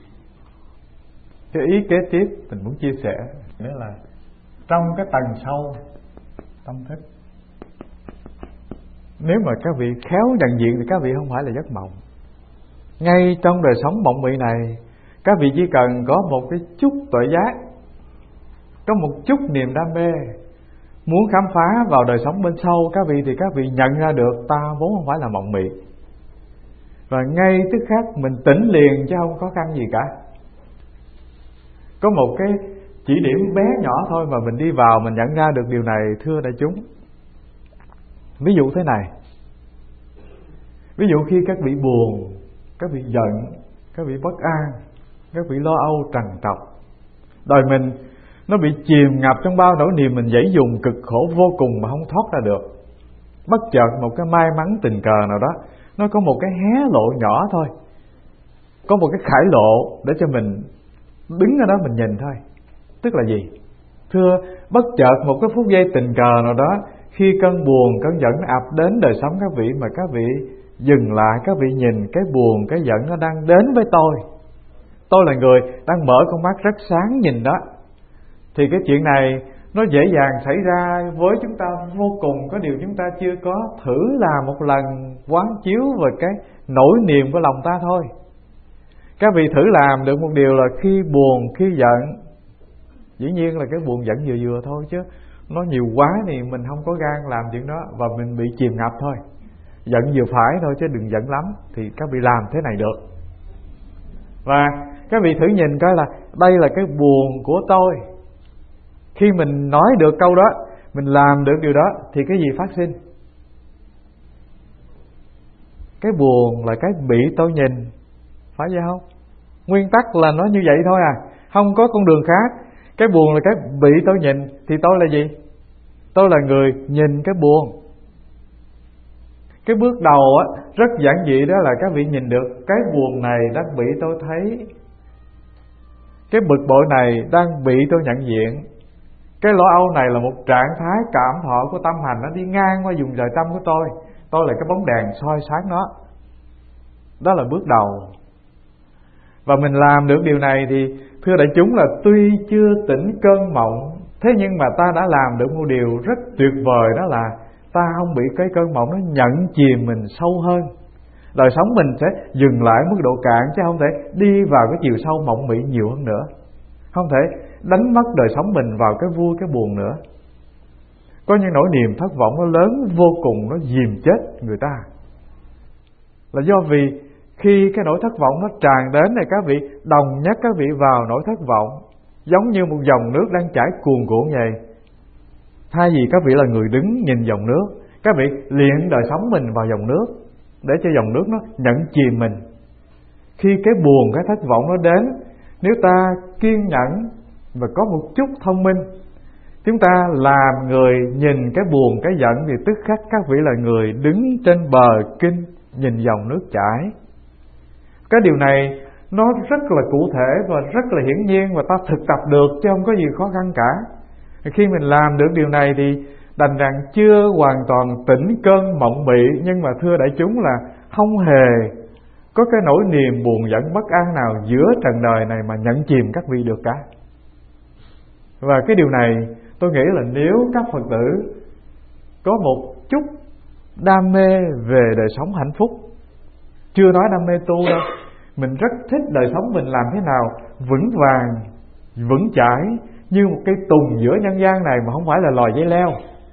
Cái ý kế tiếp mình muốn chia sẻ nghĩa là trong cái tầng sâu tâm thức, nếu mà các vị khéo nhận diện thì các vị không phải là giấc mộng. Ngay trong đời sống mộng mị này, các vị chỉ cần có một cái chút tuệ giác, có một chút niềm đam mê, muốn khám phá vào đời sống bên sâu các vị, thì các vị nhận ra được ta vốn không phải là mộng mị. Và ngay tức khắc mình tỉnh liền chứ không khó khăn gì cả. Có một cái chỉ điểm bé nhỏ thôi mà mình đi vào mình nhận ra được điều này, thưa đại chúng. Ví dụ thế này. Ví dụ khi các vị buồn, các vị giận, các vị bất an, các vị lo âu trằn trọc, đời mình nó bị chìm ngập trong bao nỗi niềm, mình dãy dùng cực khổ vô cùng mà không thoát ra được. Bất chợt một cái may mắn tình cờ nào đó, nó có một cái hé lộ nhỏ thôi, có một cái khải lộ để cho mình đứng ở đó mình nhìn thôi. Tức là gì? Thưa, bất chợt một cái phút giây tình cờ nào đó, khi cơn buồn, cơn giận ập đến đời sống các vị, mà các vị dừng lại, các vị nhìn cái buồn, cái giận nó đang đến với tôi. Tôi là người đang mở con mắt rất sáng nhìn đó. Thì cái chuyện này nó dễ dàng xảy ra với chúng ta vô cùng. Có điều chúng ta chưa có thử làm một lần quán chiếu về cái nỗi niềm của lòng ta thôi. Các vị thử làm được một điều là khi buồn, khi giận, dĩ nhiên là cái buồn giận vừa vừa thôi, chứ nó nhiều quá thì mình không có gan làm chuyện đó và mình bị chìm ngập thôi. Giận vừa phải thôi chứ đừng giận lắm, thì các vị làm thế này được. Và các vị thử nhìn coi là đây là cái buồn của tôi. Khi mình nói được câu đó, mình làm được điều đó, thì cái gì phát sinh? Cái buồn là cái bị tôi nhìn, phải vậy không? Nguyên tắc là nó như vậy thôi à, không có con đường khác. Cái buồn là cái bị tôi nhìn, thì tôi là gì? Tôi là người nhìn cái buồn. Cái bước đầu á, rất giản dị, đó là các vị nhìn được cái buồn này đang bị tôi thấy, cái bực bội này đang bị tôi nhận diện, cái lo âu này là một trạng thái cảm thọ của tâm hành, nó đi ngang qua vùng đời tâm của tôi. Tôi là cái bóng đèn soi sáng nó. Đó là bước đầu. Và mình làm được điều này thì thưa đại chúng là tuy chưa tỉnh cơn mộng, thế nhưng mà ta đã làm được một điều rất tuyệt vời, đó là ta không bị cái cơn mộng nó nhận chìm mình sâu hơn. Đời sống mình sẽ dừng lại mức độ cạn, chứ không thể đi vào cái chiều sâu mộng mị nhiều hơn nữa. Không thể đánh mất đời sống mình vào cái vui cái buồn nữa. Có những nỗi niềm thất vọng nó lớn vô cùng, nó dìm chết người ta, là do vì khi cái nỗi thất vọng nó tràn đến này, các vị đồng nhất các vị vào nỗi thất vọng, giống như một dòng nước đang chảy cuồn cuộn vậy. Thay vì các vị là người đứng nhìn dòng nước, các vị luyện đời sống mình vào dòng nước, để cho dòng nước nó nhận chìm mình. Khi cái buồn, cái thất vọng nó đến, nếu ta kiên nhẫn và có một chút thông minh, chúng ta làm người nhìn cái buồn, cái giận, thì tức khắc các vị là người đứng trên bờ kinh nhìn dòng nước chảy. Cái điều này nó rất là cụ thể và rất là hiển nhiên, và ta thực tập được chứ không có gì khó khăn cả. Khi mình làm được điều này thì đành rằng chưa hoàn toàn tỉnh cơn mộng mị, nhưng mà thưa đại chúng là không hề có cái nỗi niềm buồn giận bất an nào giữa trần đời này mà nhận chìm các vị được cả. Và cái điều này tôi nghĩ là nếu các Phật tử có một chút đam mê về đời sống hạnh phúc, chưa nói đam mê tu đâu, mình rất thích đời sống mình làm thế nào vững vàng, vững chãi như một cây tùng giữa nhân gian này, mà không phải là lòi dây leo,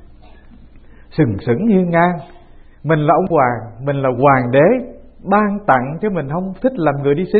sừng sững hiên ngang. Mình là ông hoàng, mình là hoàng đế ban tặng, chứ mình không thích làm người đi xin.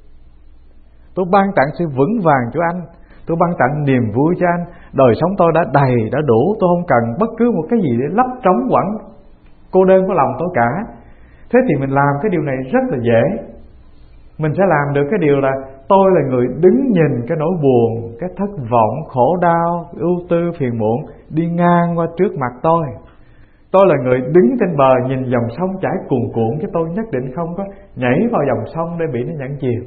Tôi ban tặng sự vững vàng cho anh, tôi ban tặng niềm vui cho anh. Đời sống tôi đã đầy, đã đủ, tôi không cần bất cứ một cái gì để lấp trống quẩn cô đơn của lòng tôi cả. Thế thì mình làm cái điều này rất là dễ. Mình sẽ làm được cái điều là tôi là người đứng nhìn cái nỗi buồn, cái thất vọng, khổ đau, ưu tư, phiền muộn đi ngang qua trước mặt tôi. Tôi là người đứng trên bờ nhìn dòng sông chảy cuồn cuộn, chứ tôi nhất định không có nhảy vào dòng sông để bị nó nhấn chìm.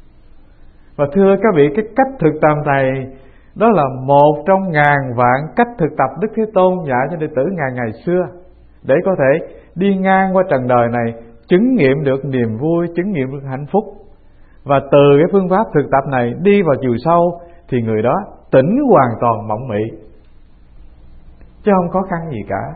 Và thưa các vị, cái cách thực tập này đó là một trong ngàn vạn cách thực tập Đức Thế Tôn dạy cho đệ tử ngày xưa, để có thể đi ngang qua trần đời này, chứng nghiệm được niềm vui, chứng nghiệm được hạnh phúc. Và từ cái phương pháp thực tập này đi vào chiều sâu thì người đó tỉnh hoàn toàn mộng mị, chứ không khó khăn gì cả.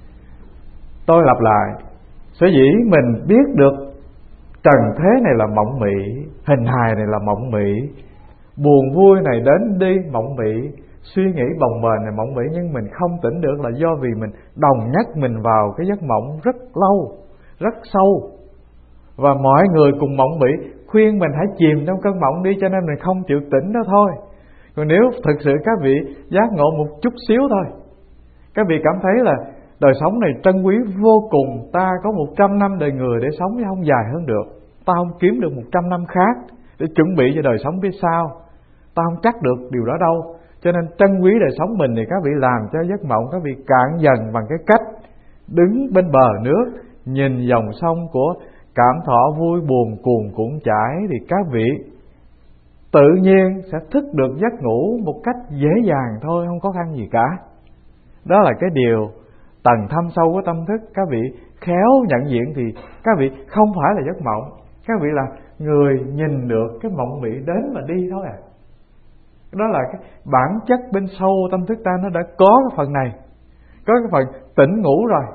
Tôi lặp lại, sở dĩ mình biết được trần thế này là mộng mị, hình hài này là mộng mị, buồn vui này đến đi mộng mị, suy nghĩ bồng bềnh này mộng mị, nhưng mình không tỉnh được là do vì mình đồng nhất mình vào cái giấc mộng rất lâu, rất sâu. Và mọi người cùng mộng mị khuyên mình hãy chìm trong cơn mộng đi, cho nên mình không chịu tỉnh đó thôi. Còn nếu thực sự các vị giác ngộ một chút xíu thôi, các vị cảm thấy là đời sống này trân quý vô cùng, ta có 100 năm đời người để sống chứ không dài hơn được, ta không kiếm được 100 năm khác để chuẩn bị cho đời sống phía sau, ta không chắc được điều đó đâu. Cho nên trân quý đời sống mình thì các vị làm cho giấc mộng các vị cạn dần bằng cái cách đứng bên bờ nước, nhìn dòng sông của cảm thọ vui buồn cuồn cuộn chảy, thì các vị tự nhiên sẽ thức được giấc ngủ một cách dễ dàng thôi, không khó khăn gì cả. Đó là cái điều tầng thâm sâu của tâm thức. Các vị khéo nhận diện thì các vị không phải là giấc mộng, các vị là người nhìn được cái mộng mị đến mà đi thôi à. Đó là cái bản chất bên sâu tâm thức ta, nó đã có cái phần này, có cái phần tỉnh ngủ rồi.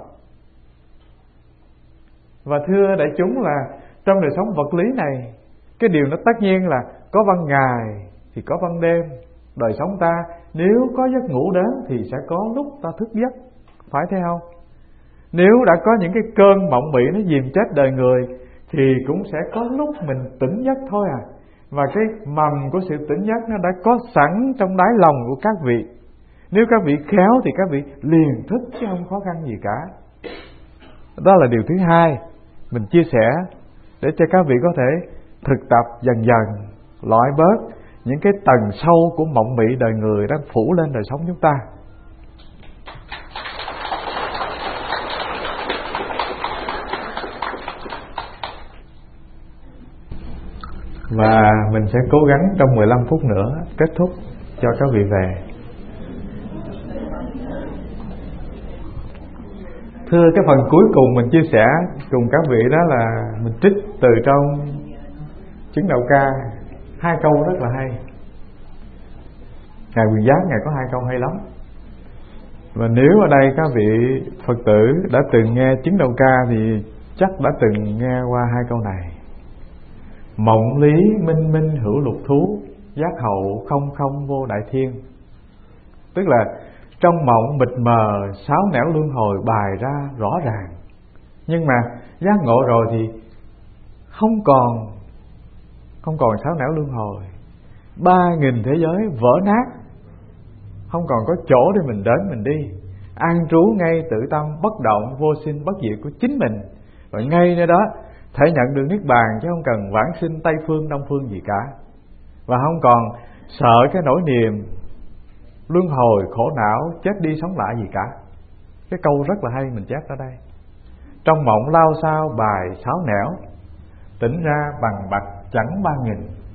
Và thưa đại chúng là trong đời sống vật lý này, cái điều nó tất nhiên là có ban ngày thì có ban đêm. Đời sống ta nếu có giấc ngủ đến thì sẽ có lúc ta thức giấc, phải thế không? Nếu đã có những cái cơn mộng mị nó dìm chết đời người thì cũng sẽ có lúc mình tỉnh giấc thôi à. Và cái mầm của sự tỉnh giấc nó đã có sẵn trong đáy lòng của các vị. Nếu các vị khéo thì các vị liền thức chứ không khó khăn gì cả. Đó là điều thứ hai mình chia sẻ để cho các vị có thể thực tập dần dần loại bớt những cái tầng sâu của mộng mị đời người đang phủ lên đời sống chúng ta. Và mình sẽ cố gắng trong 15 phút nữa kết thúc cho các vị về. Thưa, cái phần cuối cùng mình chia sẻ cùng các vị đó là mình trích từ trong Chứng Đạo Ca, 2 câu rất là hay. Ngài Quyền Giác Ngài có 2 câu hay lắm. Và nếu ở đây các vị Phật tử đã từng nghe Chứng Đạo Ca thì chắc đã từng nghe qua hai câu này. Mộng lý minh minh hữu lục thú, giác hậu không không vô đại thiên. Tức là trong mộng mịt mờ, sáu nẻo luân hồi bài ra rõ ràng, nhưng mà giác ngộ rồi thì không còn sáu nẻo luân hồi, 3.000 thế giới vỡ nát, không còn có chỗ để mình đến mình đi, an trú ngay tự tâm bất động vô sinh bất diệt của chính mình, và ngay nơi đó thể nhận được niết bàn, chứ không cần vãng sinh Tây phương Đông phương gì cả, và không còn sợ cái nỗi niềm luân hồi khổ não chết đi sống lại gì cả. Cái câu rất là hay mình chép ở đây: trong mộng lao sao bài sáu nẻo, tỉnh ra bằng bạch chẳng 3.000.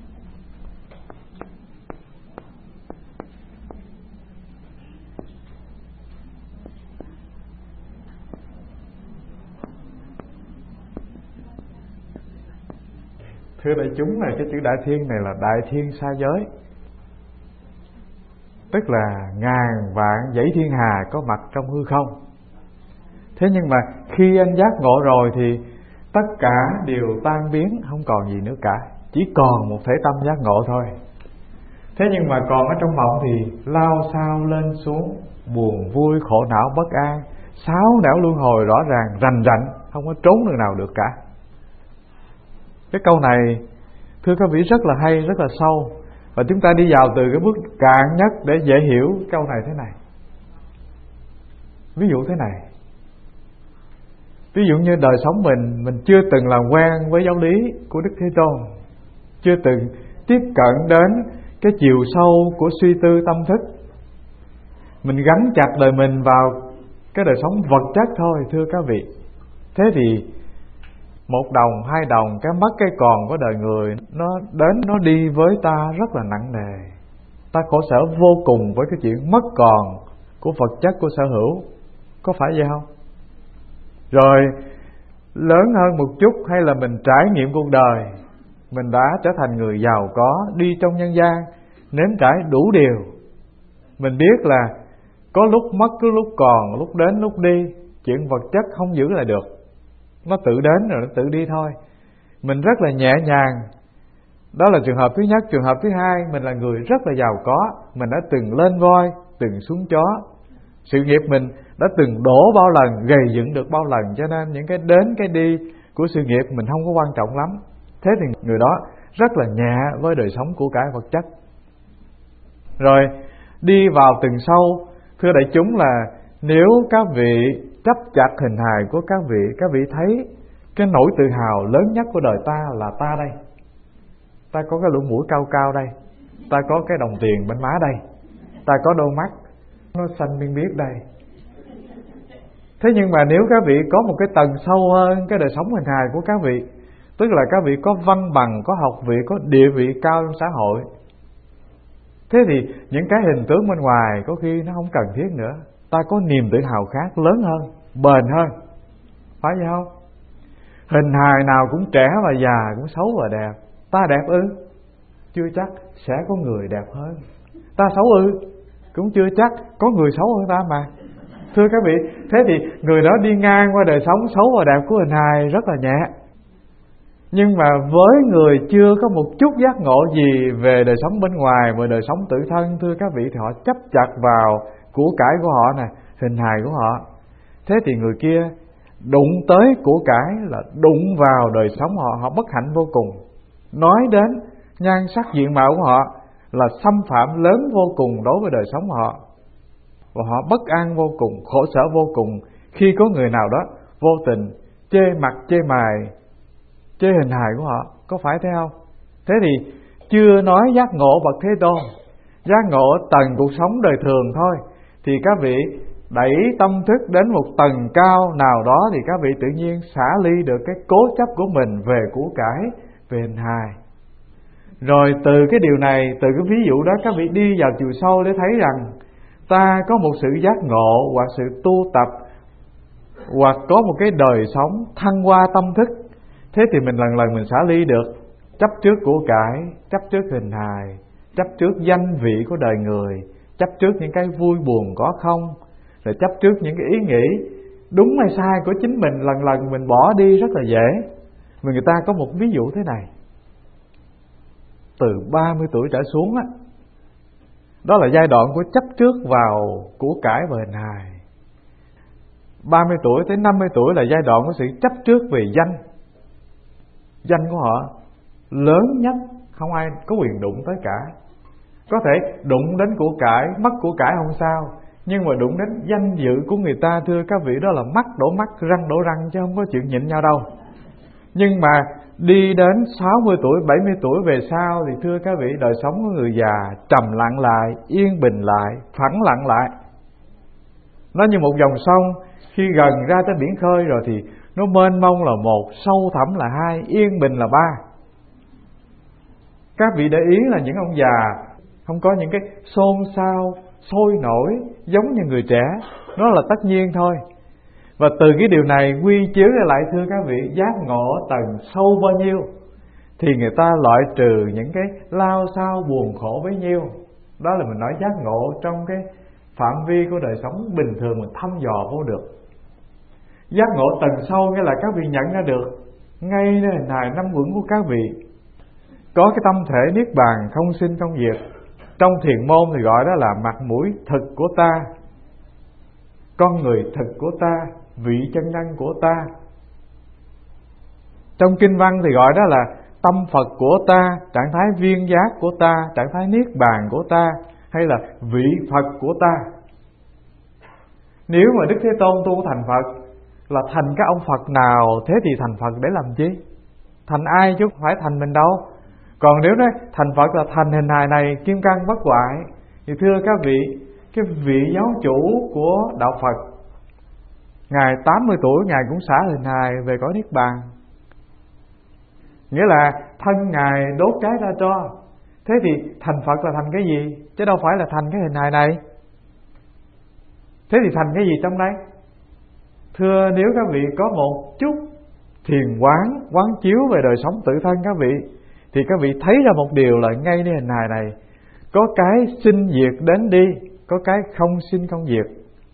Thưa đại chúng, này cái chữ đại thiên này là đại thiên xa giới, tức là ngàn vạn dãy thiên hà có mặt trong hư không. Thế nhưng mà khi anh giác ngộ rồi thì tất cả đều tan biến, không còn gì nữa cả, chỉ còn một thể tâm giác ngộ thôi. Thế nhưng mà còn ở trong mộng thì lao sao lên xuống, buồn vui khổ não bất an, sáu nẻo luân hồi rõ ràng rành rành, không có trốn đường nào được cả. Cái câu này thưa các vị rất là hay, rất là sâu, và chúng ta đi vào từ cái bước cạn nhất để dễ hiểu câu này thế này. Ví dụ thế này, ví dụ như đời sống mình chưa từng làm quen với giáo lý của Đức Thế Tôn, chưa từng tiếp cận đến cái chiều sâu của suy tư tâm thức, mình gắn chặt đời mình vào cái đời sống vật chất thôi thưa các vị. Thế thì một đồng, hai đồng, cái mất cái còn của đời người, nó đến nó đi với ta rất là nặng nề. Ta khổ sở vô cùng với cái chuyện mất còn của vật chất, của sở hữu. Có phải vậy không? Rồi lớn hơn một chút, hay là mình trải nghiệm cuộc đời, mình đã trở thành người giàu có, đi trong nhân gian, nếm trải đủ điều. Mình biết là có lúc mất, có lúc còn, lúc đến lúc đi. Chuyện vật chất không giữ lại được, nó tự đến rồi nó tự đi thôi. Mình rất là nhẹ nhàng. Đó là trường hợp thứ nhất. Trường hợp thứ hai, mình là người rất là giàu có, mình đã từng lên voi, từng xuống chó. Sự nghiệp mình đã từng đổ bao lần, gầy dựng được bao lần, cho nên những cái đến cái đi của sự nghiệp mình không có quan trọng lắm. Thế thì người đó rất là nhẹ với đời sống của cải vật chất. Rồi đi vào từng sâu, thưa đại chúng, là nếu các vị chấp chặt hình hài của các vị thấy cái nỗi tự hào lớn nhất của đời ta là ta đây. Ta có cái lỗ mũi cao cao đây, ta có cái đồng tiền bên má đây, ta có đôi mắt nó xanh biên biếc đây. Thế nhưng mà nếu các vị có một cái tầng sâu hơn cái đời sống hình hài của các vị, tức là các vị có văn bằng, có học vị, có địa vị cao trong xã hội, thế thì những cái hình tướng bên ngoài có khi nó không cần thiết nữa. Ta có niềm tự hào khác lớn hơn, bền hơn. Phải vậy không? Hình hài nào cũng trẻ và già, cũng xấu và đẹp. Ta đẹp ư? Chưa chắc sẽ có người đẹp hơn. Ta xấu ư? Cũng chưa chắc có người xấu hơn ta mà. Thưa các vị, thế thì người đó đi ngang qua đời sống xấu và đẹp của hình hài rất là nhẹ. Nhưng mà với người chưa có một chút giác ngộ gì về đời sống bên ngoài, về đời sống tự thân, thưa các vị, thì họ chấp chặt vào của cải của họ nè, hình hài của họ. Thế thì người kia đụng tới của cải là đụng vào đời sống họ, họ bất hạnh vô cùng. Nói đến nhan sắc diện mạo của họ là xâm phạm lớn vô cùng đối với đời sống họ, và họ bất an vô cùng, khổ sở vô cùng khi có người nào đó vô tình chê mặt chê mày, chê hình hài của họ. Có phải thế không? Thế thì chưa nói giác ngộ bậc Thế Tôn, giác ngộ tầng cuộc sống đời thường thôi, thì các vị đẩy tâm thức đến một tầng cao nào đó thì các vị tự nhiên xả ly được cái cố chấp của mình về của cải, về hình hài. Rồi từ cái điều này, từ cái ví dụ đó, các vị đi vào chiều sâu để thấy rằng ta có một sự giác ngộ hoặc sự tu tập, hoặc có một cái đời sống thăng hoa tâm thức. Thế thì mình lần lần mình xả ly được chấp trước của cải, chấp trước hình hài, chấp trước danh vị của đời người, chấp trước những cái vui buồn có không, rồi chấp trước những cái ý nghĩ đúng hay sai của chính mình lần lần mình bỏ đi rất là dễ. Mà người ta có một ví dụ thế này, từ 30 tuổi trở xuống á, đó là giai đoạn của chấp trước vào của cải và hình hài. 30 tuổi tới 50 tuổi là giai đoạn của sự chấp trước về danh. Danh của họ lớn nhất, không ai có quyền đụng tới cả. Có thể đụng đến của cải, mất của cải không sao, nhưng mà đụng đến danh dự của người ta, thưa các vị, đó là mắt đổ mắt, răng đổ răng, chứ không có chuyện nhịn nhau đâu. Nhưng mà đi đến 60 tuổi, 70 tuổi về sau thì thưa các vị, đời sống của người già trầm lặng lại, yên bình lại, phẳng lặng lại. Nó như một dòng sông, khi gần ra tới biển khơi rồi thì nó mênh mông là một, sâu thẳm là hai, yên bình là ba. Các vị để ý là những ông già không có những cái xôn xao, sôi nổi giống như người trẻ, nó là tất nhiên thôi. Và từ cái điều này quy chiếu lại, thưa các vị, giác ngộ tầng sâu bao nhiêu thì người ta loại trừ những cái lao sao buồn khổ bấy nhiêu. Đó là mình nói giác ngộ trong cái phạm vi của đời sống bình thường mình thăm dò vô được. Giác ngộ tầng sâu nghĩa là các vị nhận ra được ngay nơi hình hài năm uẩn của các vị có cái tâm thể niết bàn không sinh không diệt. Trong thiền môn thì gọi đó là mặt mũi thực của ta, con người thực của ta, vị chân nhân của ta. Trong kinh văn thì gọi đó là tâm Phật của ta, trạng thái viên giác của ta, trạng thái niết bàn của ta, hay là vị Phật của ta. Nếu mà Đức Thế Tôn tu thành Phật là thành các ông Phật nào, thế thì thành Phật để làm chi? Thành ai chứ không phải thành mình đâu. Còn nếu nói thành Phật là thành hình hài này kim cang bất hoại, thì thưa các vị, cái vị giáo chủ của đạo Phật, Ngài 80 tuổi Ngài cũng xả hình hài về cõi niết bàn. Nghĩa là thân Ngài đốt cháy ra tro. Thế thì thành Phật là thành cái gì? Chứ đâu phải là thành cái hình hài này. Thế thì thành cái gì trong đây? Thưa, nếu các vị có một chút thiền quán chiếu về đời sống tự thân các vị, thì các vị thấy ra một điều là ngay nơi hình hài này có cái sinh diệt đến đi, có cái không sinh không diệt.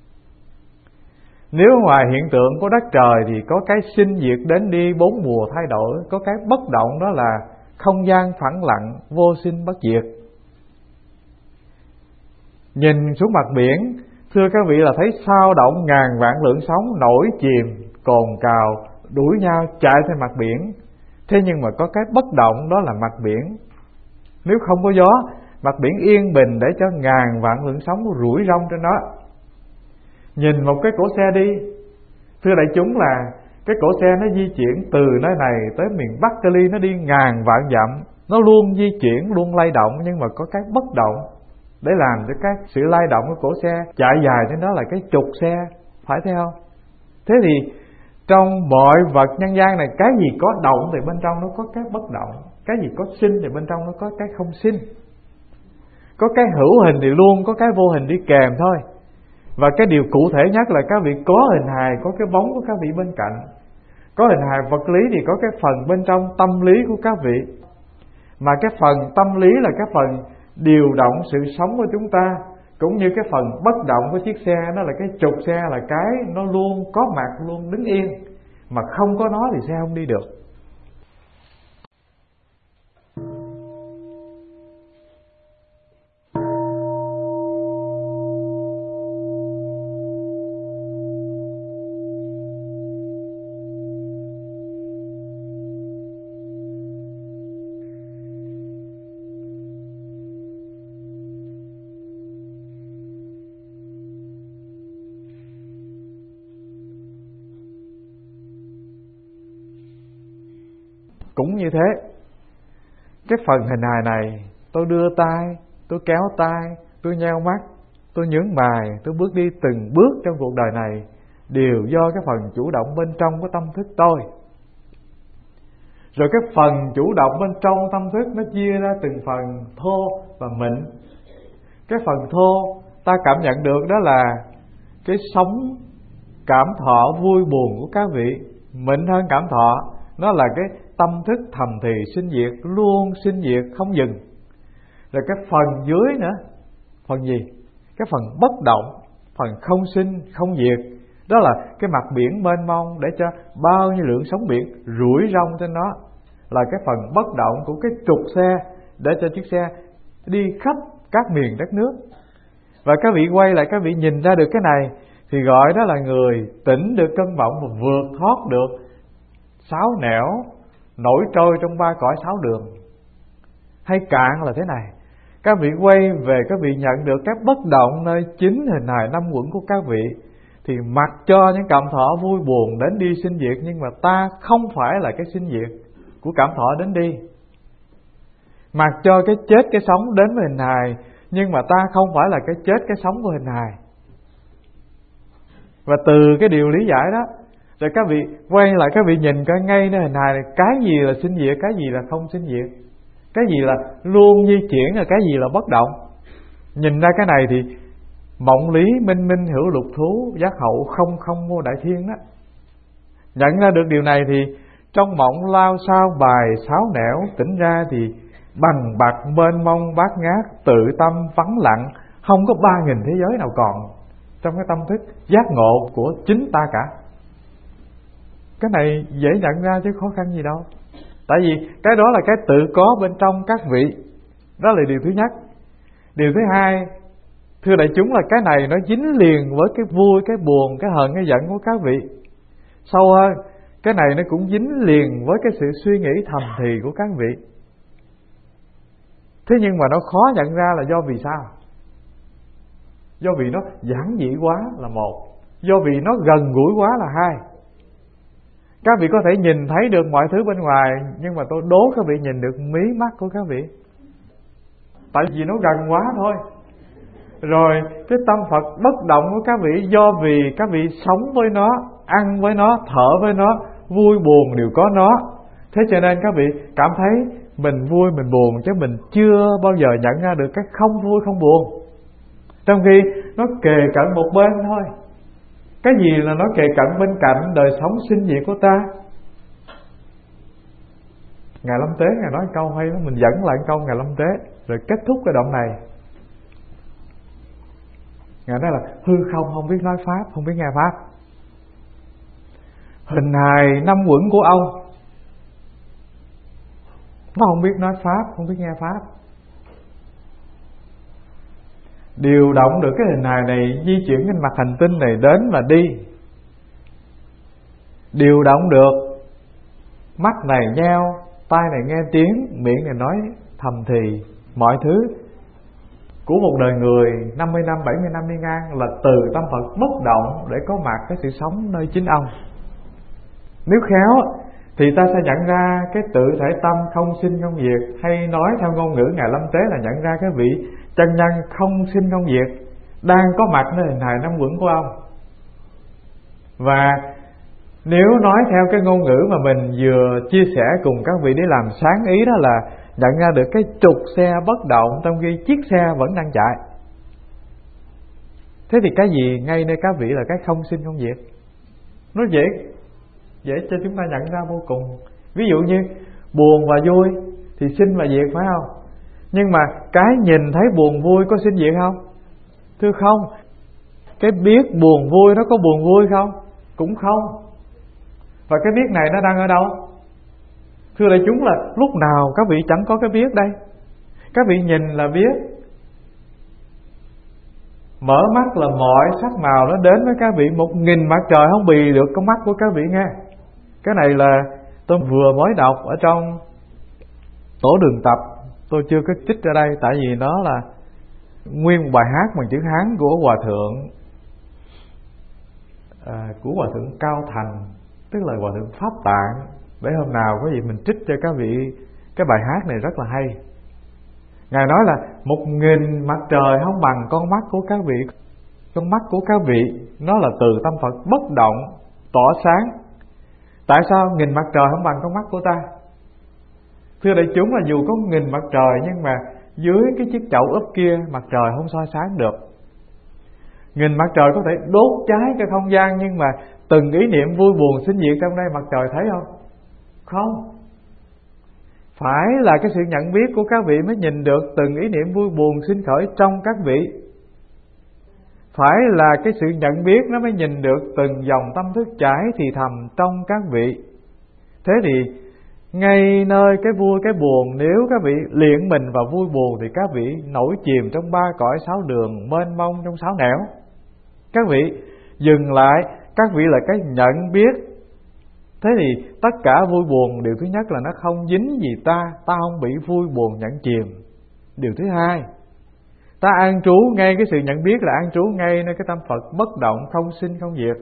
Nếu ngoài hiện tượng của đất trời thì có cái sinh diệt đến đi, bốn mùa thay đổi, có cái bất động đó là không gian phẳng lặng, vô sinh bất diệt. Nhìn xuống mặt biển, thưa các vị, là thấy sao động ngàn vạn lượng sóng nổi chìm, cồn cào, đuổi nhau chạy trên mặt biển. Thế nhưng mà có cái bất động đó là mặt biển. Nếu không có gió, mặt biển yên bình để cho ngàn vạn lượng sóng rủi rong trên đó. Nhìn một cái cỗ xe đi, thưa đại chúng, là cái cỗ xe nó di chuyển từ nơi này tới miền Bắc Cali, nó đi ngàn vạn dặm, nó luôn di chuyển, luôn lay động, nhưng mà có cái bất động để làm cho cái sự lay động của cỗ xe chạy dài trên đó là cái trục xe, phải thấy không? Thế thì trong mọi vật nhân gian này, cái gì có động thì bên trong nó có cái bất động, cái gì có sinh thì bên trong nó có cái không sinh. Có cái hữu hình thì luôn có cái vô hình đi kèm thôi. Và cái điều cụ thể nhất là các vị có hình hài, có cái bóng của các vị bên cạnh. Có hình hài vật lý thì có cái phần bên trong tâm lý của các vị. Mà cái phần tâm lý là cái phần điều động sự sống của chúng ta, cũng như cái phần bất động của chiếc xe, nó là cái trục xe, là cái nó luôn có mặt, luôn đứng yên. Mà không có nó thì xe không đi được. Cũng như thế, cái phần hình hài này, tôi đưa tay, tôi kéo tay, tôi nheo mắt, tôi nhướng mày, tôi bước đi từng bước trong cuộc đời này đều do cái phần chủ động bên trong của tâm thức tôi. Rồi cái phần chủ động bên trong tâm thức nó chia ra từng phần thô và mịn. Cái phần thô ta cảm nhận được đó là cái sống cảm thọ vui buồn của các vị. Mịn hơn cảm thọ, nó là cái tâm thức thầm thì sinh diệt, luôn sinh diệt không dừng. Rồi cái phần dưới nữa, phần gì? Cái phần bất động, phần không sinh không diệt, Đó là cái mặt biển mênh mông, để cho bao nhiêu lượng sóng biển rủi rong trên nó, là cái phần bất động của cái trục xe, để cho chiếc xe đi khắp các miền đất nước. Và các vị quay lại, các vị nhìn ra được cái này thì gọi đó là người tỉnh được cơn vọng và vượt thoát được sáu nẻo nổi trôi trong ba cõi sáu đường. Hay cạn là thế này, các vị quay về, các vị nhận được cái bất động nơi chính hình hài năm uẩn của các vị, thì mặc cho những cảm thọ vui buồn đến đi sinh diệt, nhưng mà ta không phải là cái sinh diệt của cảm thọ đến đi. Mặc cho cái chết cái sống đến với hình hài, nhưng mà ta không phải là cái chết cái sống của hình hài. Và từ cái điều lý giải đó, rồi các vị quay lại, các vị nhìn coi ngay nơi hình hài này, cái gì là sinh diệt, cái gì là không sinh diệt, cái gì là luôn di chuyển, rồi cái gì là bất động. Nhìn ra cái này thì mộng lý minh minh hữu lục thú, giác hậu không không vô đại thiên đó. Nhận ra được điều này thì trong mộng lao sao bài sáu nẻo, tỉnh ra thì bằng bạc mênh mông bát ngát, tự tâm vắng lặng, không có 3.000 thế giới nào còn trong cái tâm thức giác ngộ của chính ta cả. Cái này dễ nhận ra chứ khó khăn gì đâu. Tại vì cái đó là cái tự có bên trong các vị. Đó là điều thứ nhất. Điều thứ hai, thưa đại chúng, là cái này nó dính liền với cái vui, cái buồn, cái hờn, cái giận của các vị. Sâu hơn, cái này nó cũng dính liền với cái sự suy nghĩ thầm thì của các vị. Thế nhưng mà nó khó nhận ra là do vì sao? Do vì nó giản dị quá là một, do vì nó gần gũi quá là hai. Các vị có thể nhìn thấy được mọi thứ bên ngoài, nhưng mà tôi đố các vị nhìn được mí mắt của các vị. Tại vì nó gần quá thôi. Rồi cái tâm Phật bất động của các vị, do vì các vị sống với nó, ăn với nó, thở với nó, vui buồn đều có nó. Thế cho nên các vị cảm thấy mình vui mình buồn, chứ mình chưa bao giờ nhận ra được cái không vui không buồn. Trong khi nó kề cận một bên thôi. Cái gì là nó kề cận bên cạnh đời sống sinh diệt của ta? Ngài Lâm Tế Ngài nói câu hay lắm, mình dẫn lại câu Ngài Lâm Tế rồi kết thúc cái đoạn này. Ngài nói là hư không không biết nói pháp, không biết nghe pháp. Hình hài năm uẩn của ông nó không biết nói pháp, không biết nghe pháp. Điều động được cái hình hài này di chuyển trên mặt hành tinh này đến và đi. Điều động được mắt này nheo, tai này nghe tiếng, miệng này nói thầm thì, mọi thứ của một đời người 50 năm, 70 năm đi ngang là từ tâm Phật bất động để có mặt cái sự sống nơi chính ông. Nếu khéo thì ta sẽ nhận ra cái tự thể tâm không sinh không diệt, hay nói theo ngôn ngữ Ngài Lâm Tế là nhận ra cái vị chân nhân không sinh không diệt đang có mặt nơi hình hài năm uẩn của ông. Và nếu nói theo cái ngôn ngữ mà mình vừa chia sẻ cùng các vị để làm sáng ý, đó là nhận ra được cái trục xe bất động trong khi chiếc xe vẫn đang chạy. Thế thì cái gì ngay nơi các vị là cái không sinh không diệt? Nó dễ cho chúng ta nhận ra vô cùng. Ví dụ như buồn và vui thì sinh và diệt, phải không? Nhưng mà cái nhìn thấy buồn vui có sinh diệt không? Thưa không. Cái biết buồn vui nó có buồn vui không? Cũng không. Và cái biết này nó đang ở đâu? Thưa đại chúng, là lúc nào các vị chẳng có cái biết đây. Các vị nhìn là biết, mở mắt là mọi sắc màu nó đến với các vị. 1000 mặt trời không bì được con mắt của các vị nghe. Cái này là tôi vừa mới đọc ở trong tổ đường tập, tôi chưa có trích ra đây, tại vì nó là nguyên một bài hát bằng chữ Hán của Hòa Thượng Cao Thành, tức là Hòa Thượng Pháp Tạng. Để hôm nào có gì mình trích cho các vị cái bài hát này rất là hay. Ngài nói là 1000 mặt trời không bằng con mắt của các vị. Con mắt của các vị nó là từ tâm Phật bất động tỏ sáng. Tại sao 1000 mặt trời không bằng con mắt của ta? Thưa đại chúng, là dù có 1000 mặt trời, nhưng mà dưới cái chiếc chậu úp kia mặt trời không soi sáng được. 1000 mặt trời có thể đốt cháy cái không gian, nhưng mà từng ý niệm vui buồn sinh diệt trong đây mặt trời thấy không? Không. Phải là cái sự nhận biết của các vị mới nhìn được từng ý niệm vui buồn sinh khởi trong các vị. phải là cái sự nhận biết nó mới nhìn được từng dòng tâm thức chảy thì thầm trong các vị. Thế thì ngay nơi cái vui cái buồn, nếu các vị luyện mình vào vui buồn thì các vị nổi chìm trong ba cõi sáu đường, mênh mông trong sáu nẻo. Các vị dừng lại, các vị là cái nhận biết. Thế thì tất cả vui buồn, điều thứ nhất là nó không dính gì ta không bị vui buồn nhận chìm. Điều thứ hai, ta an trú ngay cái sự nhận biết là an trú ngay nơi cái tâm Phật bất động, không sinh không diệt.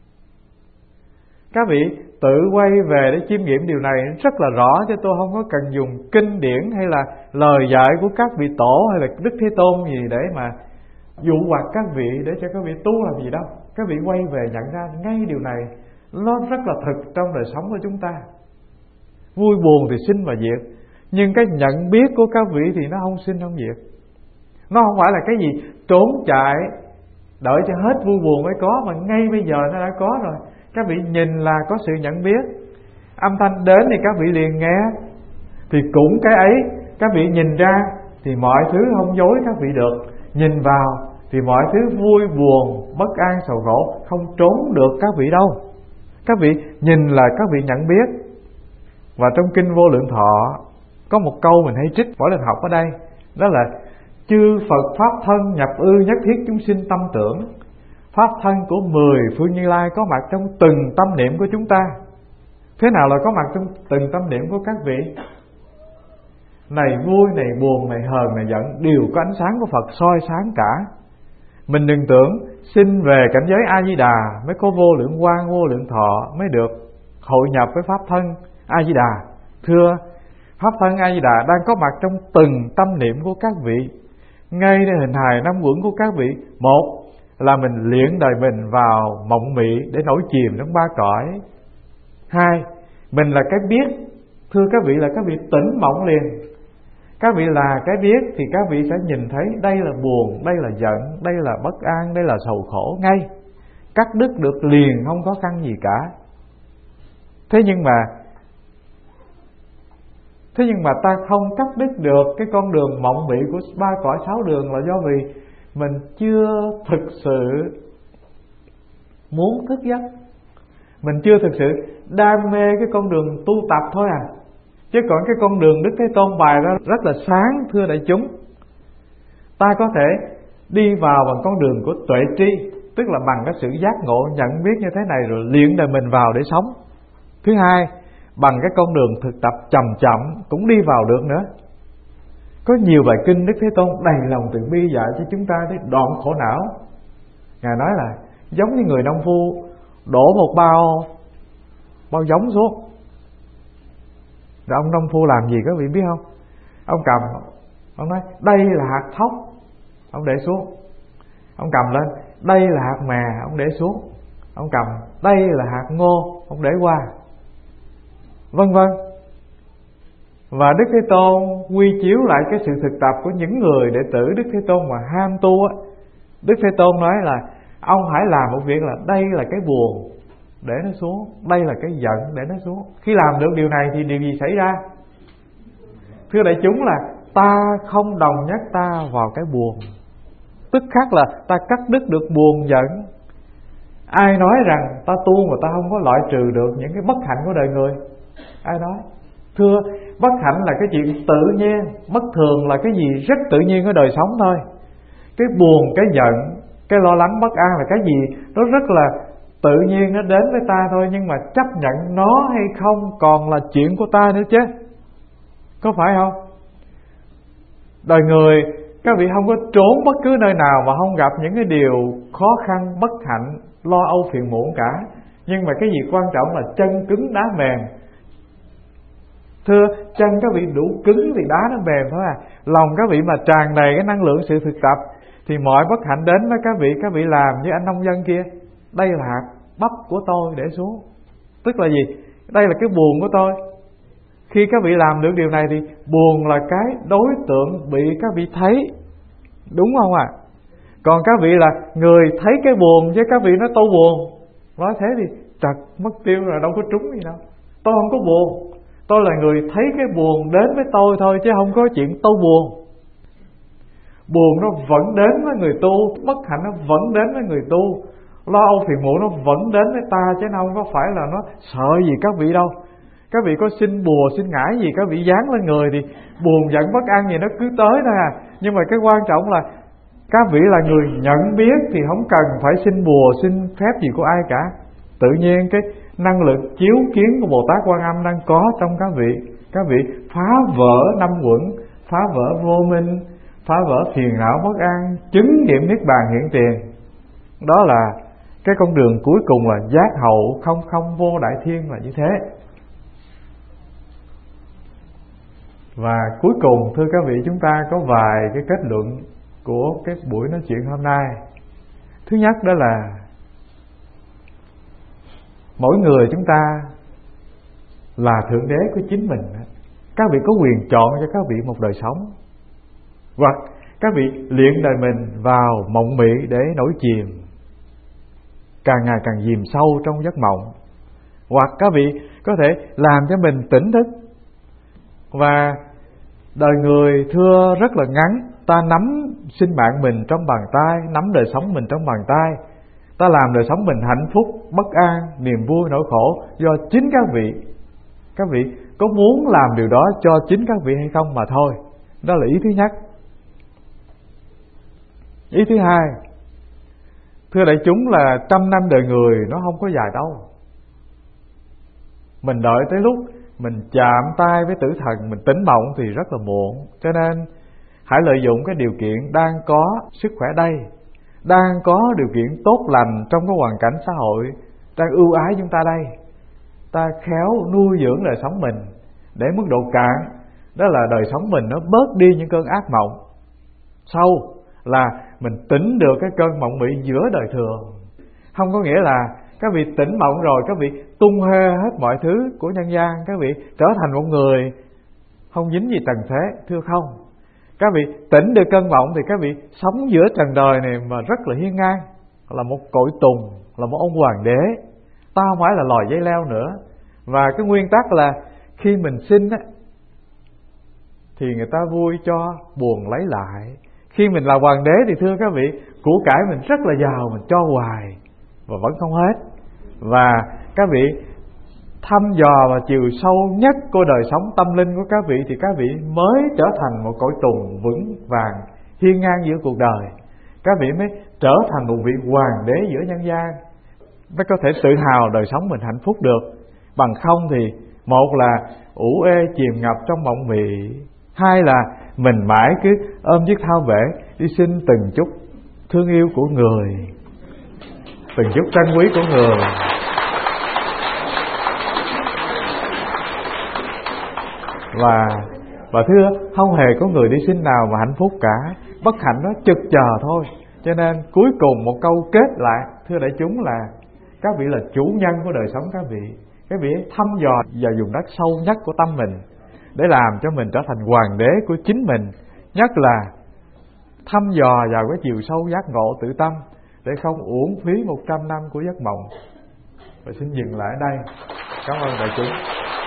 Các vị tự quay về để chiêm nghiệm điều này rất là rõ, chứ tôi không có cần dùng kinh điển hay là lời dạy của các vị tổ hay là Đức Thế Tôn gì để mà dụ hoặc các vị để cho các vị tu làm gì đâu. Các vị quay về nhận ra ngay điều này nó rất là thực trong đời sống của chúng ta. Vui buồn thì sinh và diệt, nhưng cái nhận biết của các vị thì nó không sinh không diệt. Nó không phải là cái gì trốn chạy đợi cho hết vui buồn mới có, mà ngay bây giờ nó đã có rồi. Các vị nhìn là có sự nhận biết. Âm thanh đến thì các vị liền nghe, thì cũng cái ấy các vị nhìn ra thì mọi thứ không dối các vị được. Nhìn vào thì mọi thứ vui buồn, bất an, sầu khổ không trốn được các vị đâu. Các vị nhìn là các vị nhận biết. Và trong Kinh Vô Lượng Thọ có một câu mình hay trích Võ Linh học ở đây, đó là chư Phật Pháp thân nhập ư nhất thiết chúng sinh tâm tưởng. Pháp thân của 10 phương Như Lai có mặt trong từng tâm niệm của chúng ta. Thế nào là có mặt trong từng tâm niệm của các vị? Này vui, này buồn, này hờn, này giận đều có ánh sáng của Phật soi sáng cả. Mình đừng tưởng xin về cảnh giới A Di Đà mới có vô lượng quang, vô lượng thọ mới được hội nhập với Pháp thân A Di Đà. Thưa, Pháp thân A Di Đà đang có mặt trong từng tâm niệm của các vị, ngayในhình hài năm uẩn của các vị. Một là mình luyện đời mình vào mộng mị để nổi chìm trong ba cõi. Hai, mình là cái biết. Thưa các vị, là các vị tỉnh mộng liền. Các vị là cái biết thì các vị sẽ nhìn thấy đây là buồn, đây là giận, đây là bất an, đây là sầu khổ ngay. Cắt đứt được liền, không có khăn gì cả. Thế nhưng mà ta không cắt đứt được cái con đường mộng mị của ba cõi sáu đường là do vì mình chưa thực sự muốn thức giấc. Mình chưa thực sự đam mê cái con đường tu tập thôi à. Chứ còn cái con đường Đức Thế Tôn bày ra rất là sáng, thưa đại chúng. Ta có thể đi vào bằng con đường của tuệ tri, tức là bằng cái sự giác ngộ nhận biết như thế này rồi luyện đời mình vào để sống. Thứ hai, bằng cái con đường thực tập chậm chậm cũng đi vào được nữa. Có nhiều bài kinh Đức Thế Tôn đầy lòng từ bi dạy cho chúng ta để đoạn khổ não. Ngài nói là giống như người nông phu đổ một bao giống xuống. Rồi ông nông phu làm gì các vị biết không? Ông cầm, ông nói đây là hạt thóc, ông để xuống. Ông cầm lên, đây là hạt mè, ông để xuống. Ông cầm, đây là hạt ngô, ông để qua, vân vân. Và Đức Thế Tôn quy chiếu lại cái sự thực tập của những người đệ tử Đức Thế Tôn mà ham tu á. Đức Thế Tôn nói là ông hãy làm một việc là đây là cái buồn, để nó xuống, đây là cái giận, để nó xuống. Khi làm được điều này thì điều gì xảy ra? Thưa đại chúng, là ta không đồng nhất ta vào cái buồn, tức khắc là ta cắt đứt được buồn giận. Ai nói rằng ta tu mà ta không có loại trừ được những cái bất hạnh của đời người? Ai nói? Thưa, bất hạnh là cái chuyện tự nhiên, bất thường là cái gì rất tự nhiên ở đời sống thôi. Cái buồn, cái giận, cái lo lắng, bất an là cái gì nó rất là tự nhiên, nó đến với ta thôi. Nhưng mà chấp nhận nó hay không còn là chuyện của ta nữa chứ, có phải không? Đời người, các vị không có trốn bất cứ nơi nào mà không gặp những cái điều khó khăn, bất hạnh, lo âu phiền muộn cả. Nhưng mà cái gì quan trọng là chân cứng đá mềm. Thưa, chân các vị đủ cứng thì đá nó mềm thôi à. Lòng các vị mà tràn đầy cái năng lượng sự thực tập thì mọi bất hạnh đến với các vị làm như anh nông dân kia. Đây là hạt bắp của tôi để xuống. Tức là gì? Đây là cái buồn của tôi. Khi các vị làm được điều này thì buồn là cái đối tượng bị các vị thấy, đúng không ạ? Còn các vị là người thấy cái buồn, chứ các vị nói tôi buồn, nói thế thì trật mất tiêu rồi, đâu có trúng gì đâu. Tôi không có buồn, tôi là người thấy cái buồn đến với tôi thôi, chứ không có chuyện tôi buồn. Buồn nó vẫn đến với người tu, bất hạnh nó vẫn đến với người tu, lo âu phiền muộn nó vẫn đến với ta, chứ không có phải là nó sợ gì các vị đâu. Các vị có xin bùa xin ngải gì các vị dán lên người thì buồn giận bất an gì nó cứ tới thôi à. Nhưng mà cái quan trọng là các vị là người nhận biết thì không cần phải xin bùa xin phép gì của ai cả. Tự nhiên cái năng lực chiếu kiến của Bồ Tát Quan Âm đang có trong các vị. Các vị phá vỡ năm uẩn, phá vỡ vô minh, phá vỡ phiền não bất an, chứng nghiệm niết bàn hiện tiền. Đó là cái con đường cuối cùng là giác hậu không không vô đại thiên là như thế. Và cuối cùng thưa các vị, chúng ta có vài cái kết luận của cái buổi nói chuyện hôm nay. Thứ nhất đó là mỗi người chúng ta là thượng đế của chính mình. Các vị có quyền chọn cho các vị một đời sống, hoặc các vị luyện đời mình vào mộng mị để nổi chìm, càng ngày càng chìm sâu trong giấc mộng, hoặc các vị có thể làm cho mình tỉnh thức. Và đời người thưa rất là ngắn, ta nắm sinh mạng mình trong bàn tay, nắm đời sống mình trong bàn tay, ta làm đời sống mình hạnh phúc, bất an, niềm vui, nỗi khổ do chính các vị. Các vị có muốn làm điều đó cho chính các vị hay không mà thôi. Đó là ý thứ nhất. Ý thứ hai, thưa đại chúng, là 100 năm đời người nó không có dài đâu. Mình đợi tới lúc mình chạm tay với tử thần, mình tỉnh mộng thì rất là muộn. Cho nên hãy lợi dụng cái điều kiện đang có sức khỏe đây, đang có điều kiện tốt lành trong cái hoàn cảnh xã hội đang ưu ái chúng ta đây, ta khéo nuôi dưỡng đời sống mình để mức độ cạn, đó là đời sống mình nó bớt đi những cơn ác mộng. Sau là mình tỉnh được cái cơn mộng mị giữa đời thường. Không có nghĩa là các vị tỉnh mộng rồi các vị tung hê hết mọi thứ của nhân gian, các vị trở thành một người không dính gì trần thế, thưa không. Các vị tỉnh được cơn mộng thì các vị sống giữa trần đời này mà rất là hiên ngang, là một cội tùng, là một ông hoàng đế. Ta không phải là loài dây leo nữa. Và cái nguyên tắc là khi mình sinh á, thì người ta vui cho, buồn lấy lại. Khi mình là hoàng đế thì thưa các vị, của cải mình rất là giàu, mình cho hoài và vẫn không hết. Và các vị thăm dò và chiều sâu nhất của đời sống tâm linh của các vị thì các vị mới trở thành một cội tùng vững vàng, hiên ngang giữa cuộc đời. Các vị mới trở thành một vị hoàng đế giữa nhân gian, mới có thể tự hào đời sống mình hạnh phúc được. Bằng không thì một là ủ ê chìm ngập trong mộng mị, hai là mình mãi cứ ôm chiếc thao bể đi xin từng chút thương yêu của người, từng chút trân quý của người. Và thưa, không hề có người đi sinh nào mà hạnh phúc cả, bất hạnh nó chực chờ thôi. Cho nên cuối cùng một câu kết lại thưa đại chúng là các vị là chủ nhân của đời sống các vị. Các vị thăm dò vào vùng đất sâu nhất của tâm mình để làm cho mình trở thành hoàng đế của chính mình. Nhất là thăm dò vào cái chiều sâu giác ngộ tự tâm, để không uổng phí 100 năm của giấc mộng. Và xin dừng lại ở đây. Cảm ơn đại chúng.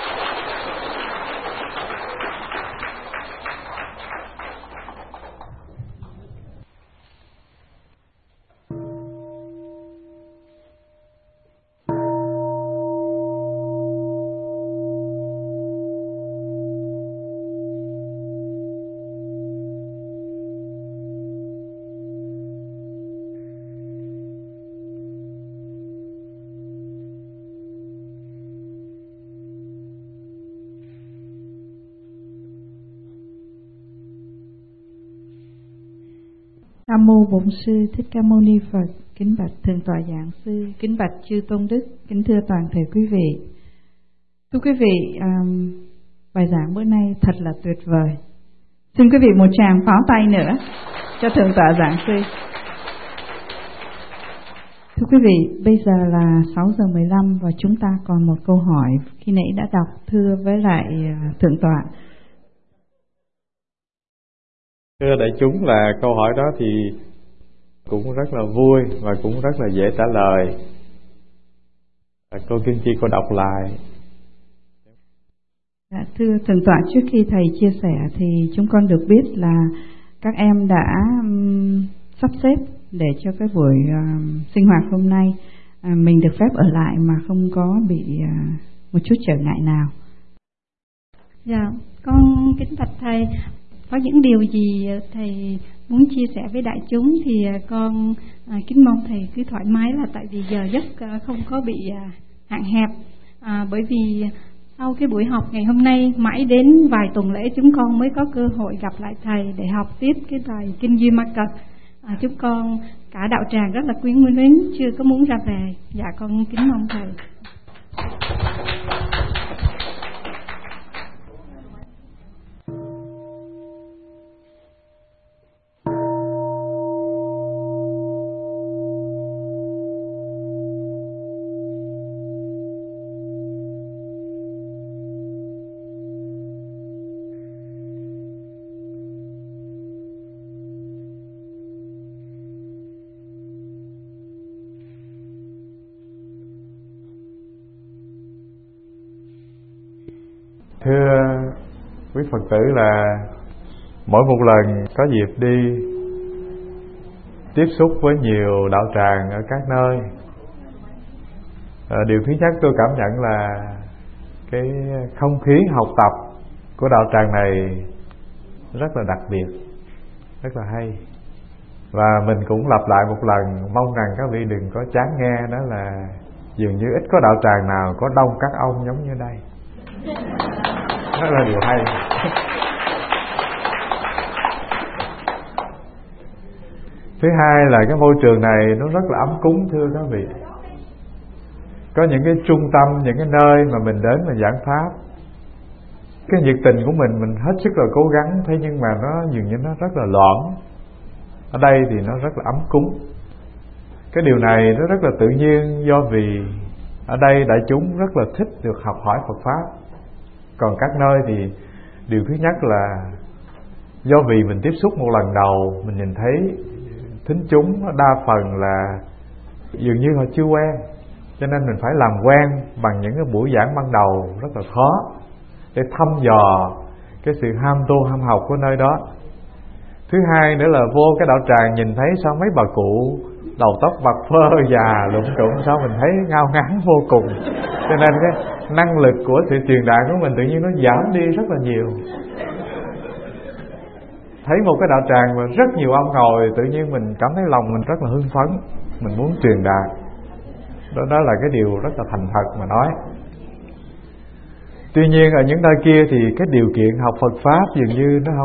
Nam mô Bổn Sư Thích Ca Mâu Ni Phật. Kính bạch Thượng tọa Giảng Sư, kính bạch chư tôn đức, kính thưa toàn thể quý vị. Thưa quý vị, bài giảng bữa nay thật là tuyệt vời. Xin quý vị một tràng pháo tay nữa cho Thượng tọa Giảng Sư. Thưa quý vị, bây giờ là 6:15 và chúng ta còn một câu hỏi khi nãy đã đọc thưa với lại Thượng tọa. Thưa đại chúng, là câu hỏi đó thì cũng rất là vui và cũng rất là dễ trả lời. Cô Kim Chi cô đọc lại. Thưa Thượng tọa, trước khi thầy chia sẻ thì chúng con được biết là các em đã sắp xếp để cho cái buổi sinh hoạt hôm nay mình được phép ở lại mà không có bị một chút trở ngại nào. Dạ, con kính bạch thầy, có những điều gì thầy muốn chia sẻ với đại chúng thì con kính mong thầy cứ thoải mái, là tại vì giờ giấc không có bị hạn hẹp. Bởi vì sau cái buổi học ngày hôm nay, mãi đến vài tuần lễ chúng con mới có cơ hội gặp lại thầy để học tiếp cái bài Kinh Duy Ma Cật. Chúng con cả đạo tràng rất là quyến luyến, chưa có muốn ra về. Dạ, con kính mong thầy. Thưa quý Phật tử, là mỗi một lần có dịp đi tiếp xúc với nhiều đạo tràng ở các nơi, điều thứ nhất tôi cảm nhận là cái không khí học tập của đạo tràng này rất là đặc biệt, rất là hay. Và mình cũng lặp lại một lần, mong rằng các vị đừng có chán nghe, đó là dường như ít có đạo tràng nào có đông các ông giống như đây. Đó là điều hay. Thứ hai là cái môi trường này nó rất là ấm cúng, thưa các vị. Có những cái trung tâm, những cái nơi mà mình đến mà giảng pháp, cái nhiệt tình của mình hết sức là cố gắng, thế nhưng mà nó dường như nó rất là loãng. Ở đây thì nó rất là ấm cúng. Cái điều này nó rất là tự nhiên, do vì ở đây đại chúng rất là thích được học hỏi Phật pháp. Còn các nơi thì điều thứ nhất là do vì mình tiếp xúc một lần đầu, mình nhìn thấy thính chúng đa phần là dường như họ chưa quen, cho nên mình phải làm quen bằng những cái buổi giảng ban đầu rất là khó, để thăm dò cái sự ham tu ham học của nơi đó. Thứ hai nữa là vô cái đạo tràng nhìn thấy sao mấy bà cụ đầu tóc bạc phơ già lụm cụm, sao mình thấy ngao ngán vô cùng, cho nên cái năng lực của sự truyền đạt của mình tự nhiên nó giảm đi rất là nhiều. Thấy một cái đạo tràng mà rất nhiều ông ngồi, tự nhiên mình cảm thấy lòng mình rất là hưng phấn, mình muốn truyền đạt. Đó là cái điều rất là thành thật mà nói. Tuy nhiên ở những nơi kia thì cái điều kiện học Phật pháp dường như nó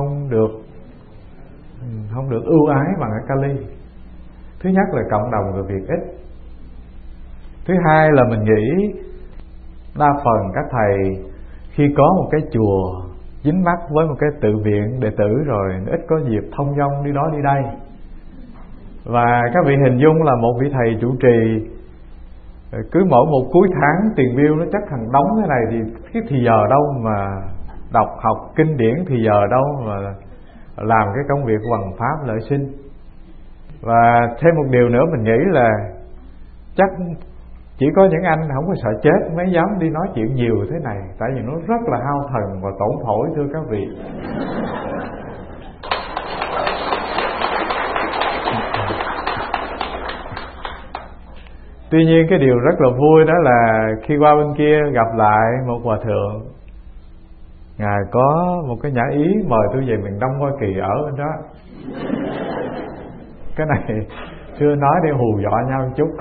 không được ưu ái bằng ở Cali. Thứ nhất là cộng đồng người Việt ít. Thứ hai là mình nghĩ đa phần các thầy khi có một cái chùa dính mắc với một cái tự viện đệ tử rồi, ít có dịp thông dong đi đó đi đây. Và các vị hình dung là một vị thầy chủ trì, cứ mỗi một cuối tháng tiền bill nó chắc thành đống thế này, thì cái thì giờ đâu mà đọc học kinh điển, thì giờ đâu mà làm cái công việc hoằng pháp lợi sinh. Và thêm một điều nữa mình nghĩ là chắc chỉ có những anh không có sợ chết mới dám đi nói chuyện nhiều thế này, tại vì nó rất là hao thần và tổn phổi, thưa các vị. Tuy nhiên cái điều rất là vui đó là khi qua bên kia gặp lại một hòa thượng, ngài có một cái nhã ý mời tôi về miền Đông Hoa Kỳ ở bên đó. Cái này chưa nói để hù dọa nhau một chút.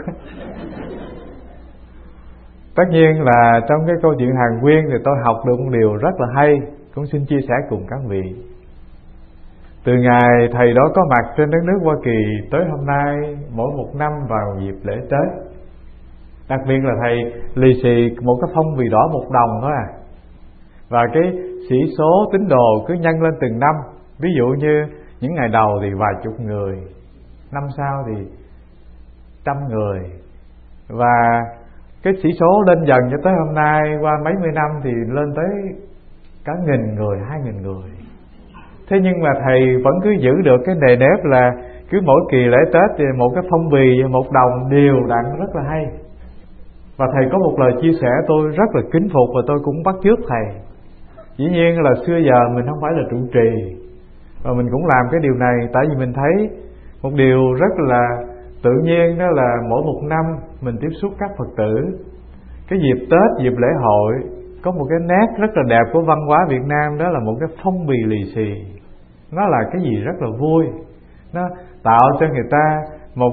Tất nhiên là trong cái câu chuyện Hàn Quyên thì tôi học được một điều rất là hay, cũng xin chia sẻ cùng các vị. Từ ngày thầy đó có mặt trên đất nước Hoa Kỳ tới hôm nay, mỗi một năm vào dịp lễ Tết, đặc biệt là thầy lì xì một cái phong bì đỏ $1 thôi à. Và cái sĩ số tín đồ cứ nhân lên từng năm. Ví dụ như những ngày đầu thì vài chục người, năm sau thì 100 người, và cái sĩ số lên dần cho tới hôm nay, qua mấy mươi năm thì lên tới cả 1.000 người, 2.000 người. Thế nhưng mà thầy vẫn cứ giữ được cái nề nếp là cứ mỗi kỳ lễ Tết thì một cái phong bì $1 đều đặn rất là hay. Và thầy có một lời chia sẻ tôi rất là kính phục và tôi cũng bắt chước thầy. Dĩ nhiên là xưa giờ mình không phải là trụ trì, Và mình cũng làm cái điều này tại vì mình thấy một điều rất là tự nhiên, đó là mỗi một năm mình tiếp xúc các Phật tử, cái dịp Tết, dịp lễ hội, có một cái nét rất là đẹp của văn hóa Việt Nam, đó là một cái phong bì lì xì. Nó là cái gì rất là vui, nó tạo cho người ta một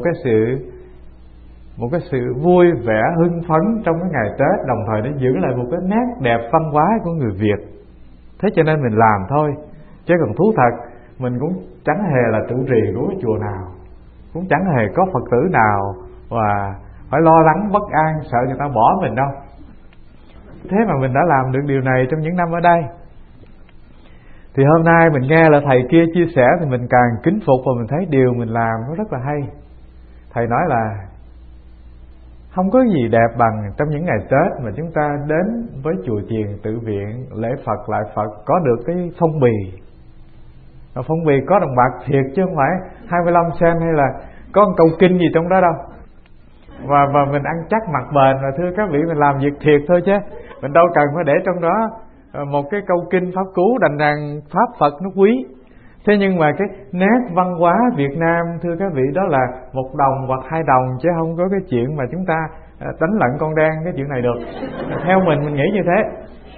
cái sự vui vẻ hưng phấn trong cái ngày Tết, đồng thời nó giữ lại một cái nét đẹp văn hóa của người Việt. Thế cho nên mình làm thôi, chứ còn thú thật mình cũng chẳng hề là trụ trì của cái chùa nào, cũng chẳng hề có Phật tử nào và phải lo lắng bất an sợ người ta bỏ mình đâu. Thế mà mình đã làm được điều này trong những năm ở đây. Thì hôm nay mình nghe là thầy kia chia sẻ thì mình càng kính phục, và mình thấy điều mình làm nó rất là hay. Thầy nói là không có gì đẹp bằng trong những ngày Tết mà chúng ta đến với chùa chiền tự viện lễ Phật lại Phật có được cái phong bì. Và phong bì có đồng bạc thiệt chứ không phải 25 sen hay là có một câu kinh gì trong đó đâu. Và mình ăn chắc mặc bền. Và thưa các vị, mình làm việc thiệt thôi chứ mình đâu cần phải để trong đó một cái câu kinh pháp cú đành rằng pháp Phật nó quý. Thế nhưng mà cái nét văn hóa Việt Nam, thưa các vị, đó là 1 đồng hoặc 2 đồng, chứ không có cái chuyện mà chúng ta đánh lận con đen cái chuyện này được. Theo mình nghĩ như thế.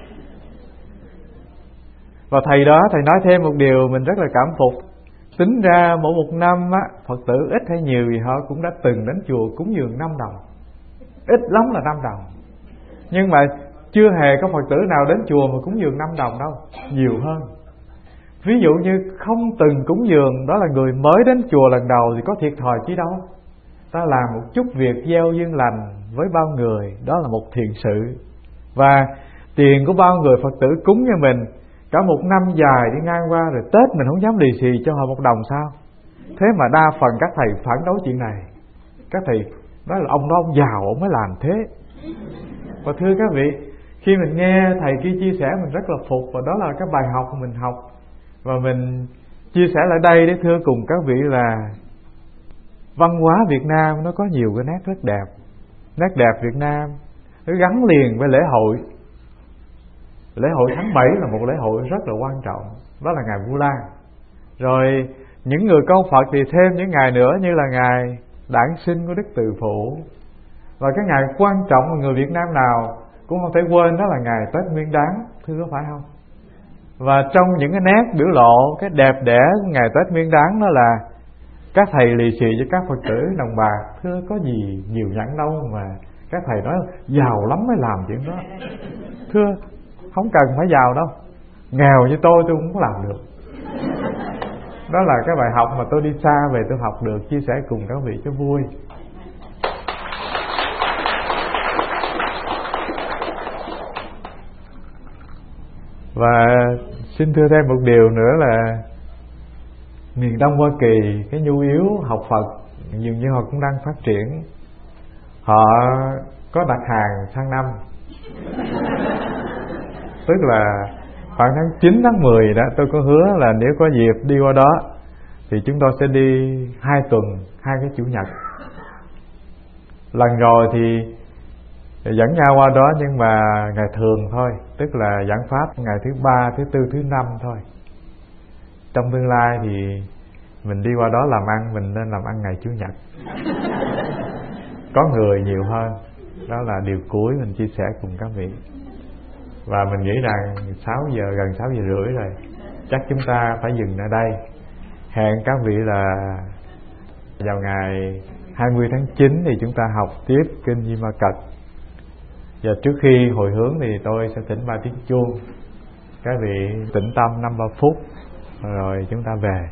Và thầy đó, thầy nói thêm một điều mình rất là cảm phục. Tính ra mỗi một năm á, Phật tử ít hay nhiều gì họ cũng đã từng đến chùa cúng dường 5 đồng. Ít lắm là 5 đồng. Nhưng mà chưa hề có Phật tử nào đến chùa mà cúng dường 5 đồng đâu, nhiều hơn. Ví dụ như không từng cúng dường, đó là người mới đến chùa lần đầu thì có thiệt thòi chi đâu. Ta làm một chút việc gieo duyên lành với bao người, đó là một thiện sự. Và tiền của bao người Phật tử cúng cho mình cả một năm dài đi ngang qua, rồi Tết mình không dám lì xì cho họ 1 đồng sao? Thế mà đa phần các thầy phản đối chuyện này. Các thầy nói là ông đó ông giàu ông mới làm thế. Và thưa các vị, khi mình nghe thầy kia chia sẻ mình rất là phục, và đó là cái bài học mà mình học. Và mình chia sẻ lại đây để thưa cùng các vị là văn hóa Việt Nam nó có nhiều cái nét rất đẹp. Nét đẹp Việt Nam nó gắn liền với lễ hội. Lễ hội tháng 7 là một lễ hội rất là quan trọng, đó là ngày Vu Lan. Rồi những người con Phật thì thêm những ngày nữa như là ngày đản sinh của Đức Từ Phụ. Và cái ngày quan trọng mà người Việt Nam nào cũng không thể quên, đó là ngày Tết Nguyên Đán, thưa có phải không? Và trong những cái nét biểu lộ cái đẹp đẽ của ngày Tết Nguyên Đán đó là các thầy lì xì cho các Phật tử đồng bạc. Thưa có gì nhiều nhẫn đâu mà các thầy nói giàu lắm mới làm chuyện đó. Thưa không cần phải giàu đâu, nghèo như tôi cũng không làm được. Đó là cái bài học mà tôi đi xa về tôi học được, chia sẻ cùng các vị cho vui. Và xin thưa thêm một điều nữa là miền Đông Hoa Kỳ, cái nhu yếu học Phật dường như họ cũng đang phát triển. Họ có đặt hàng sang năm, tức là khoảng tháng 9, tháng 10 đó, tôi có hứa là nếu có dịp đi qua đó thì chúng tôi sẽ đi 2 tuần, 2 cái chủ nhật. Lần rồi thì dẫn nhau qua đó nhưng mà ngày thường thôi, tức là giảng pháp ngày thứ 3, thứ 4, thứ 5 thôi. Trong tương lai thì mình đi qua đó làm ăn, mình nên làm ăn ngày Chủ nhật. Có người nhiều hơn. Đó là điều cuối mình chia sẻ cùng các vị. Và mình nghĩ rằng 6 giờ, gần 6 giờ rưỡi rồi, chắc chúng ta phải dừng ở đây. Hẹn các vị là vào ngày 20 tháng 9 thì chúng ta học tiếp Kinh Di Ma Cật. Và trước khi hồi hướng thì tôi sẽ thỉnh 3 tiếng chuông. Các vị tĩnh tâm 5-3 phút rồi chúng ta về.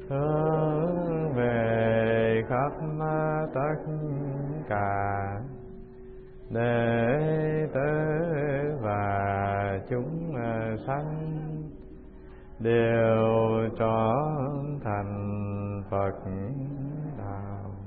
hướng về khắp tất cả đệ tử và chúng sanh đều trọn thành Phật đạo.